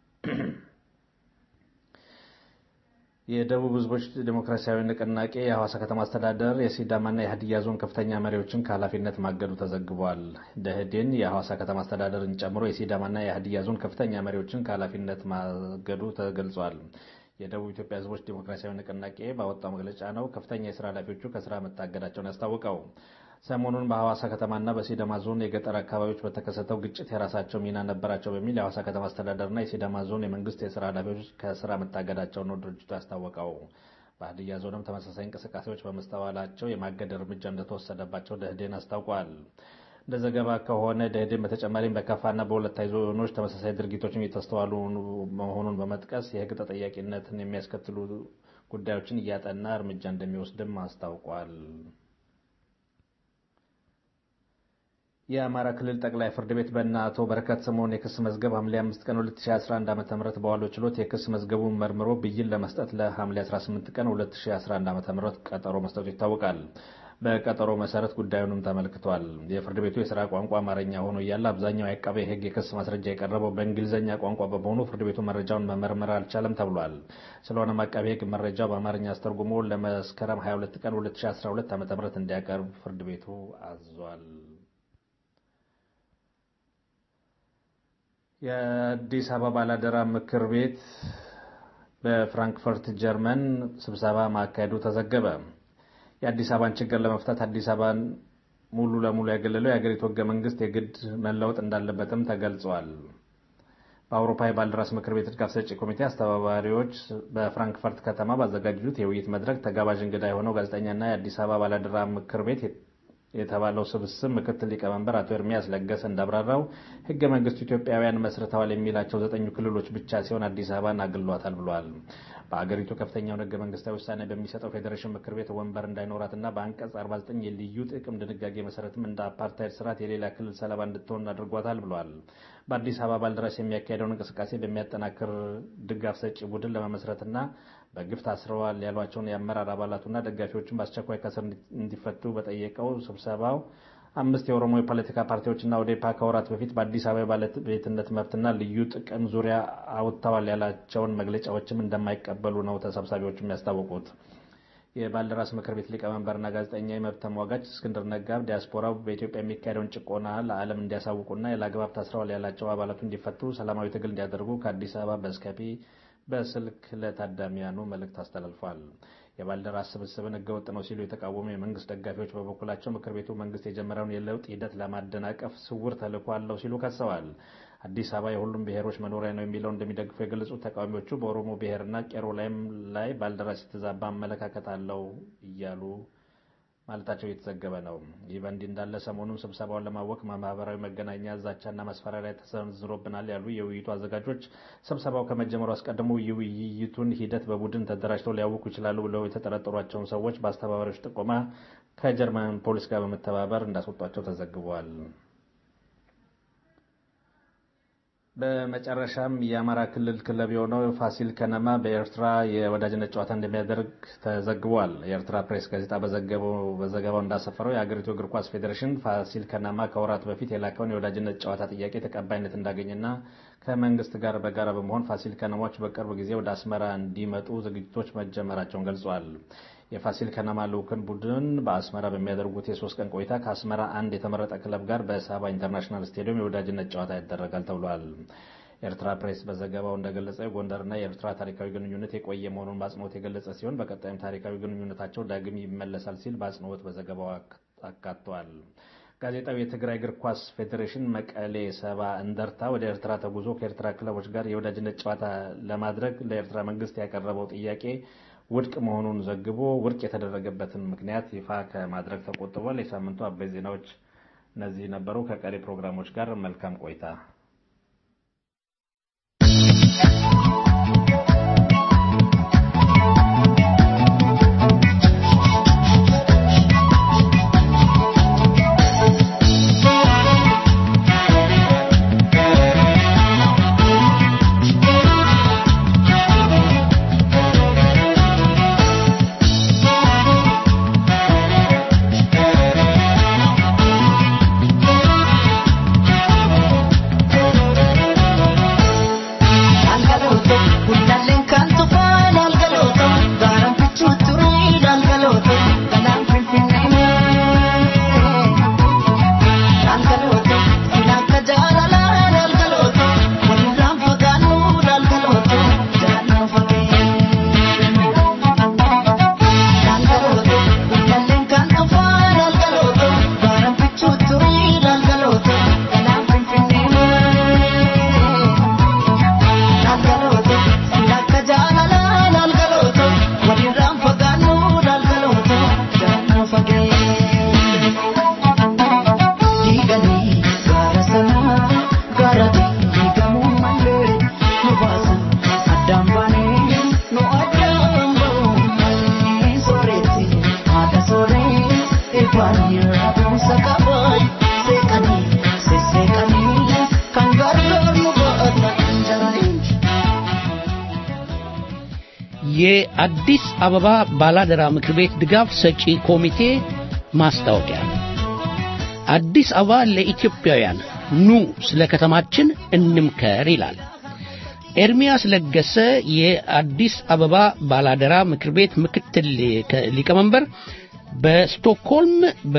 Speaker 6: የደቡብ ህዝቦች ዲሞክራሲያዊ ንቅናቄ የሐዋሳ ከተማ አስተዳደር የሲዳማና የሀዲያ ዞን ከፍተኛ መሪዎችን ከኃላፊነት ማገዱ ተዘግቧል። ደህዴን የሐዋሳ ከተማ አስተዳደርን ጨምሮ የሲዳማና የሀዲያ ዞን ከፍተኛ መሪዎችን ከኃላፊነት ማገዱ ተገልጿል። የደቡብ ኢትዮጵያ ህዝቦች ዲሞክራሲያዊ ንቅናቄ ባወጣው መግለጫ ነው ከፍተኛ የሥራ ኃላፊዎቹ ከስራ መታገዳቸውን ያስታወቀው። ሰሞኑን በሐዋሳ ከተማና በሲዳማ ዞን የገጠር አካባቢዎች በተከሰተው ግጭት የራሳቸው ሚና ነበራቸው በሚል የሐዋሳ ከተማ አስተዳደርና የሲዳማ ዞን የመንግስት የሥራ ኃላፊዎች ከስራ መታገዳቸውን ነው ድርጅቱ ያስታወቀው። በሀዲያ ዞንም ተመሳሳይ እንቅስቃሴዎች በመስተዋላቸው የማገድ እርምጃ እንደተወሰደባቸው ደህዴን አስታውቋል። እንደ ዘገባ ከሆነ ደህዴን በተጨማሪም በከፋና በወለታይ ዞኖች ተመሳሳይ ድርጊቶች የተስተዋሉ መሆኑን በመጥቀስ የህግ ተጠያቂነትን የሚያስከትሉ ጉዳዮችን እያጠና እርምጃ እንደሚወስድም አስታውቋል። የአማራ ክልል ጠቅላይ ፍርድ ቤት በእነ አቶ በረከት ስምኦን የክስ መዝገብ ሐምሌ አምስት ቀን ሁለት ሺህ አስራ አንድ ዓ.ም በዋለው ችሎት የክስ መዝገቡን መርምሮ ብይን ለመስጠት ለሐምሌ አስራ ስምንት ቀን ሁለት ሺህ አስራ አንድ ዓ.ም ቀጠሮ መስጠቱ ይታወቃል። በቀጠሮ መሰረት ጉዳዩንም ተመልክቷል። የፍርድ ቤቱ የሥራ ቋንቋ አማርኛ ሆኖ እያለ አብዛኛው የአቃቤ ሕግ የክስ ማስረጃ የቀረበው በእንግሊዝኛ ቋንቋ በመሆኑ ፍርድ ቤቱ መረጃውን መመርመር አልቻለም ተብሏል። ስለሆነም አቃቤ ሕግ መረጃው በአማርኛ አስተርጉሞ ለመስከረም ሀያ ሁለት ቀን ሁለት ሺህ አስራ ሁለት ዓ.ም እንዲያቀርብ ፍርድ ቤቱ አዟል። የአዲስ አበባ ባላደራ ምክር ቤት በፍራንክፈርት ጀርመን ስብሰባ ማካሄዱ ተዘገበ። የአዲስ አበባን ችግር ለመፍታት አዲስ አበባን ሙሉ ለሙሉ ያገለለው የሀገሪቱ ሕገ መንግስት የግድ መለወጥ እንዳለበትም ተገልጿል። በአውሮፓ የባልደራስ ምክር ቤት ድጋፍ ሰጪ ኮሚቴ አስተባባሪዎች በፍራንክፈርት ከተማ ባዘጋጁት የውይይት መድረክ ተጋባዥ እንግዳ የሆነው ጋዜጠኛና የአዲስ አበባ ባላደራ ምክር ቤት የተባለው ስብስብ ምክትል ሊቀመንበር አቶ ኤርሚያስ ለገሰ እንዳብራራው ሕገ መንግስቱ ኢትዮጵያውያን መስርተዋል የሚላቸው ዘጠኙ ክልሎች ብቻ ሲሆን አዲስ አበባን አግሏታል ብሏል። በአገሪቱ ከፍተኛውን ሕገ መንግስታዊ ውሳኔ በሚሰጠው ፌዴሬሽን ምክር ቤት ወንበር እንዳይኖራትና በአንቀጽ አርባ ዘጠኝ የልዩ ጥቅም ድንጋጌ መሰረትም እንደ አፓርታይድ ስርዓት የሌላ ክልል ሰለባ እንድትሆን አድርጓታል ብሏል። በአዲስ አበባ ባልደራስ የሚያካሄደውን እንቅስቃሴ በሚያጠናክር ድጋፍ ሰጪ ቡድን ለመመስረትና በግፍ ታስረዋል ያሏቸውን የአመራር አባላቱና ደጋፊዎችን በአስቸኳይ ከስር እንዲፈቱ በጠየቀው ስብሰባው አምስት የኦሮሞ የፖለቲካ ፓርቲዎችና ኦዴፓ ከወራት በፊት በአዲስ አበባ ባለቤትነት መብትና ልዩ ጥቅም ዙሪያ አውጥተዋል ያላቸውን መግለጫዎችም እንደማይቀበሉ ነው ተሰብሳቢዎቹም ያስታወቁት። የባልደራስ ምክር ቤት ሊቀመንበርና ጋዜጠኛ የመብት ተሟጋች እስክንድር ነጋ ዲያስፖራው በኢትዮጵያ የሚካሄደውን ጭቆና ለዓለም እንዲያሳውቁና ያለአግባብ ታስረዋል ያላቸው አባላቱ እንዲፈቱ ሰላማዊ ትግል እንዲያደርጉ ከአዲስ አበባ በስካይፕ በስልክ ለታዳሚያኑ መልእክት አስተላልፏል። የባልደራስ ስብስብን ህገወጥ ነው ሲሉ የተቃወሙ የመንግስት ደጋፊዎች በበኩላቸው ምክር ቤቱ መንግስት የጀመረውን የለውጥ ሂደት ለማደናቀፍ ስውር ተልዕኮ አለው ሲሉ ከሰዋል። አዲስ አበባ የሁሉም ብሔሮች መኖሪያ ነው የሚለው እንደሚደግፉ የገለጹት ተቃዋሚዎቹ በኦሮሞ ብሔርና ቄሮ ላይም ላይ ባልደራስ የተዛባ አመለካከት አለው እያሉ ማለታቸው የተዘገበ ነው። ይህ በእንዲህ እንዳለ ሰሞኑን ስብሰባውን ለማወክ ማህበራዊ መገናኛ ዛቻና ማስፈራሪያ ተሰንዝሮብናል ያሉ የውይይቱ አዘጋጆች ስብሰባው ከመጀመሩ አስቀድሞ የውይይቱን ሂደት በቡድን ተደራጅተው ሊያውኩ ይችላሉ ብለው የተጠረጠሯቸውን ሰዎች በአስተባባሪዎች ጥቆማ ከጀርመን ፖሊስ ጋር በመተባበር እንዳስወጧቸው ተዘግቧል። በመጨረሻም የአማራ ክልል ክለብ የሆነው ፋሲል ከነማ በኤርትራ የወዳጅነት ጨዋታ እንደሚያደርግ ተዘግቧል። የኤርትራ ፕሬስ ጋዜጣ በዘገበው በዘገባው እንዳሰፈረው የሀገሪቱ እግር ኳስ ፌዴሬሽን ፋሲል ከነማ ከወራት በፊት የላከውን የወዳጅነት ጨዋታ ጥያቄ ተቀባይነት እንዳገኘና ከመንግስት ጋር በጋራ በመሆን ፋሲል ከነማዎች በቅርብ ጊዜ ወደ አስመራ እንዲመጡ ዝግጅቶች መጀመራቸውን ገልጿል። የፋሲል ከነማ ልዑክን ቡድን በአስመራ በሚያደርጉት የሶስት ቀን ቆይታ ከአስመራ አንድ የተመረጠ ክለብ ጋር በሳባ ኢንተርናሽናል ስቴዲየም የወዳጅነት ጨዋታ ይደረጋል ተብሏል። ኤርትራ ፕሬስ በዘገባው እንደገለጸው ጎንደርና የኤርትራ ታሪካዊ ግንኙነት የቆየ መሆኑን በአጽንኦት የገለጸ ሲሆን በቀጣይም ታሪካዊ ግንኙነታቸው ዳግም ይመለሳል ሲል በአጽንኦት በዘገባው አካቷል። ጋዜጣው የትግራይ እግር ኳስ ፌዴሬሽን መቀሌ ሰባ እንደርታ ወደ ኤርትራ ተጉዞ ከኤርትራ ክለቦች ጋር የወዳጅነት ጨዋታ ለማድረግ ለኤርትራ መንግስት ያቀረበው ጥያቄ ውድቅ መሆኑን ዘግቦ ውድቅ የተደረገበትን ምክንያት ይፋ ከማድረግ ተቆጥቧል። የሳምንቱ አበይት ዜናዎች እነዚህ ነበሩ። ከቀሪ ፕሮግራሞች ጋር መልካም ቆይታ።
Speaker 3: የአዲስ አበባ ባላደራ ምክር ቤት ድጋፍ ሰጪ ኮሚቴ ማስታወቂያ። አዲስ አበባ ለኢትዮጵያውያን ኑ ስለ ከተማችን እንምከር ይላል። ኤርሚያስ ለገሰ የአዲስ አበባ ባላደራ ምክር ቤት ምክትል ሊቀመንበር በስቶክሆልም በ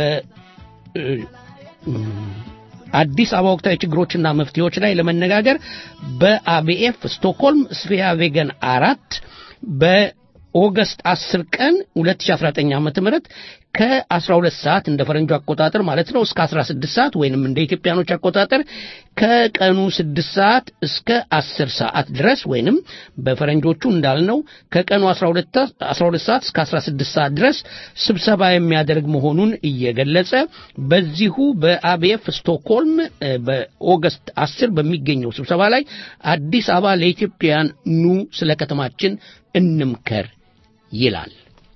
Speaker 3: አዲስ አበባ ወቅታዊ ችግሮችና መፍትሄዎች ላይ ለመነጋገር በአቢኤፍ ስቶክሆልም ስፊያ ቬገን አራት በኦገስት አስር ቀን ሁለት ሺህ አስራ ዘጠኝ ዓመተ ምህረት ከአስራ ሁለት ሰዓት እንደ ፈረንጆ አቆጣጠር ማለት ነው እስከ አስራ ስድስት ሰዓት ወይንም እንደ ኢትዮጵያኖች አቆጣጠር ከቀኑ ስድስት ሰዓት እስከ አስር ሰዓት ድረስ ወይንም በፈረንጆቹ እንዳልነው ከቀኑ አስራ ሁለት ሰዓት እስከ አስራ ስድስት ሰዓት ድረስ ስብሰባ የሚያደርግ መሆኑን እየገለጸ በዚሁ በአቢኤፍ ስቶክሆልም በኦገስት አስር በሚገኘው ስብሰባ ላይ አዲስ አበባ ለኢትዮጵያውያን ኑ ስለ ከተማችን እንምከር ይላል።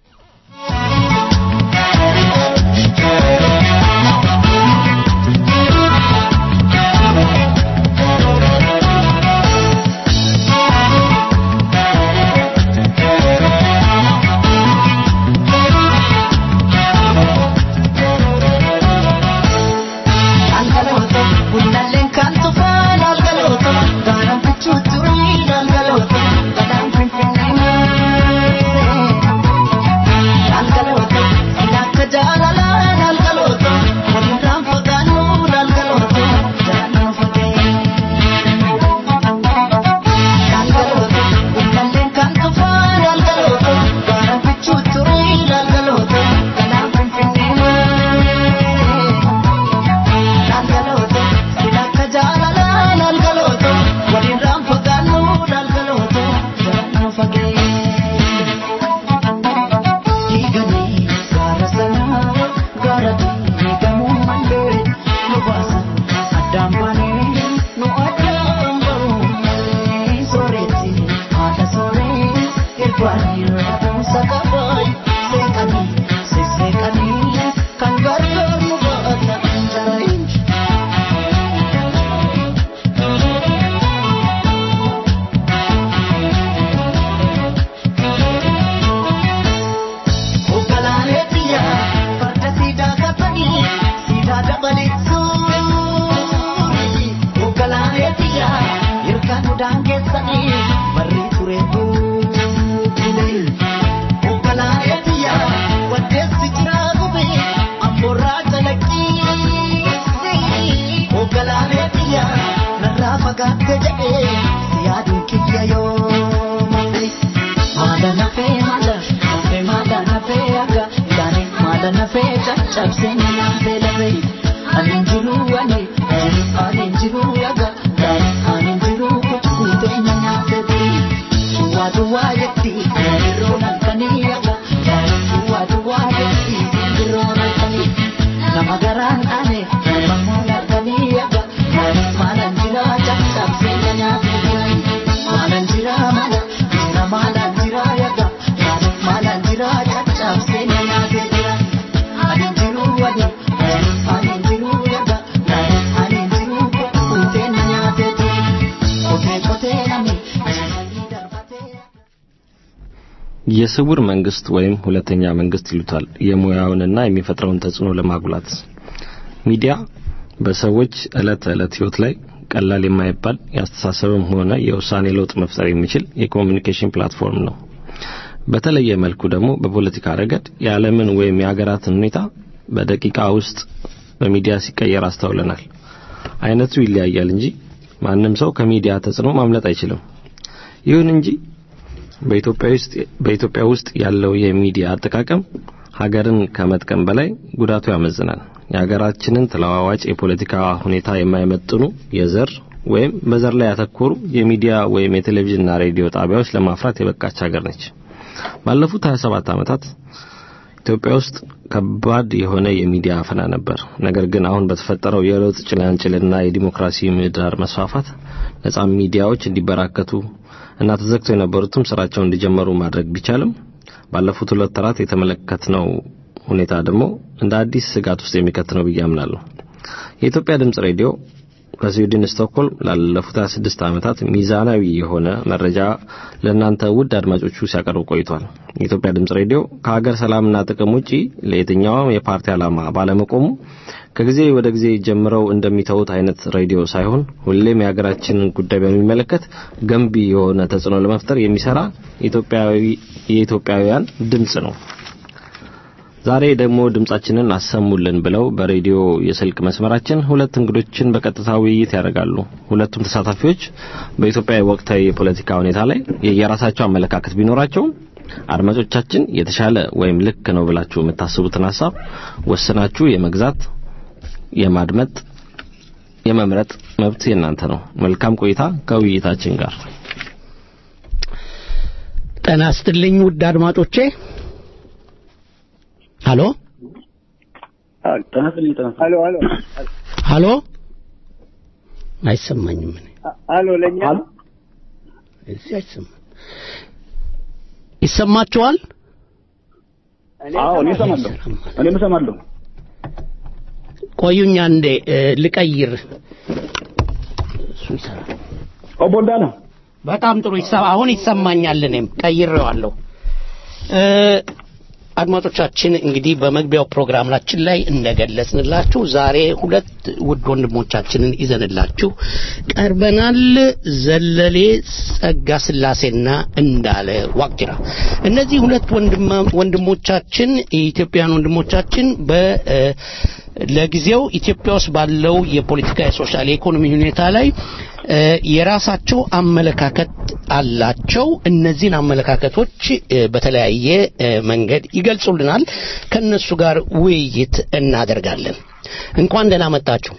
Speaker 4: የስውር መንግስት ወይም ሁለተኛ መንግስት ይሉታል የሙያውንና የሚፈጥረውን ተጽዕኖ ለማጉላት ሚዲያ በሰዎች ዕለት ዕለት ህይወት ላይ ቀላል የማይባል ያስተሳሰብም ሆነ የውሳኔ ለውጥ መፍጠር የሚችል የኮሙኒኬሽን ፕላትፎርም ነው። በተለየ መልኩ ደግሞ በፖለቲካ ረገድ የዓለምን ወይም የሀገራትን ሁኔታ በደቂቃ ውስጥ በሚዲያ ሲቀየር አስተውለናል። አይነቱ ይለያያል እንጂ ማንም ሰው ከሚዲያ ተጽዕኖ ማምለጥ አይችልም። ይሁን እንጂ በኢትዮጵያ ውስጥ በኢትዮጵያ ውስጥ ያለው የሚዲያ አጠቃቀም ሀገርን ከመጥቀም በላይ ጉዳቱ ያመዝናል። የሀገራችንን ተለዋዋጭ የፖለቲካ ሁኔታ የማይመጥኑ የዘር ወይም በዘር ላይ ያተኮሩ የሚዲያ ወይም የቴሌቪዥንና ሬዲዮ ጣቢያዎች ለማፍራት የበቃች ሀገር ነች። ባለፉት ሀያ ሰባት ዓመታት ኢትዮጵያ ውስጥ ከባድ የሆነ የሚዲያ አፈና ነበር። ነገር ግን አሁን በተፈጠረው የለውጥ ጭላንጭልና የዲሞክራሲ ምህዳር መስፋፋት ነፃ ሚዲያዎች እንዲበራከቱ እና ተዘግተው የነበሩትም ስራቸውን እንዲጀምሩ ማድረግ ቢቻልም ባለፉት ሁለት ወራት የተመለከትነው ሁኔታ ደግሞ እንደ አዲስ ስጋት ውስጥ የሚከት ነው ብዬ አምናለሁ። የኢትዮጵያ ድምጽ ሬዲዮ ከስዊድን ስቶክሆልም ላለፉት ሃያ ስድስት ዓመታት ሚዛናዊ የሆነ መረጃ ለእናንተ ውድ አድማጮቹ ሲያቀርብ ቆይቷል። የኢትዮጵያ ድምጽ ሬዲዮ ከሀገር ሰላምና ጥቅም ውጪ ለየትኛውም የፓርቲ ዓላማ ባለመቆሙ ከጊዜ ወደ ጊዜ ጀምረው እንደሚተውት አይነት ሬዲዮ ሳይሆን ሁሌም የሀገራችንን ጉዳይ በሚመለከት ገንቢ የሆነ ተጽዕኖ ለመፍጠር የሚሰራ ኢትዮጵያዊ የኢትዮጵያውያን ድምጽ ነው። ዛሬ ደግሞ ድምጻችንን አሰሙልን ብለው በሬዲዮ የስልክ መስመራችን ሁለት እንግዶችን በቀጥታ ውይይት ያደርጋሉ። ሁለቱም ተሳታፊዎች በኢትዮጵያ ወቅታዊ የፖለቲካ ሁኔታ ላይ የየራሳቸው አመለካከት ቢኖራቸው አድማጮቻችን የተሻለ ወይም ልክ ነው ብላችሁ የምታስቡትን ሐሳብ ወስናችሁ የመግዛት የማድመጥ የመምረጥ መብት የናንተ ነው። መልካም ቆይታ ከውይይታችን ጋር።
Speaker 3: ጤና ይስጥልኝ ውድ አድማጮቼ። ሃሎ
Speaker 7: ጤና ይስጥልኝ። ሃሎ ሃሎ
Speaker 3: ሃሎ አይሰማኝም።
Speaker 7: ሃሎ ለኛ
Speaker 3: እዚህ አይሰማም። ይሰማችኋል?
Speaker 7: አዎ እኔ ሰማለሁ። እኔ ሰማለሁ።
Speaker 3: ቆዩኛ እንዴ ልቀይር። እሱ ይሰራል።
Speaker 7: ኦቦንዳና
Speaker 3: በጣም ጥሩ ይሰማ። አሁን ይሰማኛል። እኔም ቀይሬዋለሁ። እ አድማጮቻችን እንግዲህ በመግቢያው ፕሮግራማችን ላይ እንደገለጽንላችሁ ዛሬ ሁለት ውድ ወንድሞቻችንን ይዘንላችሁ ቀርበናል። ዘለሌ ጸጋ ስላሴና እንዳለ ዋቅጅራ። እነዚህ ሁለት ወንድሞቻችን የኢትዮጵያን ወንድሞቻችን በ ለጊዜው ኢትዮጵያ ውስጥ ባለው የፖለቲካ የሶሻል ኢኮኖሚ ሁኔታ ላይ የራሳቸው አመለካከት አላቸው። እነዚህን አመለካከቶች በተለያየ መንገድ ይገልጹልናል። ከነሱ ጋር ውይይት እናደርጋለን። እንኳን ደህና መጣችሁ።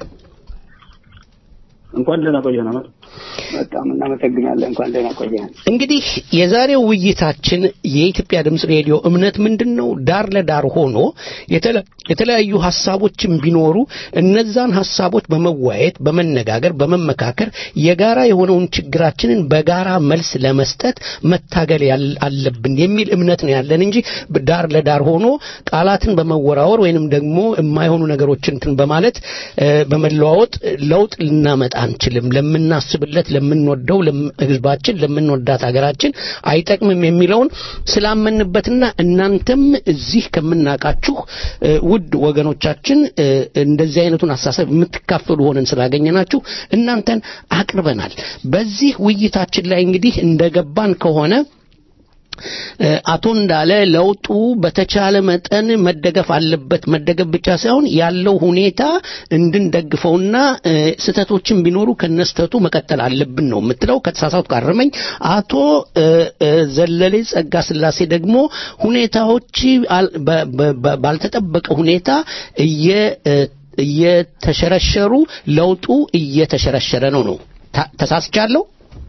Speaker 7: እንኳን ደህና ቆየና። በጣም እናመሰግናለን። እንኳን ደህና ቆየን።
Speaker 3: እንግዲህ የዛሬው ውይይታችን የኢትዮጵያ ድምጽ ሬዲዮ እምነት ምንድነው ዳር ለዳር ሆኖ የተለያዩ ሐሳቦችን ቢኖሩ እነዛን ሐሳቦች በመወያየት በመነጋገር በመመካከር የጋራ የሆነውን ችግራችንን በጋራ መልስ ለመስጠት መታገል አለብን የሚል እምነት ነው ያለን እንጂ ዳር ለዳር ሆኖ ቃላትን በመወራወር ወይንም ደግሞ የማይሆኑ ነገሮችን እንትን በማለት በመለዋወጥ ለውጥ ልናመጣ አንችልም። ለምናስብለት ለምንወደው ህዝባችን ለምንወዳት ሀገራችን አይጠቅምም የሚለውን ስላመንበትና እናንተም እዚህ ከምናቃችሁ ውድ ወገኖቻችን እንደዚህ አይነቱን አሳሰብ የምትካፈሉ ሆነን ስላገኘናችሁ እናንተን አቅርበናል። በዚህ ውይይታችን ላይ እንግዲህ እንደገባን ከሆነ አቶ እንዳለ ለውጡ በተቻለ መጠን መደገፍ አለበት። መደገፍ ብቻ ሳይሆን ያለው ሁኔታ እንድንደግፈውና ስተቶችን ቢኖሩ ከነስተቱ መቀጠል አለብን ነው የምትለው። ከተሳሳቱ ካረመኝ። አቶ ዘለሌ ጸጋ ስላሴ ደግሞ ሁኔታዎች ባልተጠበቀ ሁኔታ እየ እየተሸረሸሩ ለውጡ እየተሸረሸረ ነው ነው ተሳስቻለሁ?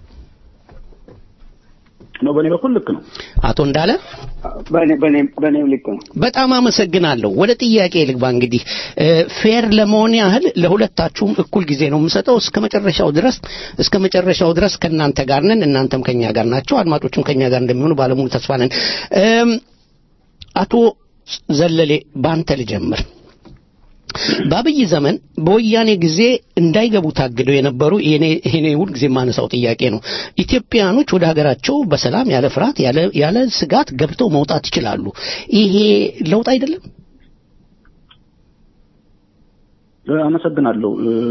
Speaker 7: ነው በኔ በኩል ልክ ነው
Speaker 3: አቶ እንዳለ?
Speaker 7: በኔ በኔ በኔ ልክ ነው።
Speaker 3: በጣም አመሰግናለሁ። ወደ ጥያቄ ልግባ። እንግዲህ ፌር ለመሆን ያህል ለሁለታችሁም እኩል ጊዜ ነው የምሰጠው። እስከ መጨረሻው ድረስ እስከ መጨረሻው ድረስ ከናንተ ጋር ነን። እናንተም ከኛ ጋር ናችሁ። አድማጮቹም ከኛ ጋር እንደሚሆኑ ባለሙሉ ተስፋ ነን። አቶ ዘለሌ ባንተ ልጀምር። በአብይ ዘመን በወያኔ ጊዜ እንዳይገቡ ታግደው የነበሩ የኔ የኔ ሁሉ ጊዜ ማነሳው ጥያቄ ነው። ኢትዮጵያኖች ወደ ሀገራቸው በሰላም ያለ ፍርሃት ያለ ያለ ስጋት ገብተው መውጣት ይችላሉ። ይሄ ለውጥ አይደለም?
Speaker 7: አመሰግናለሁ።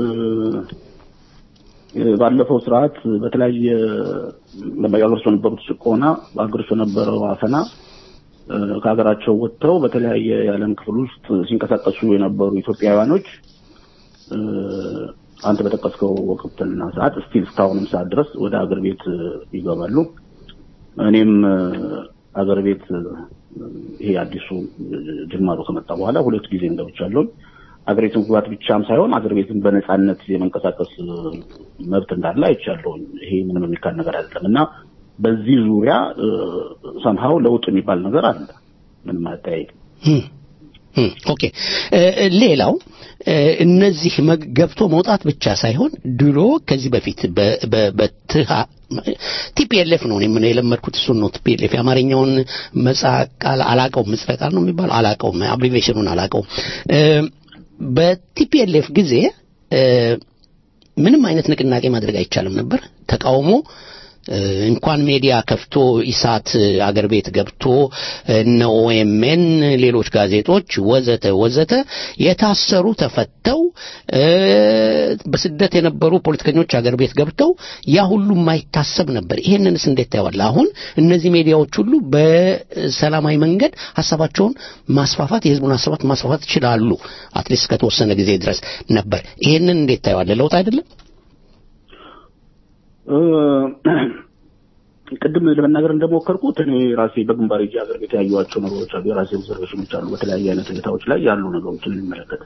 Speaker 7: ባለፈው ስርዓት በተለያየ ለማያወርሱ ነበሩት ጭቆና በአገርሱ ነበረው አፈና ከሀገራቸው ወጥተው በተለያየ የዓለም ክፍል ውስጥ ሲንቀሳቀሱ የነበሩ ኢትዮጵያውያኖች አንተ በተቀስከው ወቅትና ሰዓት ስቲል እስካሁንም ሰዓት ድረስ ወደ ሀገር ቤት ይገባሉ። እኔም ሀገር ቤት ይሄ አዲሱ ጅማሮ ከመጣ በኋላ ሁለት ጊዜ እንደውቻለሁ። ሀገር ቤት መግባት ብቻም ሳይሆን ሀገር ቤትን በነጻነት የመንቀሳቀስ መብት እንዳለ አይቻለሁ። ይሄ ምንም የሚካድ ነገር አይደለምና በዚህ ዙሪያ somehow ለውጥ የሚባል ነገር አለ። ምንም አታይ
Speaker 3: ኦኬ። ሌላው እነዚህ ገብቶ መውጣት ብቻ ሳይሆን ድሮ ከዚህ በፊት በትሃ ቲፒኤልኤፍ ነው ምን የለመድኩት እሱ ነው። ቲፒኤልኤፍ የአማርኛውን መጻቃል አላቀው መስረቃል ነው የሚባለው አላቀው አብሪቬሽኑን አላቀው። በቲፒኤልኤፍ ጊዜ ምንም አይነት ንቅናቄ ማድረግ አይቻልም ነበር። ተቃውሞ እንኳን ሚዲያ ከፍቶ ኢሳት አገር ቤት ገብቶ እነ ኦኤምኤን ሌሎች ጋዜጦች ወዘተ ወዘተ የታሰሩ ተፈተው በስደት የነበሩ ፖለቲከኞች አገር ቤት ገብተው ያ ሁሉ ማይታሰብ ነበር። ይሄንንስ እንዴት ታያለህ? አሁን እነዚህ ሚዲያዎች ሁሉ በሰላማዊ መንገድ ሐሳባቸውን ማስፋፋት የህዝቡን ሐሳባት ማስፋፋት ይችላሉ አትሊስት ከተወሰነ ጊዜ ድረስ ነበር። ይሄንን እንዴት ታያለህ? ለውጥ አይደለም?
Speaker 7: ቅድም ለመናገር እንደሞከርኩት እኔ ራሴ በግንባር እጅ ሀገር ቤት ያዩዋቸው ነገሮች አሉ። የራሴ ኦብዘርቬሽኖች አሉ በተለያየ አይነት ሁኔታዎች ላይ ያሉ ነገሮችን የሚመለከት።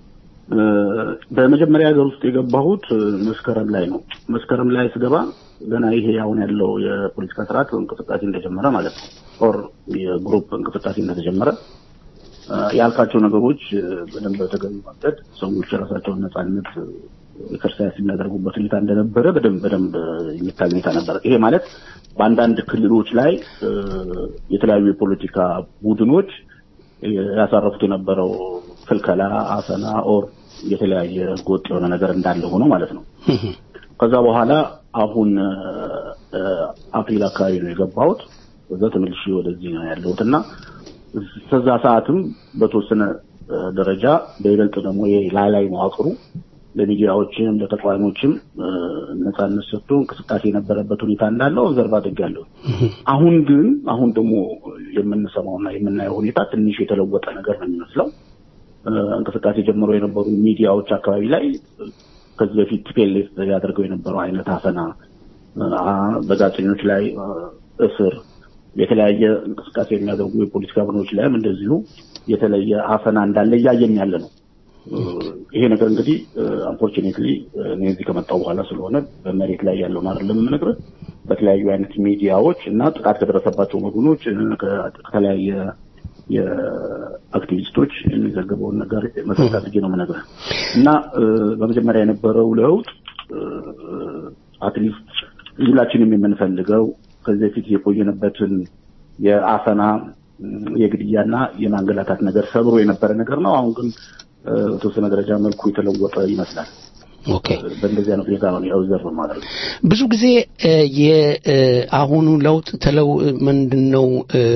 Speaker 7: በመጀመሪያ ሀገር ውስጥ የገባሁት መስከረም ላይ ነው። መስከረም ላይ ስገባ ገና ይሄ አሁን ያለው የፖለቲካ ስርዓት እንቅስቃሴ እንደጀመረ ማለት ነው። ኦር የግሩፕ እንቅስቃሴ እንደተጀመረ ያልካቸው ነገሮች በደንብ በተገቢ መንገድ ሰዎች የራሳቸውን ነፃነት ኤክሰርሳይዝ የሚያደርጉበት ሁኔታ እንደነበረ በደንብ በደንብ የሚታይ ሁኔታ ነበር። ይሄ ማለት በአንዳንድ ክልሎች ላይ የተለያዩ የፖለቲካ ቡድኖች ያሳረፉት የነበረው ክልከላ፣ አፈና ኦር የተለያየ ጎጥ የሆነ ነገር እንዳለ ሆኖ ማለት ነው። ከዛ በኋላ አሁን አፕሪል አካባቢ ነው የገባሁት። ከዛ ተመልሼ ወደዚህ ነው ያለሁትና ከዛ ሰዓትም በተወሰነ ደረጃ በይበልጥ ደግሞ የላላይ መዋቅሩ ለሚዲያዎችም ለተቋሞችም ነፃነት ሰጥቶ እንቅስቃሴ የነበረበት ሁኔታ እንዳለው ኦብዘርቭ አድርጋለሁ። አሁን ግን አሁን ደግሞ የምንሰማውና የምናየው ሁኔታ ትንሽ የተለወጠ ነገር ነው የሚመስለው። እንቅስቃሴ ጀምሮ የነበሩ ሚዲያዎች አካባቢ ላይ ከዚህ በፊት ቲፒኤልኤፍ ያደርገው የነበረው አይነት አፈና፣ በጋዜጠኞች ላይ እስር፣ የተለያየ እንቅስቃሴ የሚያደርጉ የፖለቲካ ቡድኖች ላይም እንደዚሁ የተለየ አፈና እንዳለ እያየን ያለ ነው። ይሄ ነገር እንግዲህ አንፎርቹኔትሊ እኔ እዚህ ከመጣሁ በኋላ ስለሆነ በመሬት ላይ ያለው ማለት ለምንነግርህ በተለያዩ አይነት ሚዲያዎች እና ጥቃት ከደረሰባቸው ወገኖች ከተለያየ የአክቲቪስቶች የሚዘገበውን ነገር መሰረት አድርጌ ነው የምነግርህ እና በመጀመሪያ የነበረው ለውጥ አትሊስት ሁላችንም የምንፈልገው ከዚህ በፊት የቆየንበትን የአፈና የግድያና የማንገላታት ነገር ሰብሮ የነበረ ነገር ነው። አሁን ግን በተወሰነ ደረጃ መልኩ የተለወጠ ይመስላል።
Speaker 3: ኦኬ
Speaker 7: በእንደዚህ አይነት ሁኔታ ነው ኦብዘርቭ ማድረግ።
Speaker 3: ብዙ ጊዜ የአሁኑ ለውጥ ተለው ምንድነው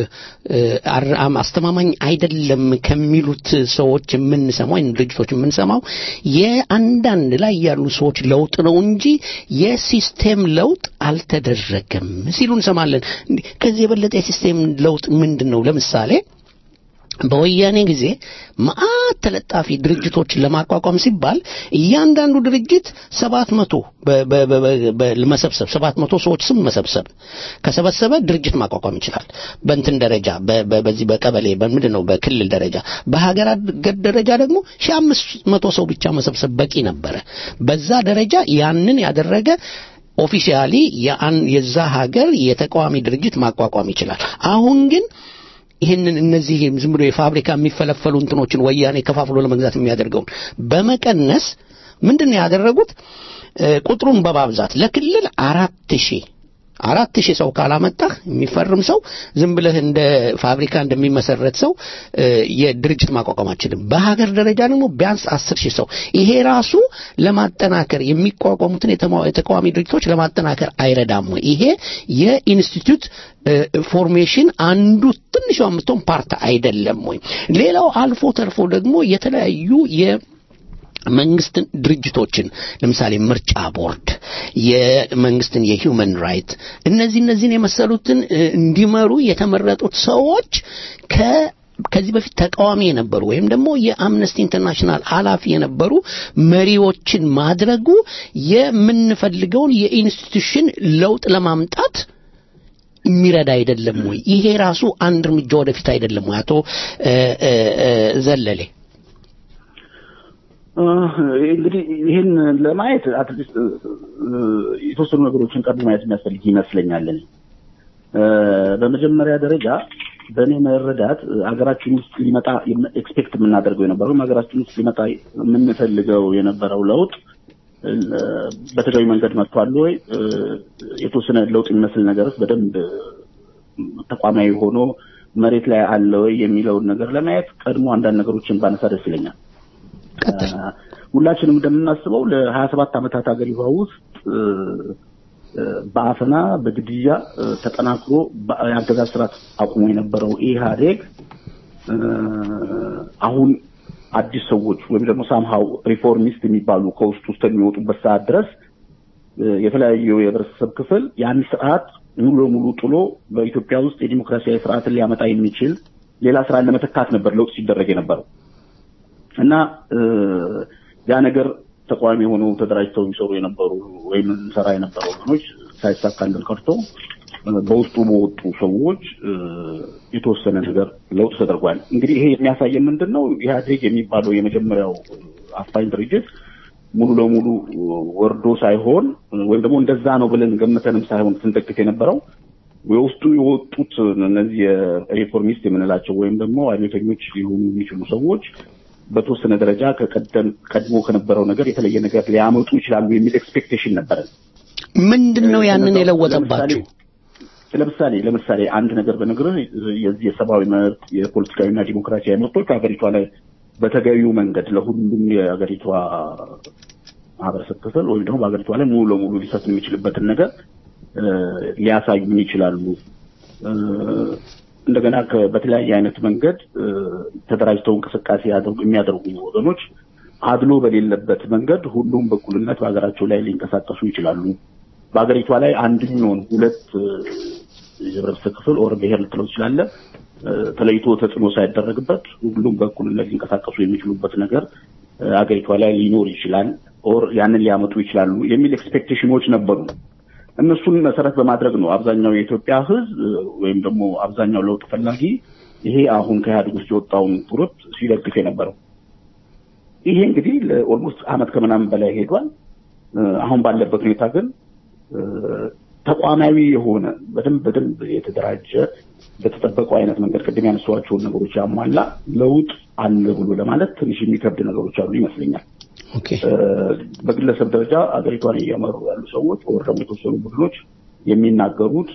Speaker 3: አስተማማኝ አይደለም ከሚሉት ሰዎች የምንሰማው ድርጅቶች የምንሰማው የአንዳንድ ላይ ያሉ ሰዎች ለውጥ ነው እንጂ የሲስተም ለውጥ አልተደረገም ሲሉ እንሰማለን። ከዚህ የበለጠ የሲስተም ለውጥ ምንድነው? ለምሳሌ በወያኔ ጊዜ ማአት ተለጣፊ ድርጅቶችን ለማቋቋም ሲባል እያንዳንዱ ድርጅት ሰባት መቶ በመሰብሰብ ሰባት መቶ ሰዎች ስም መሰብሰብ ከሰበሰበ ድርጅት ማቋቋም ይችላል። በእንትን ደረጃ በዚህ በቀበሌ በምንድነው በክልል ደረጃ፣ በሀገር አቀፍ ደረጃ ደግሞ ሺህ አምስት መቶ ሰው ብቻ መሰብሰብ በቂ ነበረ። በዛ ደረጃ ያንን ያደረገ ኦፊሻሊ የዛ ሀገር የተቃዋሚ ድርጅት ማቋቋም ይችላል። አሁን ግን ይሄንን እነዚህ ዝም ብሎ የፋብሪካ የሚፈለፈሉ እንትኖችን ወያኔ ከፋፍሎ ለመግዛት የሚያደርገው በመቀነስ ምንድነው ያደረጉት? ቁጥሩን በማብዛት ለክልል አራት ሺህ አራት ሺህ ሰው ካላመጣህ የሚፈርም ሰው ዝም ብለህ እንደ ፋብሪካ እንደሚመሰረት ሰው የድርጅት ማቋቋም አይችልም። በሀገር ደረጃ ደግሞ ቢያንስ አስር ሺህ ሰው ይሄ ራሱ ለማጠናከር የሚቋቋሙትን የተቃዋሚ ድርጅቶች ለማጠናከር አይረዳም ወይ? ይሄ የኢንስቲትዩት ፎርሜሽን አንዱ ትንሽ አምስቶን ፓርት አይደለም ወይ? ሌላው አልፎ ተርፎ ደግሞ የተለያዩ የ መንግስትን ድርጅቶችን ለምሳሌ ምርጫ ቦርድ የመንግስትን የሂውመን ራይት እነዚህ እነዚህን የመሰሉትን እንዲመሩ የተመረጡት ሰዎች ከ ከዚህ በፊት ተቃዋሚ የነበሩ ወይም ደግሞ የአምነስቲ ኢንተርናሽናል ኃላፊ የነበሩ መሪዎችን ማድረጉ የምንፈልገውን የኢንስቲትዩሽን ለውጥ ለማምጣት የሚረዳ አይደለም ወይ? ይሄ ራሱ አንድ እርምጃ ወደፊት አይደለም ወይ? አቶ ዘለሌ
Speaker 7: እንግዲህ ይሄን ለማየት አትሊስት የተወሰኑ ነገሮችን ቀድሞ ማየት የሚያስፈልግ ይመስለኛል። በመጀመሪያ ደረጃ በእኔ መረዳት አገራችን ውስጥ ሊመጣ ኤክስፔክት የምናደርገው የነበረው አገራችን ውስጥ ሊመጣ የምንፈልገው የነበረው ለውጥ በተገቢ መንገድ መጥቷል ወይ? የተወሰነ ለውጥ የሚመስል ነገርስ በደንብ ተቋማዊ ሆኖ መሬት ላይ አለ ወይ የሚለውን ነገር ለማየት ቀድሞ አንዳንድ ነገሮችን ባነሳ ደስ ይለኛል። ሁላችንም እንደምናስበው ለ27 ዓመታት ሀገሪቷ ውስጥ በአፈና በግድያ ተጠናክሮ የአገዛዝ ስርዓት አቁሞ የነበረው ኢህአዴግ አሁን አዲስ ሰዎች ወይም ደግሞ ሳምሃው ሪፎርሚስት የሚባሉ ከውስጥ ውስጥ የሚወጡበት ሰዓት ድረስ የተለያዩ የህብረተሰብ ክፍል ያን ስርዓት ሙሉ ለሙሉ ጥሎ በኢትዮጵያ ውስጥ የዲሞክራሲያዊ ስርዓትን ሊያመጣ የሚችል ሌላ ስራ ለመተካት ነበር ለውጥ ሲደረግ የነበረው እና ያ ነገር ተቋሚ ሆነው ተደራጅተው የሚሰሩ የነበሩ ወይም ሰራ የነበሩ ወገኖች ሳይሳካልን ቀርቶ በውስጡ በወጡ ሰዎች የተወሰነ ነገር ለውጥ ተደርጓል። እንግዲህ ይሄ የሚያሳየን ምንድነው ኢህአዴግ የሚባለው የመጀመሪያው አፋኝ ድርጅት ሙሉ ለሙሉ ወርዶ ሳይሆን ወይም ደግሞ እንደዛ ነው ብለን ገምተንም ሳይሆን ስንጠቅቅ የነበረው የውስጡ የወጡት እነዚህ ሪፎርሚስት የምንላቸው ወይም ደግሞ አብዮተኞች ሊሆኑ የሚችሉ ሰዎች በተወሰነ ደረጃ ከቀደም ቀድሞ ከነበረው ነገር የተለየ ነገር ሊያመጡ ይችላሉ የሚል ኤክስፔክቴሽን ነበር።
Speaker 3: ምንድነው ያንን የለወጠባችሁ?
Speaker 7: ለምሳሌ ለምሳሌ አንድ ነገር በነገር የዚህ የሰብአዊ መብት የፖለቲካዊና ዲሞክራሲያዊ መብቶች ሀገሪቷ ላይ በተገቢው መንገድ ለሁሉም የሀገሪቷ ማህበረሰብ ክፍል ወይም ደግሞ በሀገሪቷ ላይ ሙሉ ለሙሉ ሊሰጥ የሚችልበትን ነገር ሊያሳዩን ይችላሉ። እንደገና በተለያየ አይነት መንገድ ተደራጅተው እንቅስቃሴ የሚያደርጉ ወገኖች አድሎ በሌለበት መንገድ ሁሉም በኩልነት በሀገራቸው ላይ ሊንቀሳቀሱ ይችላሉ። በሀገሪቷ ላይ አንድኛውን ሁለት የህብረተሰብ ክፍል ኦር ብሔር ልትለው ይችላል ተለይቶ ተጽዕኖ ሳይደረግበት ሁሉም በኩልነት ሊንቀሳቀሱ የሚችሉበት ነገር ሀገሪቷ ላይ ሊኖር ይችላል ኦር ያንን ሊያመጡ ይችላሉ የሚል ኤክስፔክቴሽኖች ነበሩ። እነሱን መሰረት በማድረግ ነው አብዛኛው የኢትዮጵያ ህዝብ ወይም ደግሞ አብዛኛው ለውጥ ፈላጊ ይሄ አሁን ከኢህአዴግ ውስጥ የወጣውን ግሩፕ ሲደግፍ የነበረው። ይሄ እንግዲህ ለኦልሞስት አመት ከምናምን በላይ ሄዷል። አሁን ባለበት ሁኔታ ግን ተቋማዊ የሆነ በደንብ በደንብ የተደራጀ በተጠበቀው አይነት መንገድ ቅድም ያነሷቸውን ነገሮች ያሟላ ለውጥ አለ ብሎ ለማለት ትንሽ የሚከብድ ነገሮች አሉ ይመስለኛል።
Speaker 3: ኦኬ
Speaker 7: በግለሰብ ደረጃ አገሪቷን እየመሩ ያሉ ሰዎች ወር ደግሞ የተወሰኑ ቡድኖች የሚናገሩት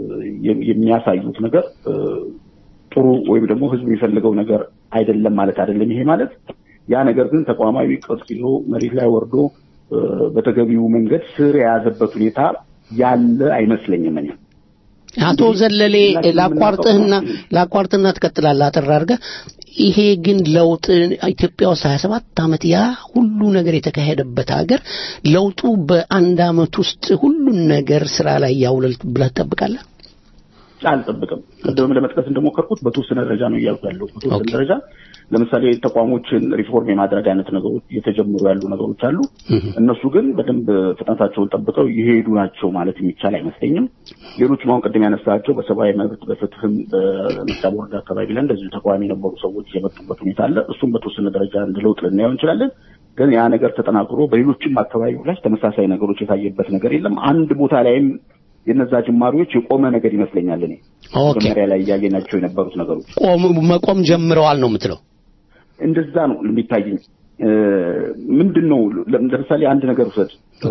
Speaker 7: የሚያሳዩት ነገር ጥሩ ወይም ደግሞ ህዝብ የሚፈልገው ነገር አይደለም ማለት አይደለም። ይሄ ማለት ያ ነገር ግን ተቋማዊ ቅርጽ ይዞ መሬት ላይ ወርዶ በተገቢው መንገድ ስር የያዘበት ሁኔታ ያለ አይመስለኝም። እኔ
Speaker 3: አቶ ዘለሌ ላቋርጥህና ላቋርጥና ትቀጥላለህ አጥራ አድርገህ ይሄ ግን ለውጥ ኢትዮጵያ ውስጥ ሃያ ሰባት ዓመት ያ ሁሉ ነገር የተካሄደበት ሀገር ለውጡ በአንድ ዓመት ውስጥ ሁሉን ነገር ስራ ላይ ያውላል ብለህ ትጠብቃለህ?
Speaker 7: አልጠብቅም። እንደውም ለመጥቀስ እንደሞከርኩት በተወሰነ ደረጃ ነው እያልኩ ያለው። በተወሰነ ደረጃ ለምሳሌ ተቋሞችን ሪፎርም የማድረግ አይነት ነገሮች የተጀመሩ ያሉ ነገሮች አሉ። እነሱ ግን በደንብ ፍጥነታቸውን ጠብቀው ይሄዱ ናቸው ማለት የሚቻል አይመስለኝም። ሌሎች ማውን ቀደም ያነሳቸው በሰብአዊ መብት በፍትህም በምርጫ ቦርድ አካባቢ ላይ እንደዚህ ተቋሚ የነበሩ ሰዎች የመጡበት ሁኔታ አለ። እሱም በተወሰነ ደረጃ እንደለውጥ ልናየው እንችላለን። ግን ያ ነገር ተጠናክሮ በሌሎችም አካባቢዎች ላይ ተመሳሳይ ነገሮች የታየበት ነገር የለም። አንድ ቦታ ላይም የነዛ ጅማሬዎች የቆመ ነገር ይመስለኛል። እኔ መጀመሪያ ላይ ያየናቸው የነበሩት ነገሮች
Speaker 3: ቆም መቆም ጀምረዋል ነው የምትለው?
Speaker 7: እንደዛ ነው የሚታየኝ። ምንድነው ለምሳሌ አንድ ነገር ውሰድ።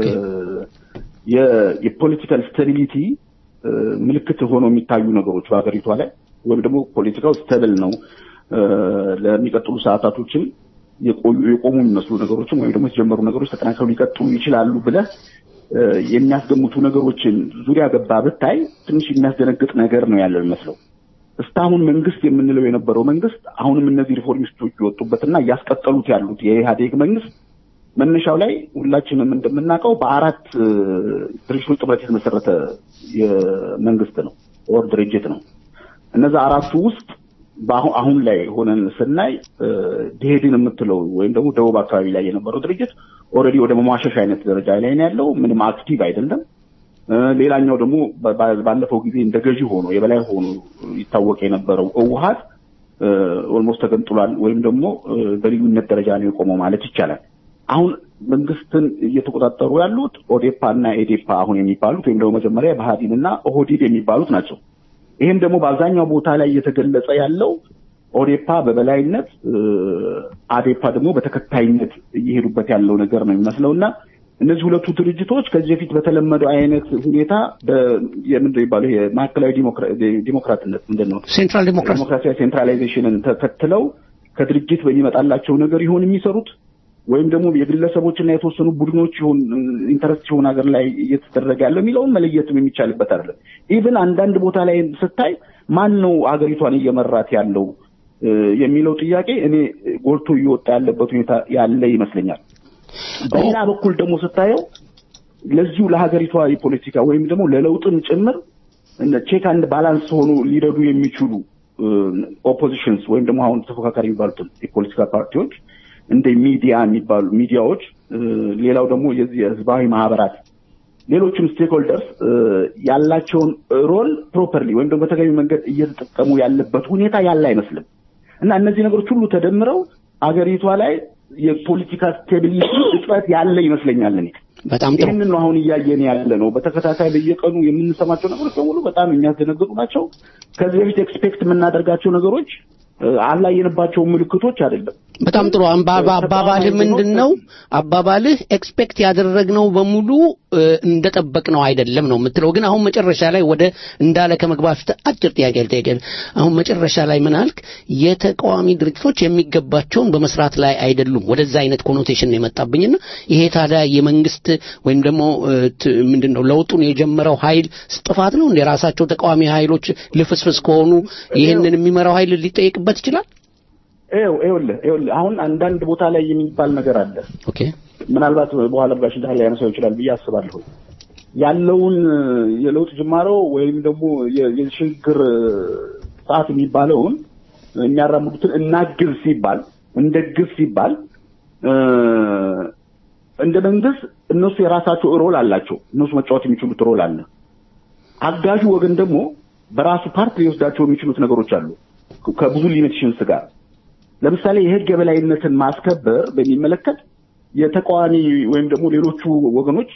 Speaker 7: የፖለቲካል ስታቢሊቲ ምልክት ሆኖ የሚታዩ ነገሮች በአገሪቷ ላይ ወይም ደግሞ ፖለቲካው ስታብል ነው ለሚቀጥሉ ሰዓታቶችም የቆዩ የቆሙ የሚመስሉ ነገሮችም ወይም ደግሞ የተጀመሩ ነገሮች ተጠናክረው ሊቀጥሉ ይችላሉ ብለህ የሚያስገምቱ ነገሮችን ዙሪያ ገባ ብታይ ትንሽ የሚያስደነግጥ ነገር ነው ያለው የሚመስለው። እስካሁን መንግስት የምንለው የነበረው መንግስት አሁንም እነዚህ ሪፎርሚስቶች ይወጡበትና ያስቀጠሉት ያሉት የኢህአዴግ መንግስት መነሻው ላይ ሁላችንም እንደምናውቀው በአራት ድርጅቶች ጥምረት የተመሰረተ የመንግስት ነው ኦር ድርጅት ነው። እነዛ አራቱ ውስጥ አሁን ላይ ሆነን ስናይ ደሄድን የምትለው ወይም ደግሞ ደቡብ አካባቢ ላይ የነበረው ድርጅት ኦልሬዲ ወደ መሟሸሽ አይነት ደረጃ ላይ ነው ያለው። ምንም አክቲቭ አይደለም። ሌላኛው ደግሞ ባለፈው ጊዜ እንደገዢ ሆኖ የበላይ ሆኖ ይታወቅ የነበረው ህወሓት ኦልሞስት ተገንጥሏል ወይም ደግሞ በልዩነት ደረጃ ነው የቆመው ማለት ይቻላል። አሁን መንግስትን እየተቆጣጠሩ ያሉት ኦዴፓ እና ኤዴፓ አሁን የሚባሉት ወይም ደግሞ መጀመሪያ ባህዲንና ኦህዴድ የሚባሉት ናቸው። ይሄም ደግሞ በአብዛኛው ቦታ ላይ እየተገለጸ ያለው ኦዴፓ በበላይነት አዴፓ ደግሞ በተከታይነት እየሄዱበት ያለው ነገር ነው የሚመስለውና እነዚህ ሁለቱ ድርጅቶች ከዚህ በፊት በተለመደው አይነት ሁኔታ የምንድነው ይባለው የማዕከላዊ ዲሞክራትነት ምንድነው
Speaker 3: ሴንትራል ዲሞክራሲ
Speaker 7: ዲሞክራሲያዊ ሴንትራላይዜሽንን ተከትለው ከድርጅት በሚመጣላቸው ነገር ይሆን የሚሰሩት ወይም ደግሞ የግለሰቦችና የተወሰኑ ቡድኖች ይሁን ኢንተረስት ይሁን ሀገር ላይ እየተደረገ ያለው የሚለውን መለየትም የሚቻልበት አይደለም። ኢቭን አንዳንድ ቦታ ላይ ስታይ ማን ነው ሀገሪቷን እየመራት ያለው የሚለው ጥያቄ እኔ ጎልቶ እየወጣ ያለበት ሁኔታ ያለ ይመስለኛል። በሌላ በኩል ደግሞ ስታየው ለዚሁ ለሀገሪቷ የፖለቲካ ወይም ደግሞ ለለውጥም ጭምር እንደ ቼክ አንድ ባላንስ ሆኖ ሊረዱ የሚችሉ ኦፖዚሽንስ ወይም ደግሞ አሁን ተፎካካሪ የሚባሉት የፖለቲካ ፓርቲዎች እንደ ሚዲያ የሚባሉ ሚዲያዎች፣ ሌላው ደግሞ የዚህ ህዝባዊ ማህበራት፣ ሌሎችም ስቴክሆልደርስ ያላቸውን ሮል ፕሮፐርሊ ወይም ደግሞ በተገቢ መንገድ እየተጠቀሙ ያለበት ሁኔታ ያለ አይመስልም እና እነዚህ ነገሮች ሁሉ ተደምረው አገሪቷ ላይ የፖለቲካ ስቴቢሊቲ እጥረት ያለ ይመስለኛል። እኔ
Speaker 3: በጣም ጥሩ
Speaker 7: ይሄንን ነው አሁን እያየን ያለ ነው። በተከታታይ በየቀኑ የምንሰማቸው ነገሮች በሙሉ በጣም የሚያስደነግጡ ናቸው። ከዚህ በፊት ኤክስፔክት የምናደርጋቸው ነገሮች አላየንባቸው ምልክቶች አይደለም።
Speaker 3: በጣም ጥሩ አባባልህ ምንድነው? አባባልህ ኤክስፔክት ያደረግነው በሙሉ እንደጠበቅነው አይደለም ነው የምትለው። ግን አሁን መጨረሻ ላይ ወደ እንዳለ ከመግባት አጭር ጥያቄ ልጠይቅህ። አሁን መጨረሻ ላይ ምን አልክ? የተቃዋሚ ድርጅቶች የሚገባቸውን በመስራት ላይ አይደሉም። ወደዛ አይነት ኮኖቴሽን የመጣብኝና ይሄ ታዲያ የመንግስት ወይም ደግሞ ምንድነው ለውጡን የጀመረው ኃይል ጥፋት ነው እንደ ራሳቸው ተቃዋሚ ኃይሎች ልፍስፍስ ከሆኑ ይሄንን የሚመራው ኃይል ሊጠይቅበት ይችላል?
Speaker 7: ኤው ኤውል ኤውል አሁን አንዳንድ ቦታ ላይ የሚባል ነገር አለ።
Speaker 3: ኦኬ
Speaker 7: ምናልባት በኋላ ጋሽ እንዳለ ያነሳው ይችላል ብዬ አስባለሁ። ያለውን የለውጥ ጅማሮ ወይም ደግሞ የሽግግር ሰዓት የሚባለውን የሚያራምዱትን እናግዝ ሲባል እንደግዝ ሲባል እንደ መንግስት እነሱ የራሳቸው ሮል አላቸው። እነሱ መጫወት የሚችሉት ሮል አለ። አጋዡ ወገን ደግሞ በራሱ ፓርት ሊወስዳቸው የሚችሉት ነገሮች አሉ ከብዙ ሊሚቴሽንስ ጋር። ለምሳሌ የህግ የበላይነትን ማስከበር በሚመለከት የተቃዋሚ ወይም ደግሞ ሌሎቹ ወገኖች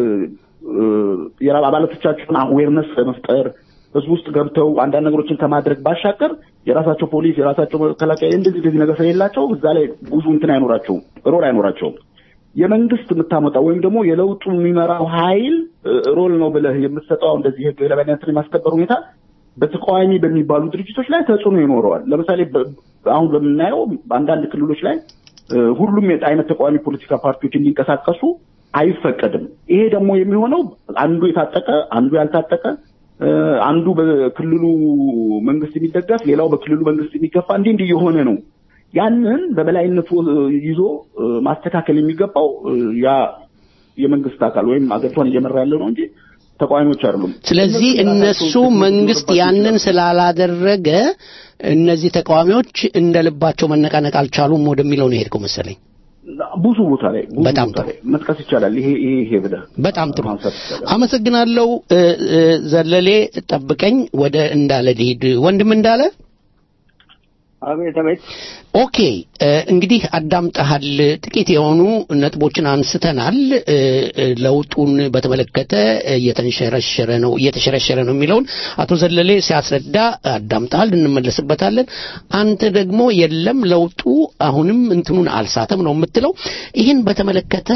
Speaker 7: የአባላቶቻቸውን አዌርነስ ለመፍጠር ህዝብ ውስጥ ገብተው አንዳንድ ነገሮችን ከማድረግ ባሻገር የራሳቸው ፖሊስ የራሳቸው መከላከያ እንደዚህ እንደዚህ ነገር ስለሌላቸው እዛ ላይ ብዙ እንትን አይኖራቸውም፣ ሮል አይኖራቸውም። የመንግስት የምታመጣው ወይም ደግሞ የለውጡ የሚመራው ኃይል ሮል ነው ብለህ የምትሰጠው እንደዚህ ህግ የበላይነትን የማስከበር ሁኔታ በተቃዋሚ በሚባሉ ድርጅቶች ላይ ተጽዕኖ ይኖረዋል። ለምሳሌ አሁን በምናየው አንዳንድ ክልሎች ላይ ሁሉም አይነት ተቃዋሚ ፖለቲካ ፓርቲዎች እንዲንቀሳቀሱ አይፈቀድም። ይሄ ደግሞ የሚሆነው አንዱ የታጠቀ አንዱ ያልታጠቀ፣ አንዱ በክልሉ መንግስት የሚደገፍ ሌላው በክልሉ መንግስት የሚገፋ እንዲህ እንዲህ የሆነ ነው። ያንን በበላይነቱ ይዞ ማስተካከል የሚገባው ያ የመንግስት አካል ወይም አገሪቷን እየመራ ያለው ነው እንጂ ተቃዋሚዎች አይደሉም።
Speaker 3: ስለዚህ እነሱ መንግስት ያንን ስላላደረገ እነዚህ ተቃዋሚዎች እንደልባቸው መነቃነቅ አልቻሉም ወደሚለው ነው ሄድኩ መሰለኝ።
Speaker 7: ብዙ ቦታ ላይ
Speaker 3: በጣም ጥሩ
Speaker 7: መጥቀስ ይቻላል። ይሄ ይሄ ይሄ ብለህ
Speaker 3: በጣም ጥሩ አመሰግናለሁ። ዘለሌ ጠብቀኝ፣ ወደ እንዳለ ልሂድ። ወንድም እንዳለ
Speaker 8: አቤት አቤት።
Speaker 3: ኦኬ እንግዲህ አዳምጠሃል። ጥቂት የሆኑ ነጥቦችን አንስተናል። ለውጡን በተመለከተ እየተንሸረሸረ ነው እየተሸረሸረ ነው የሚለውን አቶ ዘለሌ ሲያስረዳ አዳምጠሃል፣ እንመለስበታለን። አንተ ደግሞ የለም ለውጡ አሁንም እንትኑን አልሳተም ነው የምትለው። ይህን በተመለከተ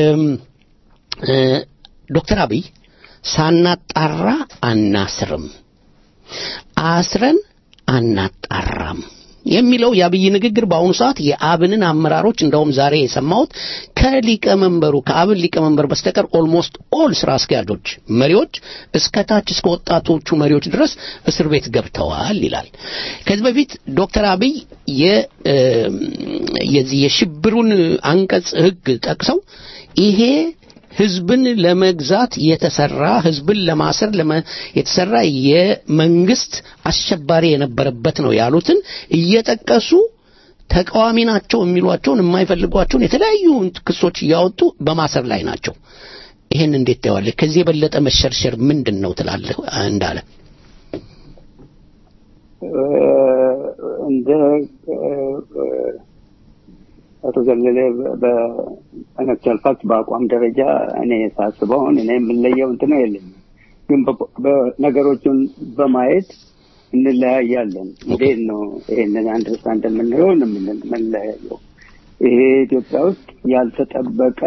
Speaker 3: ዶክተር አብይ ሳናጣራ አናስርም፣ አስረን አናጣራም የሚለው የአብይ ንግግር በአሁኑ ሰዓት የአብንን አመራሮች እንደውም ዛሬ የሰማሁት ከሊቀመንበሩ ከአብን ሊቀመንበር በስተቀር ኦልሞስት ኦል ስራ አስኪያጆች መሪዎች እስከ ታች እስከ ወጣቶቹ መሪዎች ድረስ እስር ቤት ገብተዋል ይላል። ከዚህ በፊት ዶክተር አብይ የዚህ የሽብሩን አንቀጽ ህግ ጠቅሰው ይሄ ህዝብን ለመግዛት የተሰራ ህዝብን ለማሰር የተሰራ የመንግስት አሸባሪ የነበረበት ነው ያሉትን እየጠቀሱ ተቃዋሚ ናቸው የሚሏቸውን የማይፈልጓቸውን የተለያዩ ክሶች እያወጡ በማሰር ላይ ናቸው። ይሄን እንዴት ታያለህ? ከዚህ የበለጠ መሸርሸር ምንድነው ትላለህ? እንዳለ
Speaker 8: እንደ አቶ ዘለሌ በአናክቻል ፋክት በአቋም ደረጃ እኔ ሳስበው እኔ የምንለየው እንትን የለኝም፣ ግን በነገሮችን በማየት እንለያያለን። እንዴት ነው ይሄንን አንደርስታንድ የምንለው የምንለያየው? ይሄ ኢትዮጵያ ውስጥ ያልተጠበቀ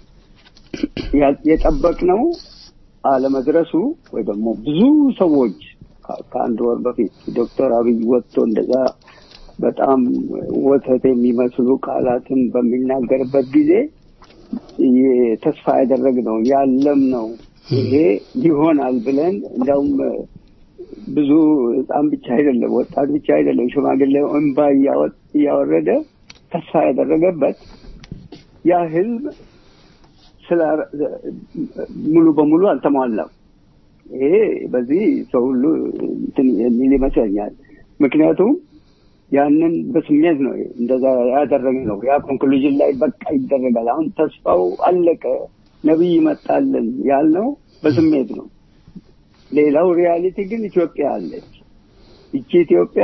Speaker 8: የጠበቅነው አለመድረሱ ወይ ደግሞ ብዙ ሰዎች ከአንድ ወር በፊት ዶክተር አብይ ወጥቶ እንደዛ በጣም ወተት የሚመስሉ ቃላትን በሚናገርበት ጊዜ ተስፋ ያደረግነው ያለም ነው ይሄ ይሆናል ብለን እንደውም ብዙ ህፃን ብቻ አይደለም ወጣት ብቻ አይደለም ሽማግሌው እንባ እያወረደ ተስፋ ያደረገበት ያ ህልም ስለ ሙሉ በሙሉ አልተሟላም። ይሄ በዚህ ሰው ሁሉ እንትን የሚል ይመስለኛል። ምክንያቱም ያንን በስሜት ነው እንደዛ ያደረግነው። ያ ኮንክሉዥን ላይ በቃ ይደረጋል አሁን ተስፋው አለቀ ነብይ መጣልን ያልነው በስሜት ነው። ሌላው ሪያሊቲ ግን ኢትዮጵያ አለች። እቺ ኢትዮጵያ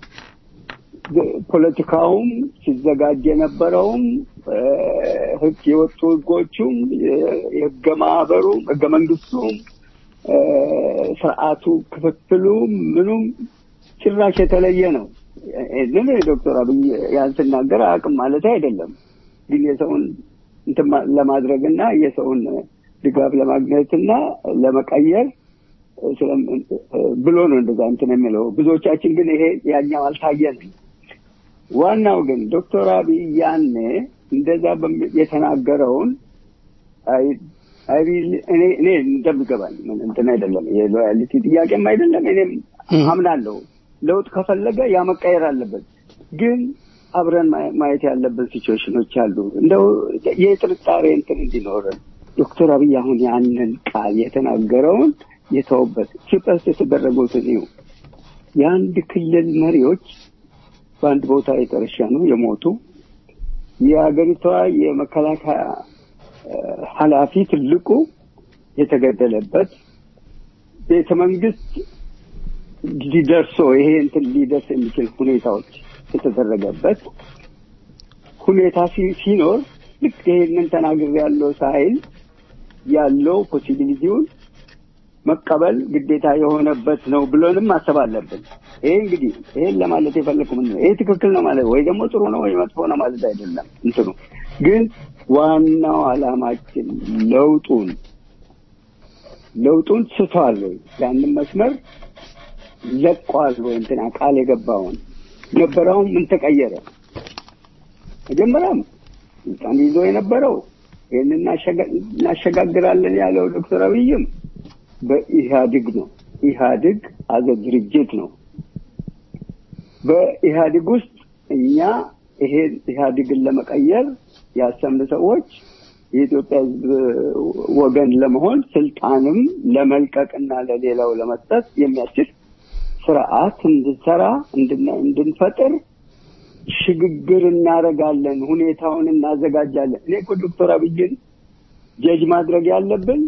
Speaker 8: ፖለቲካውም ሲዘጋጅ የነበረውም ህግ የወጡ ህጎቹም የህገ ማህበሩም ህገ መንግስቱም ስርዓቱ ክፍፍሉ ምኑም ጭራሽ የተለየ ነው። እኔ ዶክተር አብይ ያልተናገረ አቅም ማለት አይደለም፣ ግን የሰውን እንትን ለማድረግና የሰውን ድጋፍ ለማግኘትና ለመቀየር ብሎ ነው እንደዛ እንትን የሚለው። ብዙዎቻችን ግን ይሄ ያኛው አልታየንም። ዋናው ግን ዶክተር አብይ ያኔ እንደዛ የተናገረውን አይ አይ እኔ እኔ እንደምገባኝ ምን እንትን አይደለም የሎያሊቲ ጥያቄም አይደለም። እኔም አምናለሁ ለውጥ ከፈለገ ያ መቀየር አለበት። ግን አብረን ማየት ያለበት ሲቹዌሽኖች አሉ እንደው የጥርጣሬ እንትን እንዲኖረን ዶክተር አብይ አሁን ያንን ቃል የተናገረውን የተወበት ኢትዮጵያ ውስጥ የተደረጉትን ነው። የአንድ ክልል መሪዎች በአንድ ቦታ የተረሸኑ የሞቱ የሀገሪቷ የመከላከያ ኃላፊ ትልቁ የተገደለበት ቤተ መንግስት ሊደርሶ ይሄ እንትን ሊደርስ የሚችል ሁኔታዎች የተደረገበት ሁኔታ ሲኖር ልክ ይሄንን ተናግሬ ያለው ሳይል ያለው ፖሲቢሊቲውን መቀበል ግዴታ የሆነበት ነው ብሎንም ማሰብ አለብን። ይሄ እንግዲህ ይሄን ለማለት የፈለኩት ምን ነው ይሄ ትክክል ነው ማለት ወይ ደግሞ ጥሩ ነው ወይ መጥፎ ነው ማለት አይደለም። እንትኑ ግን ዋናው አላማችን ለውጡን ለውጡን ስቷል ወይ ያንን መስመር ለቋል ወይ እንትና ቃል የገባውን ነበረው ምን ተቀየረ? መጀመሪያም እንትን ይዞ የነበረው ይሄንን እናሸጋግራለን ያለው ዶክተር አብይም በኢህአዴግ ነው። ኢህአዴግ አዘ ድርጅት ነው። በኢህአዴግ ውስጥ እኛ ይሄ ኢህአዴግን ለመቀየር ያሰምነ ሰዎች የኢትዮጵያ ወገን ለመሆን ስልጣንም ለመልቀቅና ለሌላው ለመስጠት የሚያስችል ስርዓት እንድንሰራ እንድንፈጥር ሽግግር እናረጋለን፣ ሁኔታውን እናዘጋጃለን። እኔ እኮ ዶክተር አብይን ጀጅ ማድረግ ያለብን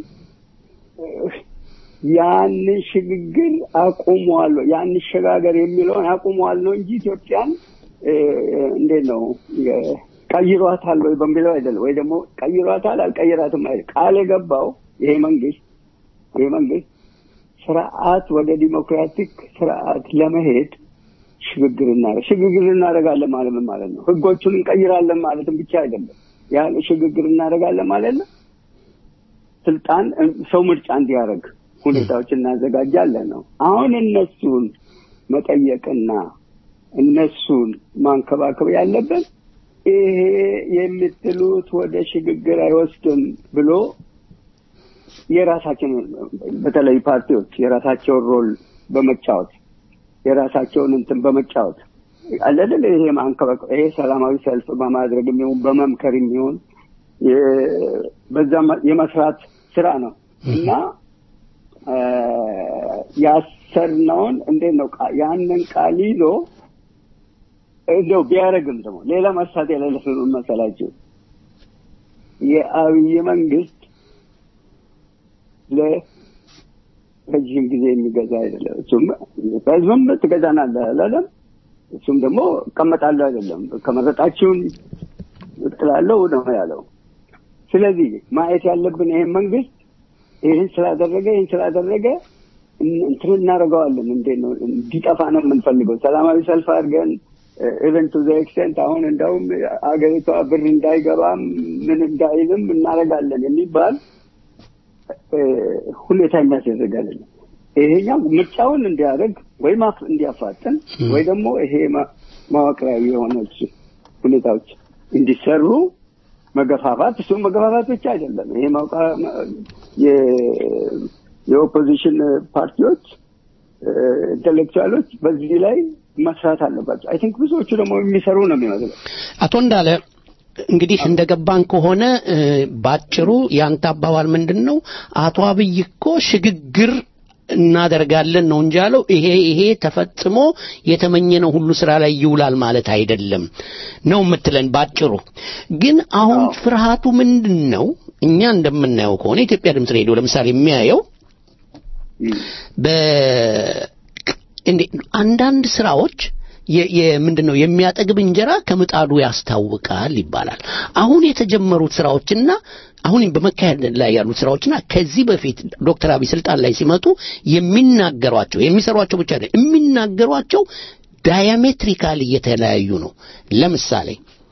Speaker 8: ያን ሽግግር አቁሟል ያን ሸጋገር የሚለውን አቁሟል ነው እንጂ ኢትዮጵያን እንዴት ነው ቀይሯታል ወይ በሚለው አይደለም። ወይ ደግሞ ቀይሯታል አልቀይራትም አይደል። ቃል የገባው ይሄ መንግስት ይሄ መንግስት ስርዓት ወደ ዲሞክራቲክ ስርዓት ለመሄድ ሽግግርና ሽግግር እናደርጋለን ማለት ምን ማለት ነው? ህጎቹን እንቀይራለን ማለትም ብቻ አይደለም። ያ ሽግግር እናደርጋለን ማለት ነው ስልጣን ሰው ምርጫ እንዲያደርግ ሁኔታዎችን እናዘጋጃለን ነው። አሁን እነሱን መጠየቅና እነሱን ማንከባከብ ያለበት ይሄ የምትሉት ወደ ሽግግር አይወስድም ብሎ የራሳቸውን በተለይ ፓርቲዎች የራሳቸውን ሮል በመጫወት የራሳቸውን እንትን በመጫወት አለደለ ይሄ ማንከባከብ ይሄ ሰላማዊ ሰልፍ በማድረግ የሚሆን በመምከር የሚሆን በዛም የመስራት ስራ ነው እና ያሰርነውን እንዴት ነው ያንን ቃል ይዞ እንደው ቢያረግም ደግሞ ሌላ ማሳት የሌለው መሰላችሁ የአብይ መንግስት ለረጅም ጊዜ የሚገዛ አይደለም። እሱም በዝም ትገዛናለህ አይደለም። እሱም ደግሞ ቀመጣለህ አይደለም። ከመረጣችሁን እጥላለሁ ነው ያለው። ስለዚህ ማየት ያለብን ይሄን መንግስት ይሄን ስላደረገ ይሄን ስላደረገ እንትን እናደርገዋለን እንዴት ነው እንዲጠፋ ነው የምንፈልገው። ሰላማዊ ሰልፍ አድርገን ኢቨን ቱ ዘ ኤክስቴንት አሁን እንደውም አገሪቷ ብር እንዳይገባም ምን እንዳይልም እናደርጋለን የሚባል ሁኔታ የሚያስደርጋለን። ይሄኛው ምርጫውን እንዲያደርግ ወይ ማፍ እንዲያፋጥን ወይ ደግሞ ይሄ መዋቅራዊ የሆነች ሁኔታዎች እንዲሰሩ መገፋፋት እሱ መገፋፋት ብቻ አይደለም ይሄ ማውቃ የኦፖዚሽን ፓርቲዎች ኢንተሌክቹዋሎች በዚህ ላይ መስራት አለባቸው አይ ቲንክ ብዙዎቹ ደግሞ የሚሰሩ ነው የሚመስለው
Speaker 3: አቶ እንዳለ እንግዲህ እንደገባን ከሆነ ባጭሩ ያንተ አባባል ምንድነው አቶ አብይ እኮ ሽግግር እናደርጋለን ነው እንጂ ያለው ይሄ ይሄ ተፈጽሞ የተመኘነው ሁሉ ስራ ላይ ይውላል ማለት አይደለም ነው የምትለን ባጭሩ ግን አሁን ፍርሃቱ ምንድነው እኛ እንደምናየው ከሆነ ኢትዮጵያ ድምጽ ሬዲዮ ለምሳሌ የሚያየው በ እንዴ አንዳንድ ስራዎች የምንድነው የሚያጠግብ እንጀራ ከምጣዱ ያስታውቃል ይባላል አሁን የተጀመሩት ስራዎችና አሁን በመካሄድ ላይ ያሉት ስራዎችና ከዚህ በፊት ዶክተር አብይ ስልጣን ላይ ሲመጡ የሚናገሯቸው የሚሰሯቸው ብቻ አይደለም የሚናገሯቸው ዳያሜትሪካሊ የተለያዩ ነው ለምሳሌ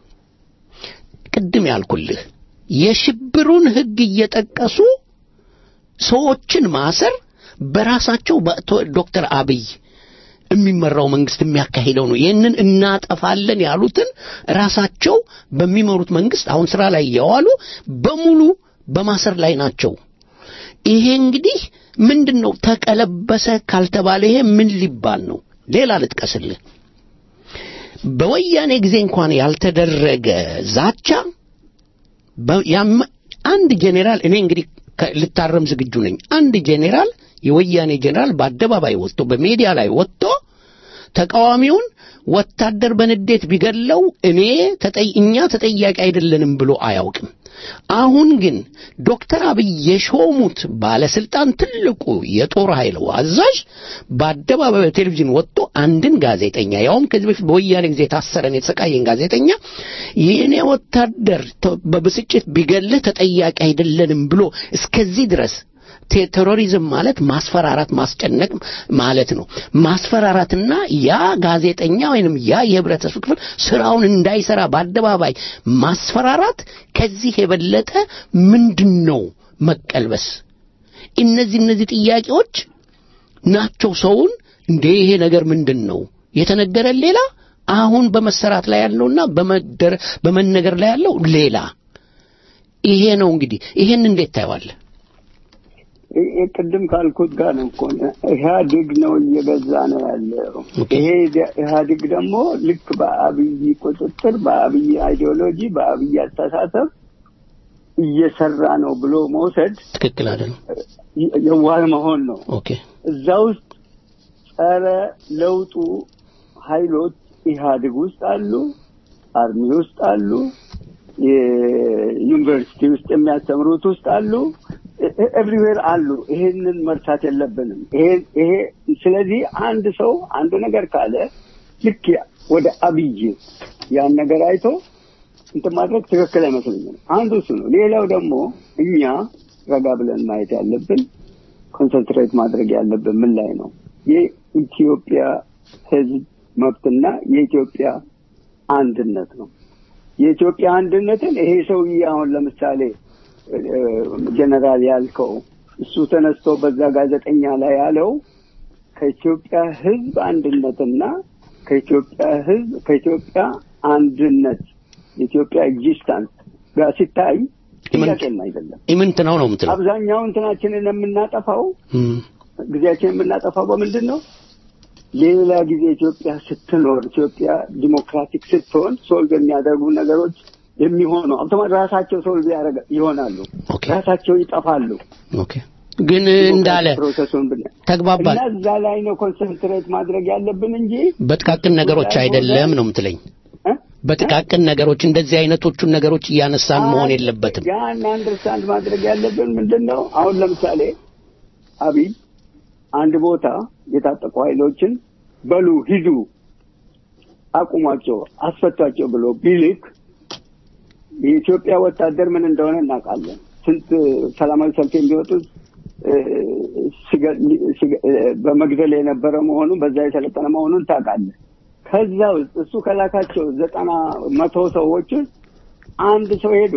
Speaker 3: ቅድም ያልኩልህ የሽብሩን ህግ እየጠቀሱ ሰዎችን ማሰር በራሳቸው ዶክተር አብይ የሚመራው መንግስት የሚያካሂደው ነው ይሄንን እናጠፋለን ያሉትን ራሳቸው በሚመሩት መንግስት አሁን ስራ ላይ ያዋሉ በሙሉ በማሰር ላይ ናቸው ይሄ እንግዲህ ምንድነው ተቀለበሰ ካልተባለ ይሄ ምን ሊባል ነው ሌላ ልጥቀስልህ በወያኔ ጊዜ እንኳን ያልተደረገ ዛቻ አንድ ጄኔራል እኔ እንግዲህ ልታረም ዝግጁ ነኝ አንድ ጄኔራል የወያኔ ጄኔራል በአደባባይ ወጥቶ በሚዲያ ላይ ወጥቶ ተቃዋሚውን ወታደር በንዴት ቢገለው እኔ ተጠይኛ ተጠያቂ አይደለንም ብሎ አያውቅም አሁን ግን ዶክተር አብይ የሾሙት ባለስልጣን ትልቁ የጦር ኃይል አዛዥ በአደባባይ ቴሌቪዥን ወጥቶ አንድን ጋዜጠኛ ያውም ከዚህ በፊት በወያኔ ጊዜ ታሰረን የተሰቃየን ጋዜጠኛ የኔ ወታደር በብስጭት ቢገልህ ተጠያቂ አይደለንም ብሎ እስከዚህ ድረስ ቴሮሪዝም ማለት ማስፈራራት ማስጨነቅ ማለት ነው ማስፈራራትና ያ ጋዜጠኛ ወይንም ያ የህብረተሰብ ክፍል ስራውን እንዳይሰራ በአደባባይ ማስፈራራት ከዚህ የበለጠ ምንድነው መቀልበስ እነዚህ እነዚህ ጥያቄዎች ናቸው ሰውን እንደ ይሄ ነገር ምንድነው የተነገረ ሌላ አሁን በመሰራት ላይ ያለውና በመደረ በመነገር ላይ ያለው ሌላ ይሄ ነው እንግዲህ ይሄን እንዴት ታይዋለህ
Speaker 8: ቅድም ካልኩት ጋር ነው እኮ ኢህአዴግ ነው እየበዛ ነው ያለው ይሄ ኢህአዴግ ደግሞ ልክ በአብይ ቁጥጥር በአብይ አይዲዮሎጂ በአብይ አስተሳሰብ እየሰራ ነው ብሎ መውሰድ
Speaker 3: ትክክል አይደለም
Speaker 8: የዋህ መሆን ነው
Speaker 3: ኦኬ
Speaker 8: እዛ ውስጥ ጸረ ለውጡ ኃይሎች ኢህአዴግ ውስጥ አሉ አርሚ ውስጥ አሉ የዩኒቨርሲቲ ውስጥ የሚያስተምሩት ውስጥ አሉ ኤቭሪዌር አሉ ይሄንን መርሳት የለብንም ይሄ ይሄ ስለዚህ አንድ ሰው አንድ ነገር ካለ ልክ ወደ አብይ ያን ነገር አይቶ እንትን ማድረግ ትክክል አይመስለኝም አንዱ እሱ ነው ሌላው ደግሞ እኛ ረጋ ብለን ማየት ያለብን ኮንሰንትሬት ማድረግ ያለብን ምን ላይ ነው የኢትዮጵያ ህዝብ መብትና የኢትዮጵያ አንድነት ነው የኢትዮጵያ አንድነትን ይሄ ሰውዬ አሁን ለምሳሌ ጀነራል ያልከው እሱ ተነስቶ በዛ ጋዜጠኛ ላይ ያለው ከኢትዮጵያ ህዝብ አንድነትና ከኢትዮጵያ ህዝብ ከኢትዮጵያ አንድነት የኢትዮጵያ ኤግዚስተንስ ጋር ሲታይ ጥያቄም አይደለም
Speaker 3: ኢምንት ነው ነው የምትለው
Speaker 8: አብዛኛው እንትናችንን የምናጠፋው ጊዜያችንን የምናጠፋው በምንድን ነው ሌላ ጊዜ ኢትዮጵያ ስትኖር ኢትዮጵያ ዲሞክራቲክ ስትሆን ሶልቭ የሚያደርጉ ነገሮች የሚሆነው አውቶማቲክ ራሳቸው ሶልቭ ያደርጋ ይሆናሉ ራሳቸው ይጠፋሉ
Speaker 3: ኦኬ ግን እንዳለ ተግባባል
Speaker 8: እና እዛ ላይ ነው ኮንሰንትሬት ማድረግ ያለብን እንጂ
Speaker 3: በጥቃቅን ነገሮች አይደለም ነው የምትለኝ በጥቃቅን ነገሮች እንደዚህ አይነቶቹን ነገሮች እያነሳን መሆን የለበትም
Speaker 8: ያን አንደርስታንድ ማድረግ ያለብን ምንድነው አሁን ለምሳሌ አብይ አንድ ቦታ የታጠቁ ኃይሎችን በሉ ሂዱ አቁሟቸው አስፈቷቸው ብሎ ቢልክ የኢትዮጵያ ወታደር ምን እንደሆነ እናውቃለን ስንት ሰላማዊ ሰልፍ የሚወጡት በመግደል የነበረ መሆኑን በዛ የተለጠነ መሆኑን ታውቃለህ ከዛ ውስጥ እሱ ከላካቸው ዘጠና መቶ ሰዎች አንድ ሰው ሄዶ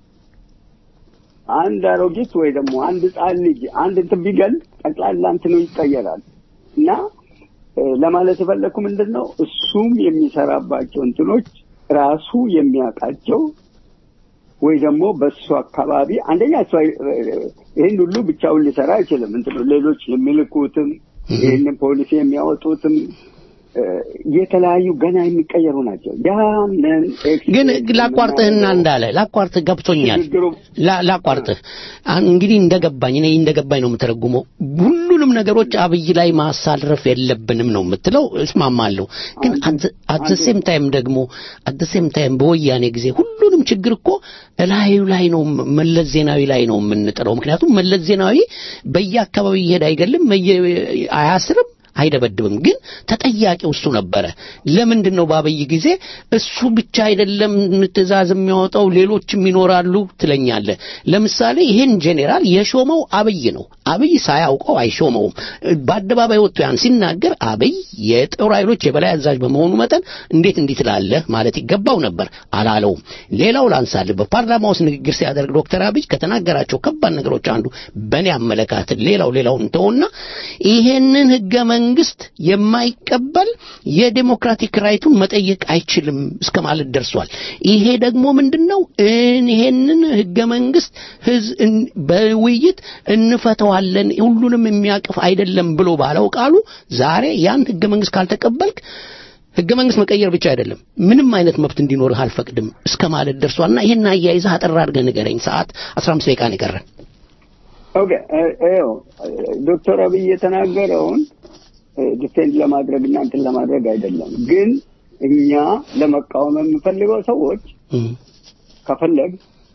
Speaker 8: አንድ አሮጊት ወይ ደግሞ አንድ ጻል ልጅ አንድ እንትን ቢገል ጠቅላላ እንትኑ ይቀየራል እና ለማለት የፈለኩ ምንድነው እሱም የሚሰራባቸው እንትኖች ራሱ የሚያውቃቸው ወይ ደግሞ በሱ አካባቢ አንደኛ እሱ ይሄን ሁሉ ብቻውን ሊሰራ አይችልም እንት ሌሎች የሚልኩትም ይሄንን ፖሊሲ የሚያወጡትም የተለያዩ ገና የሚቀየሩ ናቸው ያንን
Speaker 3: ግን ላቋርጥህና እንዳለ ላቋርጥ ገብቶኛል ላቋርጥህ እንግዲህ እንደገባኝ እኔ እንደገባኝ ነው የምተረጉመው ሁሉንም ነገሮች አብይ ላይ ማሳልረፍ የለብንም ነው የምትለው እስማማለሁ ግን at the same time ደግሞ at the same time በወያኔ ጊዜ ሁሉንም ችግር እኮ ላዩ ላይ ነው መለስ ዜናዊ ላይ ነው የምንጥረው ምክንያቱም መለስ ዜናዊ በየአካባቢው ይሄድ አይገልም አያስርም አይደበድብም ግን ተጠያቂው እሱ ነበር ለምንድን ነው ባበይ ጊዜ እሱ ብቻ አይደለም ትዕዛዝ የሚያወጣው ሌሎችም ይኖራሉ ትለኛለ ለምሳሌ ይሄን ጄኔራል የሾመው አብይ ነው አብይ ሳያውቀው አይሾመውም በአደባባይ ወጥቶ ያን ሲናገር አብይ የጦር ኃይሎች የበላይ አዛዥ በመሆኑ መጠን እንዴት እንዲህ ትላለህ ማለት ይገባው ነበር አላለውም ሌላው ላንሳል በፓርላማ ውስጥ ንግግር ሲያደርግ ዶክተር አብይ ከተናገራቸው ከባድ ነገሮች አንዱ በእኔ አመለካከት ሌላው ሌላው እንተውና ይሄንን ህገ መንግስት የማይቀበል የዲሞክራቲክ ራይቱን መጠየቅ አይችልም እስከማለት ደርሷል ይሄ ደግሞ ምንድነው ይሄንን ህገ መንግስት ህዝብ በውይይት እንፈተዋለን ሁሉንም የሚያቅፍ አይደለም ብሎ ባለው ቃሉ ዛሬ ያን ህገ መንግስት ካልተቀበልክ ህገ መንግስት መቀየር ብቻ አይደለም ምንም አይነት መብት እንዲኖርህ አልፈቅድም እስከማለት ደርሷልና ይሄን አያይዘህ አጠር አድርገህ ንገረኝ ሰዓት አስራ አምስት ደቂቃ ነው የቀረን
Speaker 8: ኦኬ አዮ ዶክተር አብይ የተናገረውን ዲፌንድ ለማድረግና እንትን ለማድረግ አይደለም ግን እኛ ለመቃወም የምፈልገው ሰዎች ከፈለግ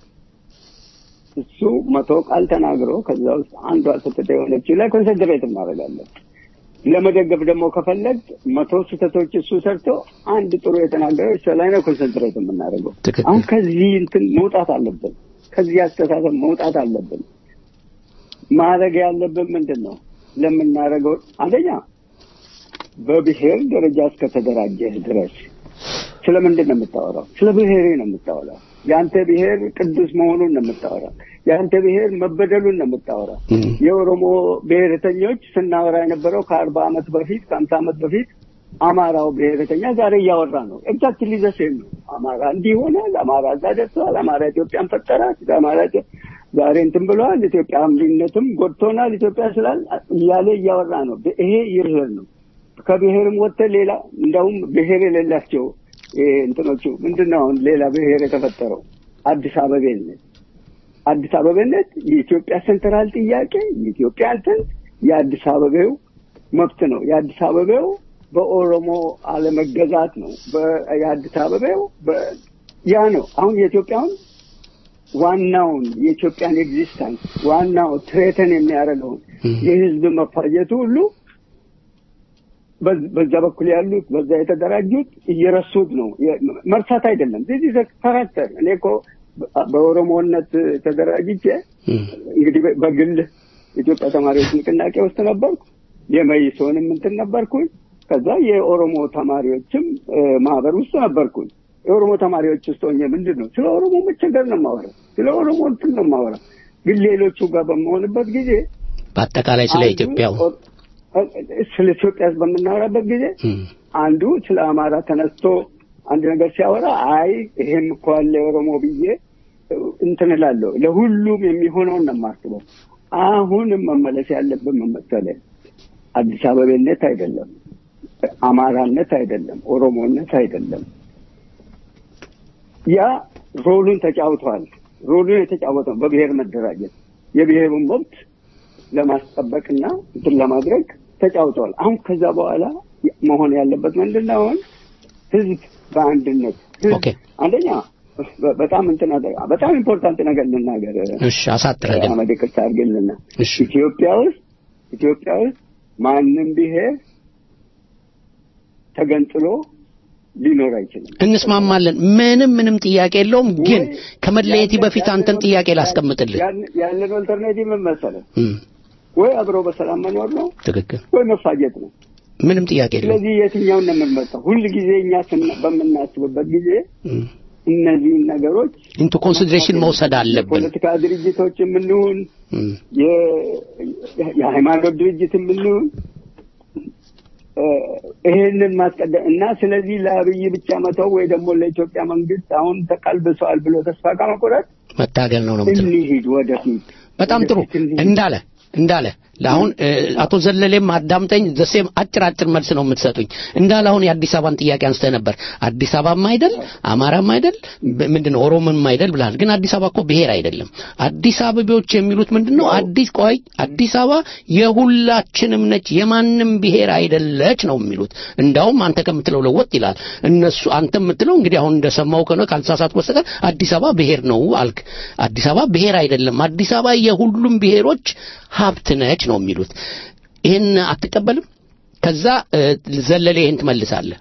Speaker 8: እሱ መቶ ቃል ተናግሮ ከዛ ውስጥ አንዷ ስህተት የሆነችው ላይ ኮንሰንትሬት እናደርጋለን ለመደገፍ ደግሞ ከፈለግ መቶ ስህተቶች እሱ ሰርቶ አንድ ጥሩ የተናገረው እሱ ላይ ነው ኮንሰንትሬት የምናደርገው አሁን ከዚህ እንትን መውጣት አለብን ከዚህ አስተሳሰብ መውጣት አለብን ማድረግ ያለብን ምንድነው ለምናደርገው አንደኛ በብሔር ደረጃ እስከተደራጀህ ድረስ ስለምንድን ነው የምታወራው ስለ ብሔሬ ነው የምታወራው ያንተ ብሔር ቅዱስ መሆኑን ነው የምታወራው ያንተ ብሔር መበደሉን ነው የምታወራው የኦሮሞ ብሔርተኞች ስናወራ የነበረው ከአርባ ዓመት በፊት ከአምሳ ዓመት በፊት አማራው ብሔርተኛ ዛሬ እያወራ ነው ኤግዛክትሊ ዘ ሴም ነው አማራ እንዲሆነ አማራ ዛደርሷል አማራ ኢትዮጵያን ፈጠራት አማራ ዛሬ እንትን ብለዋል ኢትዮጵያ አምሪነትም ጎድቶናል ኢትዮጵያ ስላል ያለ እያወራ ነው ይሄ ይርህር ነው ከብሔርም ወጥተ ሌላ እንደውም ብሔር የሌላቸው እንትኖቹ ምንድነው ሌላ ብሔር የተፈጠረው አዲስ አበባነት አዲስ አበባነት የኢትዮጵያ ሴንትራል ጥያቄ የኢትዮጵያ እንትን የአዲስ አበባው መብት ነው የአዲስ አበባው በኦሮሞ አለመገዛት ነው በአዲስ አበባው ያ ነው አሁን የኢትዮጵያውን ዋናውን የኢትዮጵያን ኤግዚስተንስ ዋናው ትሬተን የሚያደርገው የህዝብ መፋጀቱ ሁሉ በዛ በኩል ያሉት በዛ የተደራጁት እየረሱት ነው መርሳት አይደለም this is a character እኔኮ በኦሮሞነት ተደራጅቼ እንግዲህ በግል ኢትዮጵያ ተማሪዎች ንቅናቄ ውስጥ ነበርኩ የመይሶንም እንትን ነበርኩኝ ከዛ የኦሮሞ ተማሪዎችም ማህበር ውስጥ ነበርኩኝ የኦሮሞ ተማሪዎች ውስጥ ሆኜ ምንድነው ስለ ኦሮሞ መቸገር ነው ማወራ ስለ ኦሮሞ እንትን ነው ማወራ ግን ሌሎቹ ጋር በመሆንበት ጊዜ
Speaker 3: በአጠቃላይ ስለ ኢትዮጵያው
Speaker 8: ስለ ኢትዮጵያ በመናወራበት ጊዜ አንዱ ስለ አማራ ተነስቶ አንድ ነገር ሲያወራ አይ ይሄም እኮ አለ ኦሮሞ ብዬ እንትን እላለሁ ለሁሉም የሚሆነውን ነው የማስበው አሁንም መመለስ ያለብን መመሰለ አዲስ አበባነት አይደለም አማራነት አይደለም ኦሮሞነት አይደለም ያ ሮሉን ተጫውቷል ሮሉን የተጫወተው በብሔር መደራጀት የብሔሩን መብት ለማስጠበቅና እንትን ለማድረግ ተጫውቷል አሁን ከዛ በኋላ መሆን ያለበት ምንድነው ህዝብ በአንድነት
Speaker 3: ኦኬ
Speaker 8: አንደኛ በጣም እንትና በጣም ኢምፖርታንት ነገር ልናገር
Speaker 3: እሺ አሳጥረን
Speaker 8: አመደከታ አርገልና ኢትዮጵያ ውስጥ ኢትዮጵያ ውስጥ ማንንም ብሔር ተገንጥሎ ሊኖር አይችልም
Speaker 3: እንስማማለን ምንም ምንም ጥያቄ የለውም ግን ከመለየቲ በፊት አንተን ጥያቄ ላስቀምጥልህ
Speaker 8: ያለን ኦልተርኔቲቭ ምን መሰለህ ወይ አብሮ በሰላም መኖር ነው
Speaker 3: ትክክል
Speaker 8: ወይ መፋጀት ነው
Speaker 3: ምንም ጥያቄ የለውም
Speaker 8: ስለዚህ የትኛውን ነው የምንመጣው ሁሉ ጊዜ እኛ በመናስብበት ጊዜ እነዚህ ነገሮች
Speaker 3: ኢንቱ ኮንሲደሬሽን መውሰድ አለብን
Speaker 8: ፖለቲካ ድርጅቶች ምንሁን የሃይማኖት ድርጅት ምንሁን ይሄንን ማስቀደም እና ስለዚህ ለአብይ ብቻ መተው ወይ ደግሞ ለኢትዮጵያ መንግስት አሁን ተቀልብሷል ብሎ ተስፋ ከመቁረጥ
Speaker 3: መታገል ነው ነው
Speaker 8: እንሂድ ወደፊት።
Speaker 3: በጣም ጥሩ እንዳለ እንዳለ ለአሁን አቶ ዘለሌም አዳምጠኝ ዘሴም አጭር አጭር መልስ ነው የምትሰጡኝ። እንዳለ አሁን የአዲስ አበባን ጥያቄ አንስተ ነበር። አዲስ አበባም አይደል አማራም አይደል ምንድነው ኦሮሞም አይደል ብለሃል። ግን አዲስ አበባ እኮ ብሔር አይደለም። አዲስ አበባዎች የሚሉት ምንድነው? አዲስ ቆይ አዲስ አበባ የሁላችንም ነች የማንም ብሔር አይደለች ነው የሚሉት። እንዳውም አንተ ከምትለው ለወጥ ይላል። እነሱ አንተ የምትለው እንግዲህ አሁን እንደሰማው ከሆነ ካልተሳሳትኩ በስተቀር አዲስ አበባ ብሔር ነው አልክ። አዲስ አበባ ብሔር አይደለም። አዲስ አበባ የሁሉም ብሔሮች ሀብት ነች ነው የሚሉት። ይሄን አትቀበልም? ከዛ ዘለለ ይሄን ትመልሳለህ።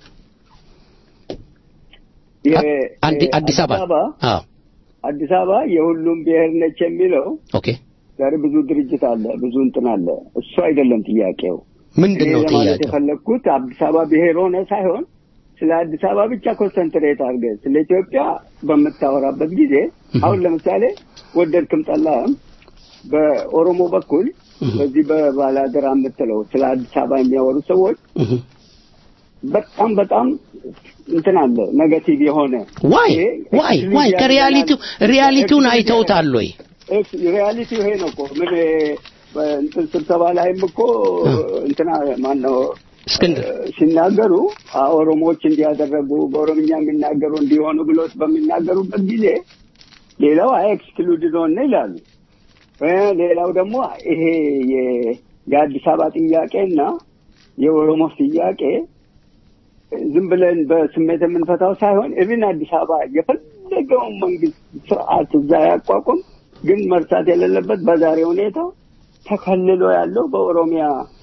Speaker 3: አዲስ አበባ አዎ
Speaker 8: አዲስ አበባ የሁሉም ብሔር ነች የሚለው
Speaker 3: ኦኬ
Speaker 8: ዛሬ ብዙ ድርጅት አለ ብዙ እንትን አለ። እሱ አይደለም ጥያቄው።
Speaker 3: ምንድነው ጥያቄው?
Speaker 8: የፈለኩት አዲስ አበባ ብሔር ሆነ ሳይሆን ስለ አዲስ አበባ ብቻ ኮንሰንትሬት አድርገህ ስለ ኢትዮጵያ በምታወራበት ጊዜ አሁን ለምሳሌ ወደድክም ጠላህም በኦሮሞ በኩል በዚህ በባላደራ የምትለው ስለ አዲስ አበባ የሚያወሩ ሰዎች በጣም በጣም እንትን አለ ኔጋቲቭ የሆነ
Speaker 3: ዋይ ዋይ ዋይ ከሪያሊቲው ሪያሊቲውን አይተውታል ወይ?
Speaker 8: ሪያሊቲው ይሄ ነው እኮ ምን እንትን ስብሰባ ላይም እኮ እንትና ማን ነው
Speaker 3: እስክንድር
Speaker 8: ሲናገሩ ኦሮሞዎች እንዲያደረጉ በኦሮምኛ የሚናገሩ እንዲሆኑ ብሎት በሚናገሩበት ጊዜ ሌላው አይ ኤክስክሉድድ ሆነ ይላሉ። ሌላው ደግሞ ይሄ የአዲስ አበባ ጥያቄና የኦሮሞ ጥያቄ ዝም ብለን በስሜት የምንፈታው ሳይሆን እብን አዲስ አበባ የፈለገውን መንግስት ስርዓት እዛ ያቋቁም፣ ግን መርሳት የሌለበት በዛሬ ሁኔታ ተከልሎ ያለው በኦሮሚያ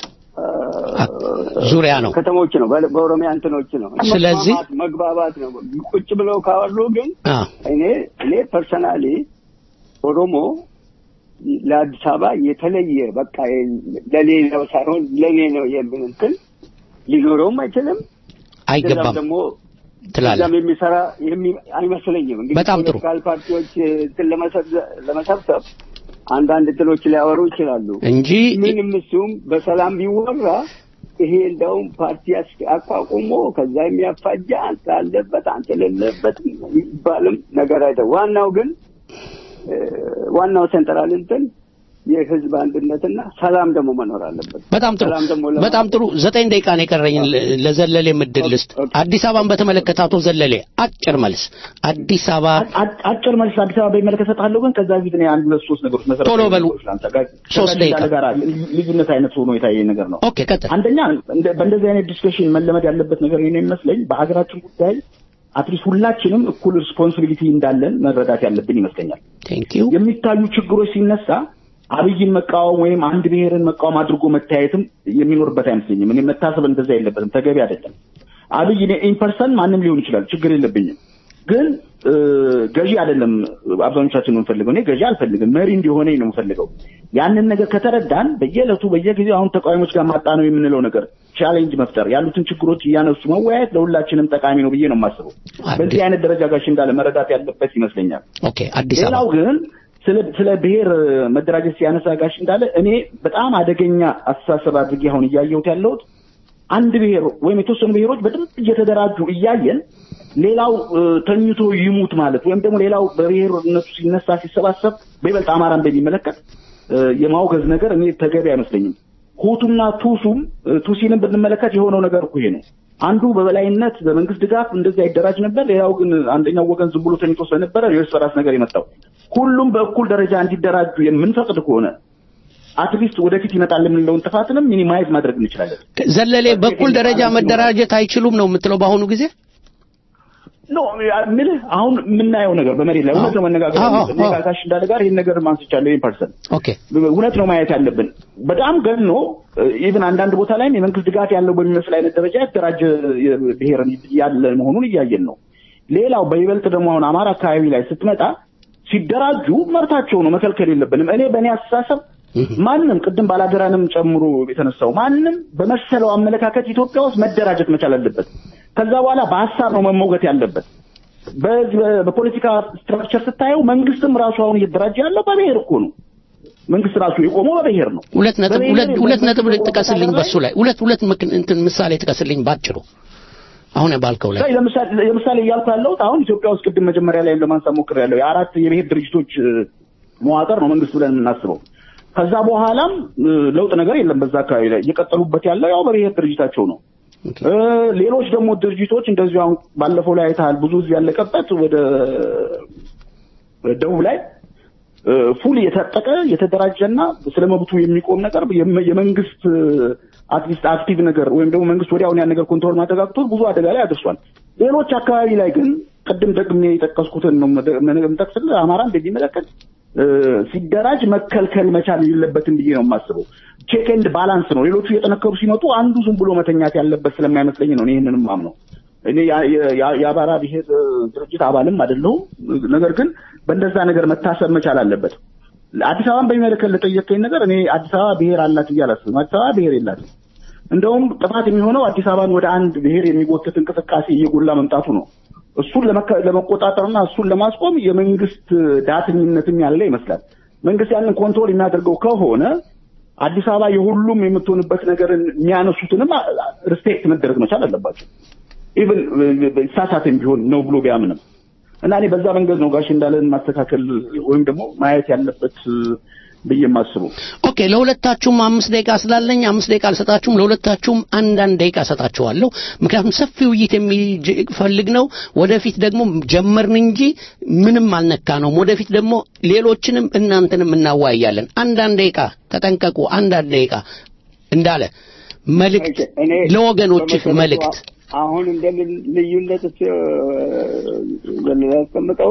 Speaker 3: ዙሪያ ነው
Speaker 8: ከተሞች ነው በኦሮሚያ እንትኖች ነው።
Speaker 3: ስለዚህ
Speaker 8: መግባባት ነው። ቁጭ ብለው ካወሩ ግን እኔ እኔ ፐርሰናሊ ኦሮሞ ለአዲስ አበባ የተለየ በቃ ለሌላው ሳይሆን ለኔ ነው የሚል እንትን ሊኖረውም አይችልም
Speaker 3: አይገባም
Speaker 8: ደግሞ
Speaker 3: ትላለህ።
Speaker 8: የሚሰራ አይመስለኝም። እንግዲህ
Speaker 3: በጣም ጥሩ
Speaker 8: ፖለቲካል ፓርቲዎች ለመሰብሰብ አንዳንድ እንትኖች ሊያወሩ ይችላሉ
Speaker 3: እንጂ
Speaker 8: ምንም እሱም በሰላም ቢወራ ይሄ እንደውም ፓርቲ አቋቁሞ ከዛ የሚያፋጃ አንተ አለበት አንተ ለለበት ይባልም ነገር አይደለም። ዋናው ግን ዋናው ሴንትራል እንትን የህዝብ አንድነትና ሰላም ደግሞ መኖር አለበት።
Speaker 3: በጣም ጥሩ በጣም ጥሩ። ዘጠኝ ደቂቃ ነው የቀረኝ ለዘለሌ ምድል ልስጥ። አዲስ አበባን በተመለከተ አቶ ዘለሌ አጭር መልስ። አዲስ አበባ
Speaker 7: አጭር መልስ አዲስ አበባ በመለከተ ታለው ግን ከዛ ፊት ነው አንድ ሁለት ሶስት ነገሮች መሰረት
Speaker 3: ቶሎ በሉ ሶስት ደቂቃ
Speaker 7: ልዩነት አይነት ሆኖ የታየ ነገር ነው።
Speaker 3: ኦኬ ቀጥል።
Speaker 7: አንደኛ በእንደዚህ አይነት ዲስከሽን መለመድ ያለበት ነገር ነው የሚመስለኝ በአገራችን ጉዳይ አትሊስት ሁላችንም እኩል ሪስፖንሲቢሊቲ እንዳለን መረዳት ያለብን ይመስለኛል።
Speaker 3: ቴንክ ዩ።
Speaker 7: የሚታዩ ችግሮች ሲነሳ አብይን መቃወም ወይም አንድ ብሔርን መቃወም አድርጎ መታየትም የሚኖርበት አይመስለኝም። እኔ መታሰብ እንደዛ የለበትም፣ ተገቢ አይደለም። አብይ ኢን ፐርሰን ማንም ሊሆን ይችላል፣ ችግር የለብኝም። ግን ገዢ አይደለም አብዛኞቻችን የምንፈልገው። እኔ ገዢ አልፈልግም፣ መሪ እንዲሆነ ነው የምፈልገው። ያንን ነገር ከተረዳን በየዕለቱ በየጊዜው አሁን ተቃዋሚዎች ጋር ማጣ ነው የምንለው ነገር ቻሌንጅ መፍጠር ያሉትን ችግሮች እያነሱ መወያየት ለሁላችንም ጠቃሚ ነው ብዬ ነው የማስበው። በዚህ አይነት ደረጃ ጋር እንዳለ መረዳት ያለበት ይመስለኛል።
Speaker 3: ኦኬ አዲስ አበባ
Speaker 7: ሌላው ግን ስለ ስለ ብሔር መደራጀት ሲያነሳ ጋሽ እንዳለ እኔ በጣም አደገኛ አስተሳሰብ አድርጌ አሁን እያየሁት ያለሁት አንድ ብሔር ወይም የተወሰኑ ብሔሮች በደንብ እየተደራጁ እያየን ሌላው ተኝቶ ይሙት ማለት ወይም ደግሞ ሌላው በብሔርነቱ ሲነሳ ሲሰባሰብ በይበልጥ አማራን በሚመለከት የማውገዝ ነገር እኔ ተገቢ አይመስለኝም። ሁቱና ቱሱም ቱሲንም ብንመለከት የሆነው ነገር እኮ ይሄ ነው። አንዱ በበላይነት በመንግስት ድጋፍ እንደዚህ አይደራጅ ነበር፣ ሌላው ግን አንደኛው ወገን ዝም ብሎ ተኝቶ ስለነበረ የእርስ በራስ ነገር የመጣው። ሁሉም በእኩል ደረጃ እንዲደራጁ የምንፈቅድ ከሆነ አትሊስት ወደፊት ይመጣል የምንለውን ጥፋትንም ሚኒማይዝ ማድረግ እንችላለን።
Speaker 3: ዘለሌ በእኩል ደረጃ መደራጀት አይችሉም ነው የምትለው በአሁኑ ጊዜ?
Speaker 7: ኖ ምን አሁን የምናየው ነገር በመሬት ላይ እውነት ነው መነጋገር ያለብን። ጋሽ እንዳለ ጋር ይሄን ነገር ማንስቻለሁ ኢን ፐርሰን
Speaker 3: ኦኬ
Speaker 7: እውነት ነው ማየት ያለብን። በጣም ገኖ ኢቭን አንዳንድ ቦታ ላይ የመንግስት ድጋፍ ያለው በሚመስል አይነት ደረጃ የተደራጀ ብሔርን ያለ መሆኑን እያየን ነው። ሌላው በይበልጥ ደግሞ አሁን አማራ አካባቢ ላይ ስትመጣ ሲደራጁ መርታቸው ነው መከልከል የለብንም። እኔ በእኔ አስተሳሰብ ማንንም ቅድም ባላደራንም ጨምሮ የተነሳው ማንንም በመሰለው አመለካከት ኢትዮጵያ ውስጥ መደራጀት መቻል አለበት። ከዛ በኋላ በሐሳብ ነው መሞገት ያለበት። በፖለቲካ ስትራክቸር ስታየው መንግስትም ራሱ አሁን እየተደራጀ ያለው በብሔር እኮ ነው። መንግስት ራሱ የቆመው በብሔር ነው።
Speaker 3: ሁለት ነጥብ ሁለት ሁለት ነጥብ ልጥቀስልኝ በሱ ላይ ሁለት ሁለት እንትን ምሳሌ ጥቀስልኝ ባጭሩ አሁን ባልከው ላይ
Speaker 7: ለምሳሌ ለምሳሌ ያልኩ ያለው አሁን ኢትዮጵያ ውስጥ ቅድም መጀመሪያ ላይ ለማንሳት ሞክሬያለሁ የአራት የብሔር ድርጅቶች መዋቅር ነው መንግስት ብለን የምናስበው ከዛ በኋላም ለውጥ ነገር የለም በዛ አካባቢ ላይ እየቀጠሉበት ያለው ያው በብሔር ድርጅታቸው ነው ሌሎች ደግሞ ድርጅቶች እንደዚህ አሁን ባለፈው ላይ አይተሃል ብዙ ህዝብ ያለቀበት ወደ ደቡብ ላይ ፉል የተጠቀ የተደራጀና ስለመብቱ የሚቆም ነገር የመንግስት አትሊስት አክቲቭ ነገር ወይም ደግሞ መንግስት ወዲያውን ያን ነገር ኮንትሮል ማድረግ አቅቶ ብዙ አደጋ ላይ አድርሷል ሌሎች አካባቢ ላይ ግን ቅድም ደግሜ የጠቀስኩትን ነው መነገምጠቅስል አማራን በሚመለከት ሲደራጅ መከልከል መቻል የሌለበትን ብዬ ነው የማስበው ቼክ ኤንድ ባላንስ ነው ሌሎቹ እየተነከሩ ሲመጡ አንዱ ዝም ብሎ መተኛት ያለበት ስለማይመስለኝ ነው ይሄንንም ማምነው እኔ የአባራ ብሔር ድርጅት አባልም አይደለሁም ነገር ግን በእንደዛ ነገር መታሰብ መቻል አለበት አዲስ አበባን በሚመለከት ለጠየቀኝ ነገር እኔ አዲስ አበባ ብሔር አላት እያላስብ አዲስ አበባ ብሔር የላትም እንደውም ጥፋት የሚሆነው አዲስ አበባን ወደ አንድ ብሔር የሚጎትት እንቅስቃሴ እየጎላ መምጣቱ ነው እሱን ለመቆጣጠርና እሱን ለማስቆም የመንግስት ዳተኝነትም ያለ ይመስላል መንግስት ያንን ኮንትሮል የሚያደርገው ከሆነ አዲስ አበባ የሁሉም የምትሆንበት ነገርን የሚያነሱትንም ሪስፔክት መደረግ መቻል አለባቸው ኢቭን ሳሳተም ቢሆን ነው ብሎ ቢያምንም እና እኔ በዛ መንገድ ነው ጋሽ እንዳለን ማስተካከል ወይም ደግሞ ማየት ያለበት በየማስበው
Speaker 3: ኦኬ ለሁለታችሁም አምስት ደቂቃ ስላለኝ አምስት ደቂቃ አልሰጣችሁም ለሁለታችሁም አንድ አንድ ደቂቃ ሰጣችኋለሁ ምክንያቱም ሰፊ ውይይት የሚፈልግ ነው ወደፊት ደግሞ ጀመርን እንጂ ምንም አልነካ ነው ወደፊት ደግሞ ሌሎችንም እናንተንም እናዋያለን አንድ አንድ ደቂቃ ተጠንቀቁ አንድ አንድ ደቂቃ እንዳለ መልእክት ለወገኖችህ መልእክት
Speaker 8: አሁን እንደምን ልዩነት ለላስቀምጠው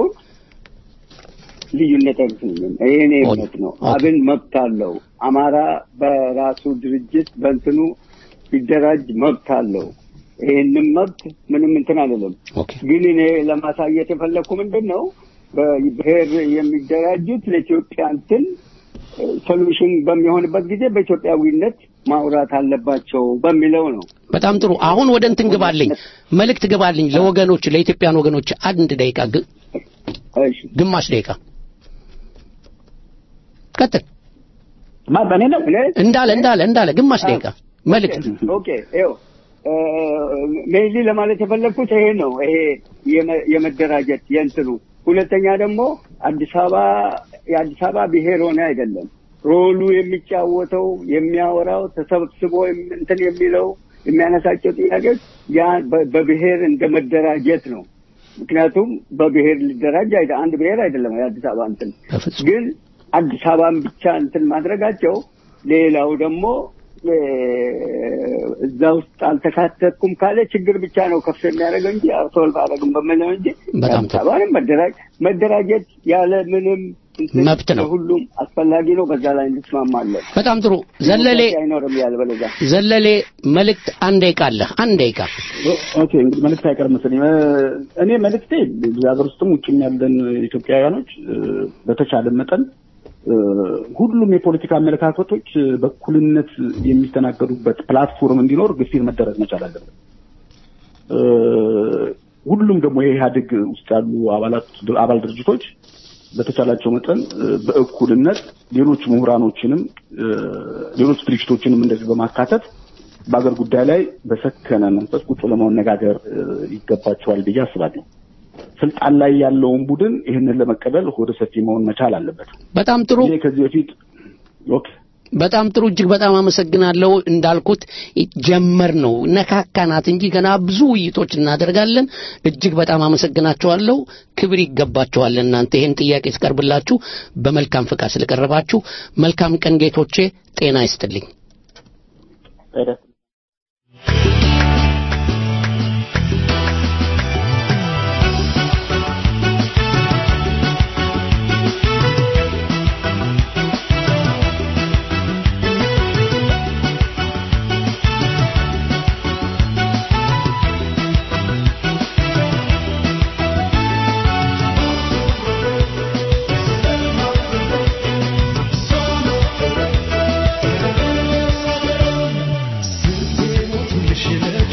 Speaker 8: ልዩነት አይደለም ይሄኔ እምነት ነው አብን መብት አለው አማራ በራሱ ድርጅት በእንትኑ ሲደራጅ መብት አለው ይሄንን መብት ምንም እንትን አይደለም ግን እኔ ለማሳየት የፈለኩ ምንድነው በብሔር የሚደራጁት ለኢትዮጵያ እንትን ሶሉሽን በሚሆንበት ጊዜ በኢትዮጵያዊነት ማውራት አለባቸው በሚለው ነው
Speaker 3: በጣም ጥሩ አሁን ወደ እንትን ግባልኝ መልእክት ግባልኝ ለወገኖች ለኢትዮጵያን ወገኖች አንድ ደቂቃ እሺ ግማሽ ደቂቃ ቀጥል
Speaker 7: ማን ነው
Speaker 3: እንዳለ እንዳለ እንዳለ ግማሽ ደቂቃ መልእክት
Speaker 8: ኦኬ ኤው ሜይሊ ለማለት የፈለኩት ይሄ ነው ይሄ የመደራጀት የእንትኑ ሁለተኛ ደግሞ አዲስ አበባ የአዲስ አበባ ብሔር ሆነ አይደለም ሮሉ የሚጫወተው የሚያወራው ተሰብስቦ እንትን የሚለው የሚያነሳቸው ጥያቄዎች ያ በብሔር እንደመደራጀት ነው ምክንያቱም በብሔር ሊደራጅ አይደለም አንድ ብሔር አይደለም የአዲስ አበባ እንትን ግን አዲስ አበባን ብቻ እንትን ማድረጋቸው ሌላው ደግሞ እዛው አልተካተትኩም ካለ ችግር ብቻ ነው ከፍ የሚያደርገው እንጂ ሶልቭ አደረግም በመለው እንጂ
Speaker 3: በጣም
Speaker 8: ተባረም መደራጀት መደራጀት ያለ ምንም
Speaker 3: መብት ነው
Speaker 8: ሁሉም አስፈላጊ ነው በዛ ላይ እንስማማለን
Speaker 3: በጣም ጥሩ ዘለሌ
Speaker 8: አይኖርም ያለ በለዛ
Speaker 3: ዘለሌ መልእክት አንድ ደቂቃ አለ አንድ ደቂቃ
Speaker 7: ኦኬ እንግዲህ መልእክት አይቀርም መሰለኝ እኔ መልእክቴ ሀገር ውስጥም ውጭም ያለን ኢትዮጵያውያኖች በተቻለ መጠን ሁሉም የፖለቲካ አመለካከቶች በኩልነት የሚስተናገዱበት ፕላትፎርም እንዲኖር ግፊት መደረግ መቻል አለበት ሁሉም ደግሞ የኢህአዴግ ውስጥ ያሉ አባላት አባል ድርጅቶች በተቻላቸው መጠን በእኩልነት ሌሎች ምሁራኖችንም ሌሎች ድርጅቶችንም እንደዚህ በማካተት በአገር ጉዳይ ላይ በሰከነ መንፈስ ቁጭ ለመነጋገር ይገባቸዋል ብዬ አስባለሁ ስልጣን ላይ ያለውን ቡድን ይሄንን ለመቀበል ሆደ ሰፊ መሆን መቻል አለበት
Speaker 3: በጣም ጥሩ
Speaker 7: ከዚህ በፊት ኦኬ
Speaker 3: በጣም ጥሩ እጅግ በጣም አመሰግናለሁ እንዳልኩት ጀመር ነው ነካካናት እንጂ ገና ብዙ ውይይቶች እናደርጋለን እጅግ በጣም አመሰግናችኋለሁ ክብር ይገባችኋል እናንተ ይሄን ጥያቄ ስቀርብላችሁ በመልካም ፍቃድ ስለቀረባችሁ መልካም ቀን ጌቶቼ ጤና ይስጥልኝ
Speaker 5: She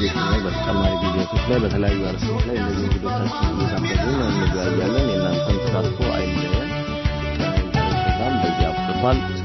Speaker 4: ጊዜ በተጨማሪ ጊዜያቶች ላይ በተለያዩ አርዕስቶች ላይ እነዚህ እንግዶቻችን እየጋበዝን እንወያያለን። የእናንተም ተሳትፎ አይለየን። ከኢንተርኔት በዚህ አብቅቷል።